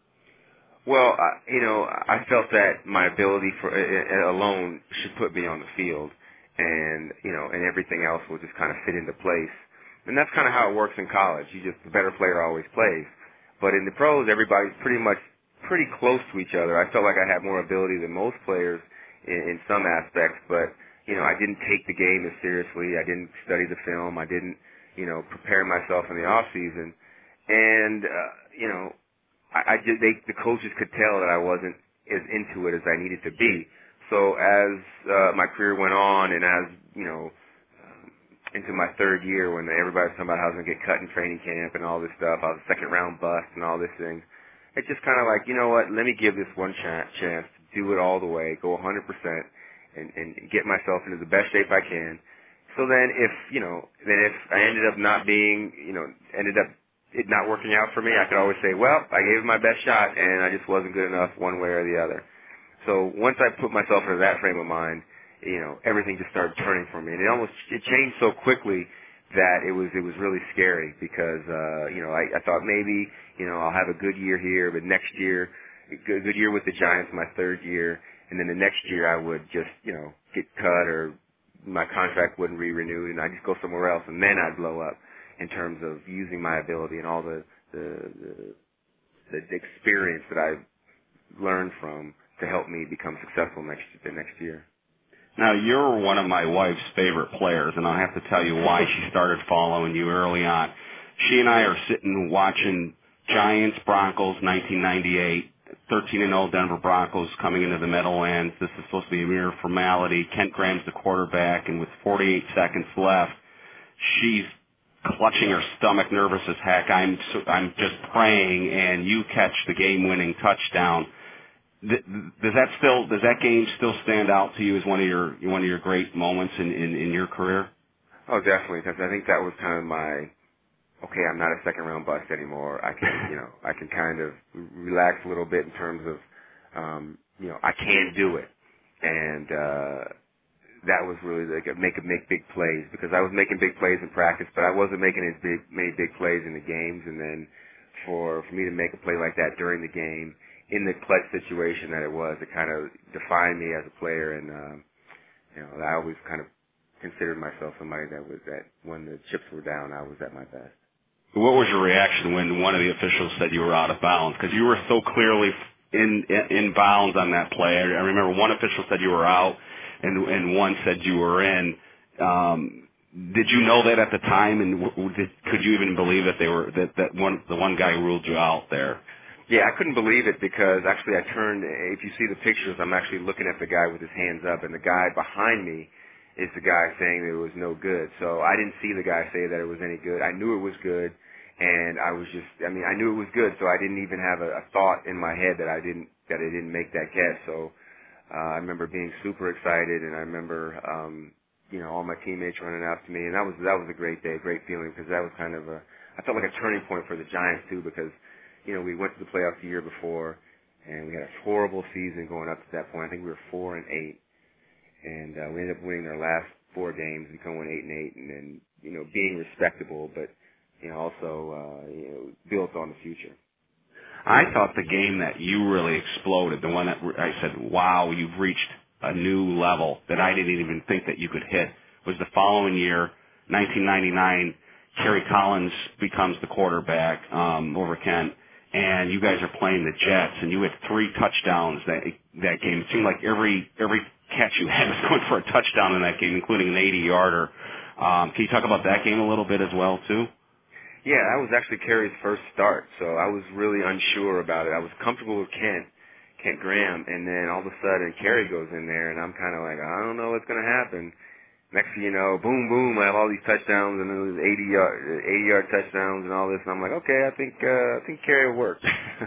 Well, I, you know, I felt that my ability for uh, alone should put me on the field, and you know, and everything else will just kind of fit into place. And that's kind of how it works in college. You just the better player always plays. But in the pros, everybody's pretty much pretty close to each other. I felt like I had more ability than most players in, in some aspects, but you know, I didn't take the game as seriously. I didn't study the film. I didn't, you know, prepare myself in the off season. And, uh, you know, I, I just, they, the coaches could tell that I wasn't as into it as I needed to be. So as uh, my career went on, and as, you know, um, into my third year when everybody was talking about how I was going to get cut in training camp and all this stuff, I was a second round bust and all this thing. It's just kind of like, you know what, let me give this one chance, chance to do it all the way, go one hundred percent, and, and get myself into the best shape I can. So then if, you know, then if I ended up not being, you know, ended up it not working out for me, I could always say, well, I gave it my best shot, and I just wasn't good enough one way or the other. So once I put myself into that frame of mind, you know, everything just started turning for me. And it almost, it changed so quickly that it was, it was really scary because, uh, you know, I, I thought maybe, you know, I'll have a good year here, but next year, a good, good year with the Giants, my third year, and then the next year I would just, you know, get cut or my contract wouldn't be renewed and I'd just go somewhere else and then I'd blow up in terms of using my ability and all the, the, the, the experience that I've learned from to help me become successful next the next year. Now, you're one of my wife's favorite players, and I'll have to tell you why she started following you early on. She and I are sitting watching Giants Broncos nineteen ninety-eight, thirteen and oh Denver Broncos coming into the Meadowlands. This is supposed to be a mere formality. Kent Graham's the quarterback, and with forty-eight seconds left, she's clutching her stomach, nervous as heck. I'm I'm just praying, and you catch the game-winning touchdown. Does that still does that game still stand out to you as one of your one of your great moments in, in, in your career? Oh, definitely, because I think that was kind of my okay. I'm not a second round bust anymore. I can you know I can kind of relax a little bit in terms of um, you know I can do it, and uh, that was really like make make big plays because I was making big plays in practice, but I wasn't making as big many big plays in the games, and then for for me to make a play like that during the game, in the clutch situation that it was, it kind of defined me as a player, and um, you know, I always kind of considered myself somebody that was that when the chips were down, I was at my best. What was your reaction when one of the officials said you were out of bounds? Because you were so clearly in, in in bounds on that play. I, I remember one official said you were out, and and one said you were in. Um, did you know that at the time, and w- did, could you even believe that they were that that one the one guy ruled you out there? Yeah, I couldn't believe it because actually I turned, if you see the pictures, I'm actually looking at the guy with his hands up, and the guy behind me is the guy saying that it was no good. So I didn't see the guy say that it was any good. I knew it was good, and I was just, I mean, I knew it was good, so I didn't even have a, a thought in my head that I didn't, that I didn't make that guess. So uh, I remember being super excited, and I remember, um, you know, all my teammates running out to me, and that was, that was a great day, great feeling, because that was kind of a, I felt like a turning point for the Giants, too, because you know, we went to the playoffs the year before, and we had a horrible season going up to that point. I think we were four and eight, and uh, we ended up winning our last four games, and going eight and eight, and then you know being respectable, but you know also uh, you know built on the future. I thought the game that you really exploded, the one that I said, "Wow, you've reached a new level that I didn't even think that you could hit," was the following year, nineteen ninety-nine. Kerry Collins becomes the quarterback um, over Kent. And you guys are playing the Jets, and you had three touchdowns that that game. It seemed like every every catch you had was going for a touchdown in that game, including an eighty-yarder. Um, can you talk about that game a little bit as well, too? Yeah, that was actually Kerry's first start, so I was really unsure about it. I was comfortable with Kent, Kent Graham, and then all of a sudden Kerry goes in there, and I'm kind of like, I don't know what's going to happen. Next thing you know, boom, boom, I have all these touchdowns and those eighty-yard, eighty-yard touchdowns and all this, and I'm like, okay, I think, uh, I think Kerry will work.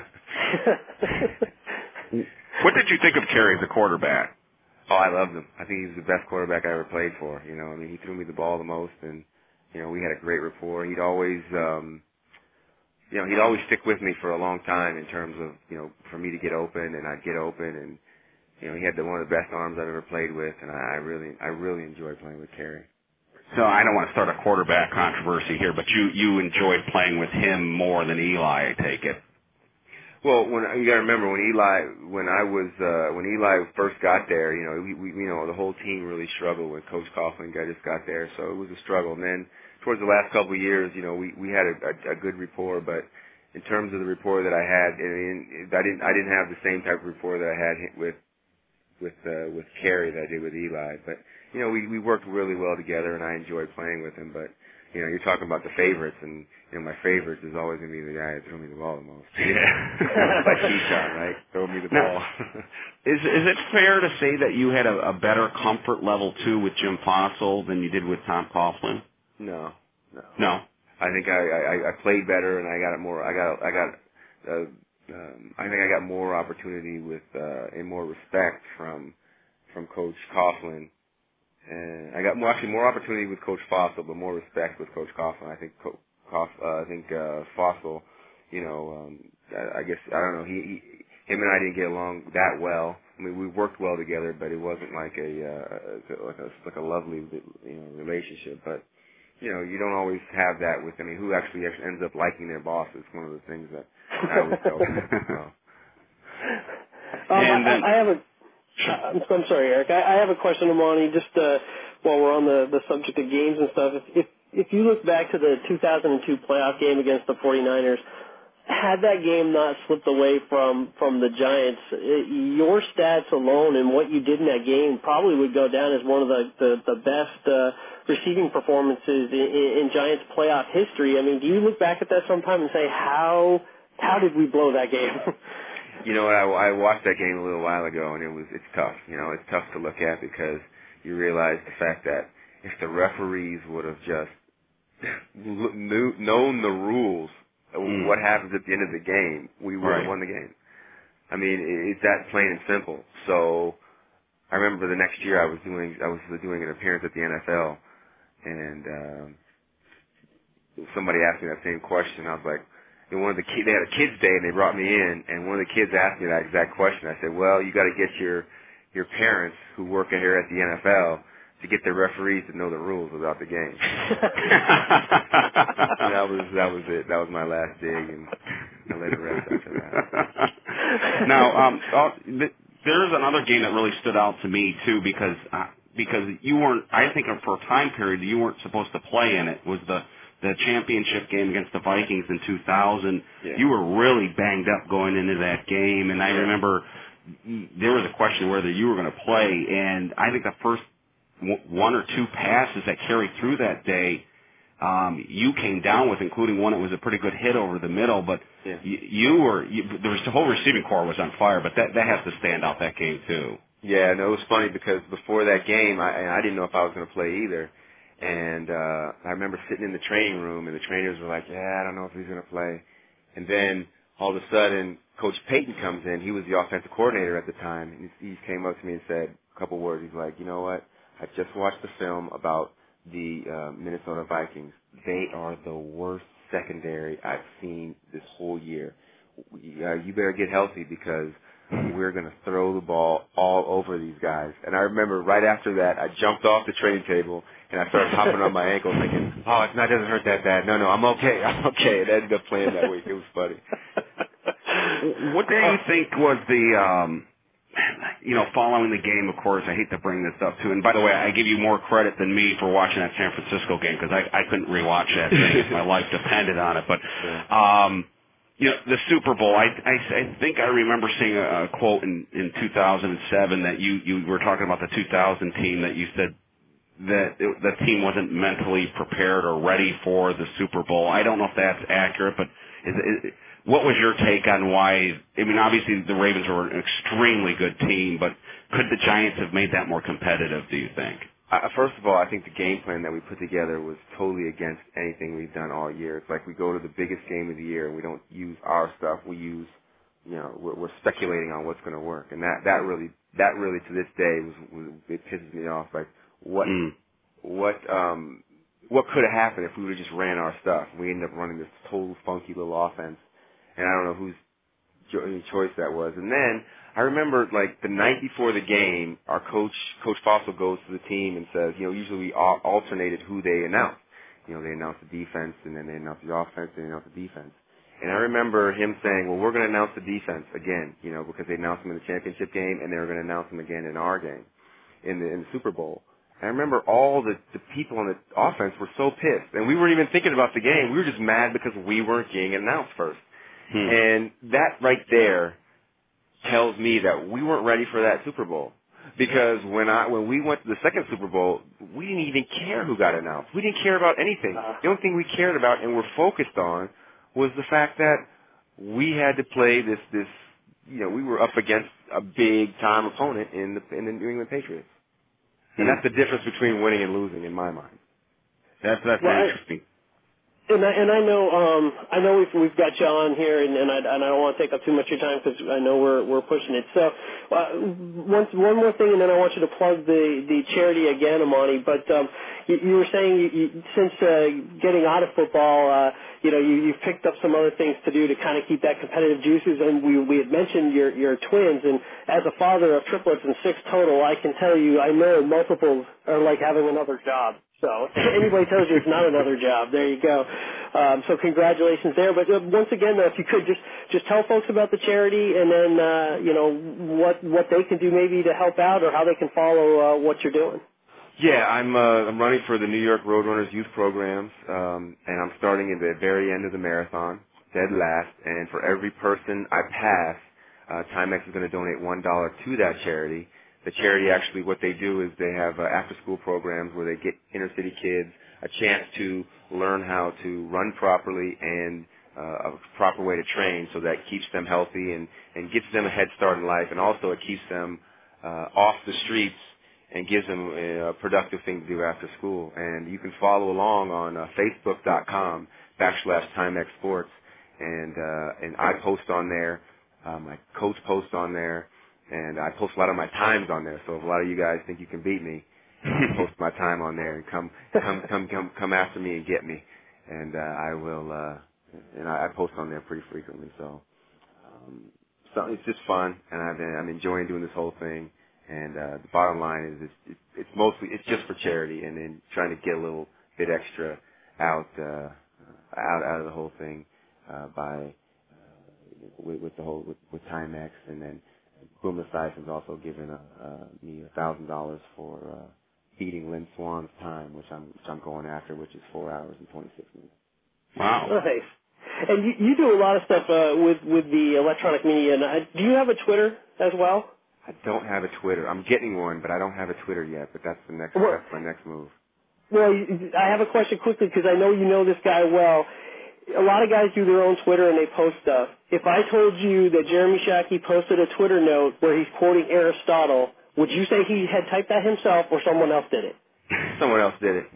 What did you think of Kerry as a quarterback? Oh, I loved him. I think he was the best quarterback I ever played for. You know, I mean, he threw me the ball the most, and you know, we had a great rapport. He'd always, um, you know, he'd always stick with me for a long time in terms of, you know, for me to get open, and I'd get open, and you know, he had the, one of the best arms I've ever played with, and I, I really, I really enjoyed playing with Kerry. So I don't want to start a quarterback controversy here, but you you enjoyed playing with him more than Eli, I take it. Well, when you got to remember when Eli, when I was, uh, when Eli first got there, you know, we, we, you know, the whole team really struggled when Coach Coughlin got just got there, so it was a struggle. And then towards the last couple of years, you know, we we had a, a, a good rapport, but in terms of the rapport that I had, I mean, I didn't, I didn't have the same type of rapport that I had with with uh, with Kerry that I did with Eli. But you know, we we worked really well together, and I enjoyed playing with him. But you know, you're talking about the favorites, and you know, my favorites is always going to be the guy that throw me the ball the most. Yeah, like Keyshawn, right? Throw me the now, ball. is is it fair to say that you had a, a better comfort level too with Jim Fossil than you did with Tom Coughlin? No, no, no. I think I, I I played better, and I got it more. I got I got. Uh, um, I think I got more opportunity with uh, and more respect from from Coach Coughlin. And I got more, actually more opportunity with Coach Fossil, but more respect with Coach Coughlin. I think Co- Cough, uh, I think uh, Fossil, you know, um, I, I guess I don't know. He, he, him and I didn't get along that well. I mean, we worked well together, but it wasn't like a uh, like a like a lovely, you know, relationship. But you know, you don't always have that with. I mean, who actually ends up liking their boss is one of the things that I always felt. So. Um, and then, I, I have a. I'm, I'm sorry, Eric. I, I have a question, Amani. Just uh, while we're on the, the subject of games and stuff, if, if if you look back to the two thousand two playoff game against the forty-niners, had that game not slipped away from from the Giants, it, your stats alone and what you did in that game probably would go down as one of the the, the best uh, receiving performances in, in Giants playoff history. I mean, do you look back at that sometime and say how how did we blow that game? You know what? I, I watched that game a little while ago, and it was it's tough. You know, it's tough to look at because you realize the fact that if the referees would have just knew, known the rules, mm. what happens at the end of the game, we would have right. won the game. I mean, it, it's that plain and simple. So I remember the next year I was doing I was doing an appearance at the N F L, and um, somebody asked me that same question. I was like. And one of the kids, they had a kids' day, and they brought me in, and one of the kids asked me that exact question. I said, "Well, you got to get your your parents who work here at the N F L to get the referees to know the rules about the game." And that was that was it. That was my last dig, and I let it rest after that. Now, um, there's another game that really stood out to me too, because uh, because you weren't. I think for a time period you weren't supposed to play in it. Was the the championship game against the Vikings in two thousand, yeah. You were really banged up going into that game, and I yeah. remember there was a question whether you were going to play, and I think the first one or two passes that carried through that day, um, you came down with, including one that was a pretty good hit over the middle, but yeah. you, you were, you, the whole receiving corps was on fire, but that, that has to stand out that game too. Yeah, no, it was funny because before that game, I, I didn't know if I was going to play either. And uh I remember sitting in the training room, and the trainers were like, yeah, I don't know if he's going to play. And then all of a sudden, Coach Payton comes in. He was the offensive coordinator at the time. And he, he came up to me and said a couple words. He's like, you know what? I just watched the film about the uh, Minnesota Vikings. They are the worst secondary I've seen this whole year. Uh, you better get healthy because we're going to throw the ball all over these guys. And I remember right after that, I jumped off the training table, and I started hopping on my ankle thinking, oh, it's not, it doesn't hurt that bad. No, no, I'm okay. I'm okay. And I ended up playing that week. It was funny. What do you think was the, um, you know, following the game, of course, I hate to bring this up too. And by the way, I give you more credit than me for watching that San Francisco game because I, I couldn't rewatch that thing if my life depended on it. But, um, you know, the Super Bowl, I, I, I think I remember seeing a, a quote in, in two thousand seven that you, you were talking about the two thousand team that you said that it, the team wasn't mentally prepared or ready for the Super Bowl. I don't know if that's accurate, but is, is, what was your take on why, I mean, obviously the Ravens were an extremely good team, but could the Giants have made that more competitive, do you think? Uh, first of all, I think the game plan that we put together was totally against anything we've done all year. It's like we go to the biggest game of the year and we don't use our stuff. We use, you know, we're, we're speculating on what's going to work, and that that really that really to this day was, was it pisses me off. Like what mm. what um what could have happened if we would have just ran our stuff? We ended up running this total funky little offense, and I don't know whose choice that was. And then I remember, like, the night before the game, our coach, Coach Fossil, goes to the team and says, you know, usually we alternated who they announced. You know, they announced the defense, and then they announced the offense, and they announced the defense. And I remember him saying, well, we're going to announce the defense again, you know, because they announced them in the championship game, and they were going to announce them again in our game, in the, in the Super Bowl. And I remember all the, the people on the offense were so pissed. And we weren't even thinking about the game. We were just mad because we weren't getting announced first. Hmm. And that right there tells me that we weren't ready for that Super Bowl. because when I when we went to the second Super Bowl, we didn't even care who got announced. We didn't care about anything. The only thing we cared about and were focused on was the fact that we had to play this this you know we were up against a big time opponent in the in the New England Patriots, and that's the difference between winning and losing in my mind. That's that's well, interesting. And I, and I know um, I know we've we've got you on here, and, and I and I don't want to take up too much of your time because I know we're we're pushing it. So uh, one one more thing, and then I want you to plug the the charity again, Amani. But um, you, you were saying you, you, since uh, getting out of football, uh, you know, you you've picked up some other things to do to kind of keep that competitive juices. And we we had mentioned your your twins, and as a father of triplets and six total, I can tell you I know multiples are like having another job. So anybody tells you it's not another job, there you go. Um, so congratulations there. But uh, once again, uh, if you could just just tell folks about the charity, and then uh, you know what what they can do maybe to help out, or how they can follow uh, what you're doing. Yeah, I'm uh, I'm running for the New York Roadrunners youth programs, um, and I'm starting at the very end of the marathon, dead last. And for every person I pass, uh, Timex is going to donate one dollar to that charity. The charity actually, what they do is they have uh, after-school programs where they get inner-city kids a chance to learn how to run properly and uh, a proper way to train, so that keeps them healthy and, and gets them a head start in life, and also it keeps them uh, off the streets and gives them a productive thing to do after school. And you can follow along on uh, Facebook.com backslash Timex Sports, and uh, and I post on there, uh, my coach posts on there. And I post a lot of my times on there, so if a lot of you guys think you can beat me, uh, post my time on there and come, come, come, come, come after me and get me, and uh, I will. Uh, and I, I post on there pretty frequently, so um, so it's just fun, and I've been, I'm enjoying doing this whole thing. And uh, the bottom line is, it's, it's mostly it's just for charity, and then trying to get a little bit extra out uh, out out of the whole thing uh, by uh, with, with the whole with, with Timex, and then. Boomer Sison's also given uh, uh, me a thousand dollars for uh, beating Lynn Swan's time, which I'm which I'm going after, which is four hours and twenty six minutes. Wow, Nice. And you, you do a lot of stuff uh, with with the electronic media. And I, do you have a Twitter as well? I don't have a Twitter. I'm getting one, but I don't have a Twitter yet. But that's the next. Well, that's my next move. Well, I have a question quickly because I know you know this guy well. A lot of guys do their own Twitter and they post stuff. If I told you that Jeremy Shockey posted a Twitter note where he's quoting Aristotle, would you say he had typed that himself or someone else did it? Someone else did it.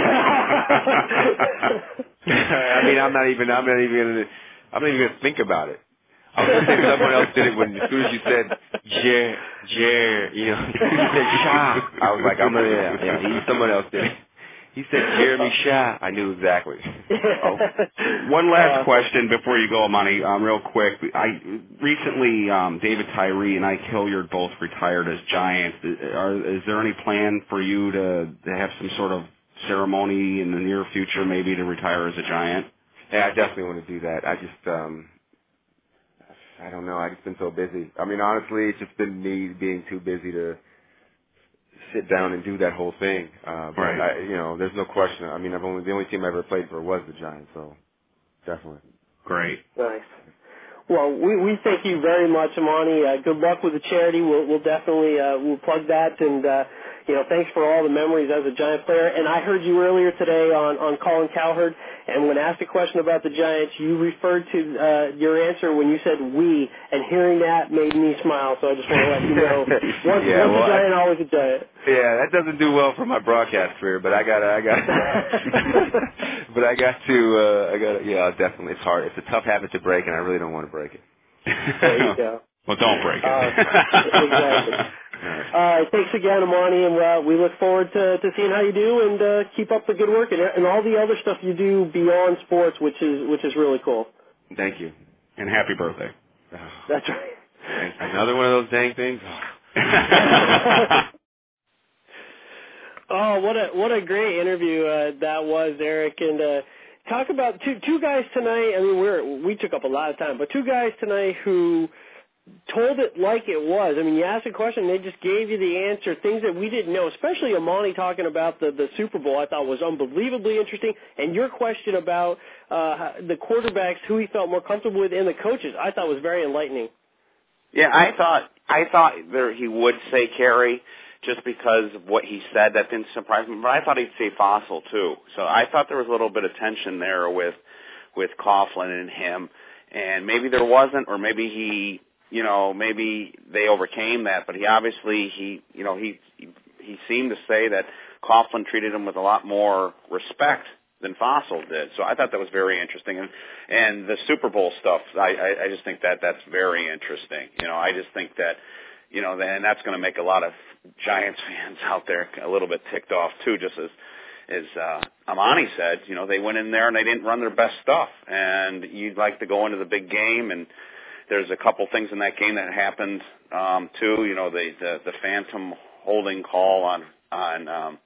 I mean, I'm not even. I'm not even. Gonna, I'm not even going to think about it. I was going to say someone else did it when, as soon as you said Jer, Jer, you know, you said Shah. I was like, I'm gonna. Yeah, yeah. He, someone else did it. He said Jeremy Shah. I knew exactly. Oh. One last uh, question before you go, Amani, um, real quick. I recently, um, David Tyree and Ike Hilliard both retired as Giants. Are, is there any plan for you to, to have some sort of ceremony in the near future, maybe to retire as a Giant? Yeah, I definitely want to do that. I just, um, I don't know. I've just been so busy. I mean, honestly, it's just been me being too busy to sit down and do that whole thing. Uh, but right. I, you know, there's no question. I mean, I've only the only team I ever played for was the Giants, so definitely. Great. Nice. Well, we, we thank you very much, Amani. Uh, good luck with the charity. We'll, we'll definitely uh, we'll plug that, and uh, you know, thanks for all the memories as a Giant player. And I heard you earlier today on, on Colin Cowherd, and when asked a question about the Giants, you referred to uh, your answer when you said "we," and hearing that made me smile. So I just want to let you know, once, yeah, once well, a Giant, I, always a Giant. Yeah, that doesn't do well for my broadcast career, but I got, I got, but I got to, uh, I got, yeah, definitely. It's hard. It's a tough habit to break, and I really don't want to break it. There you go. Well, don't break it. Uh, exactly. All right, thanks again, Amani, and uh, we look forward to, to seeing how you do, and uh, keep up the good work and, and all the other stuff you do beyond sports, which is which is really cool. Thank you, and happy birthday. Oh, that's right. Another one of those dang things. Oh, what a what a great interview uh, that was, Eric, and uh, talk about two two guys tonight. I mean, we're we took up a lot of time, but two guys tonight who told it like it was. I mean, you asked a question, they just gave you the answer, things that we didn't know, especially Amani talking about the, the Super Bowl I thought was unbelievably interesting, and your question about uh, the quarterbacks, who he felt more comfortable with, and the coaches, I thought was very enlightening. Yeah, I thought I thought there he would say Carey just because of what he said. That didn't surprise me, but I thought he'd say Fossil too. So I thought there was a little bit of tension there with with Coughlin and him, and maybe there wasn't, or maybe he, you know, maybe they overcame that. But he obviously he, you know, he he, he seemed to say that Coughlin treated him with a lot more respect than Fossil did. So I thought that was very interesting. And and the Super Bowl stuff, I, I, I just think that that's very interesting. You know, I just think that, you know, and that's going to make a lot of Giants fans out there a little bit ticked off too, just as, as uh, Amani said, you know, they went in there and they didn't run their best stuff. And you'd like to go into the big game, and there's a couple things in that game that happened um, too. You know, the, the, the phantom holding call on, on, um,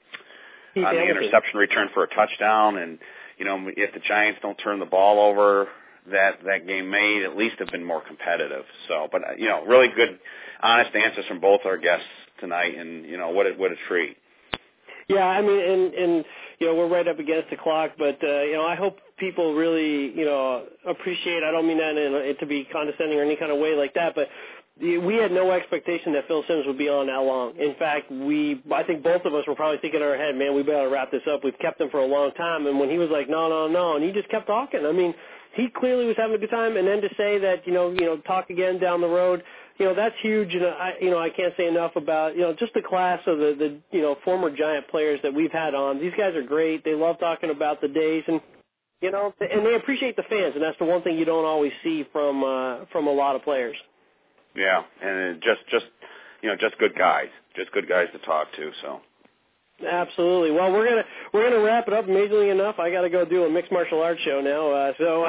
on the interception return for a touchdown, and you know, if the Giants don't turn the ball over, that that game may at least have been more competitive. So, but you know, really good, honest answers from both our guests tonight, and you know, what a, what a treat. Yeah, I mean, and and you know, we're right up against the clock, but uh, you know, I hope people really, you know, appreciate. I don't mean that in a, to be condescending or any kind of way like that, but we had no expectation that Phil Simms would be on that long. In fact, we, I think both of us were probably thinking in our head, man, we better wrap this up. We've kept him for a long time. And when he was like, no, no, no, and he just kept talking. I mean, he clearly was having a good time. And then to say that, you know, you know, talk again down the road, you know, that's huge. And I, you know, I can't say enough about, you know, just the class of the, the, you know, former Giant players that we've had on. These guys are great. They love talking about the days, and you know, and they appreciate the fans. And that's the one thing you don't always see from uh, from a lot of players. Yeah, and just, just, you know, just good guys, just good guys to talk to. So, absolutely. Well, we're gonna we're gonna wrap it up. Amazingly enough, I got to go do a mixed martial arts show now. Uh, so,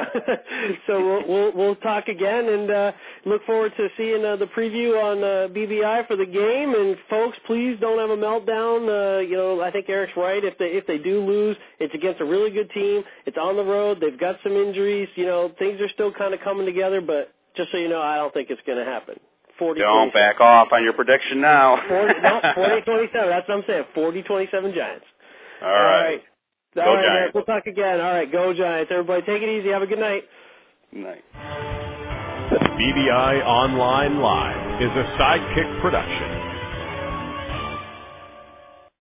so we'll, we'll we'll talk again, and uh, look forward to seeing uh, the preview on uh, B B I for the game. And folks, please don't have a meltdown. Uh, you know, I think Eric's right. If they if they do lose, it's against a really good team. It's on the road. They've got some injuries. You know, things are still kind of coming together, but. Just so you know, I don't think it's going to happen. forty Don't back off on your prediction now. forty, no, forty twenty-seven. That's what I'm saying. forty twenty-seven Giants. All right. All right. Go All right, Giants. Eric, we'll talk again. All right, go Giants. Everybody take it easy. Have a good night. Good night. B B I Online Live is a Sidekick production.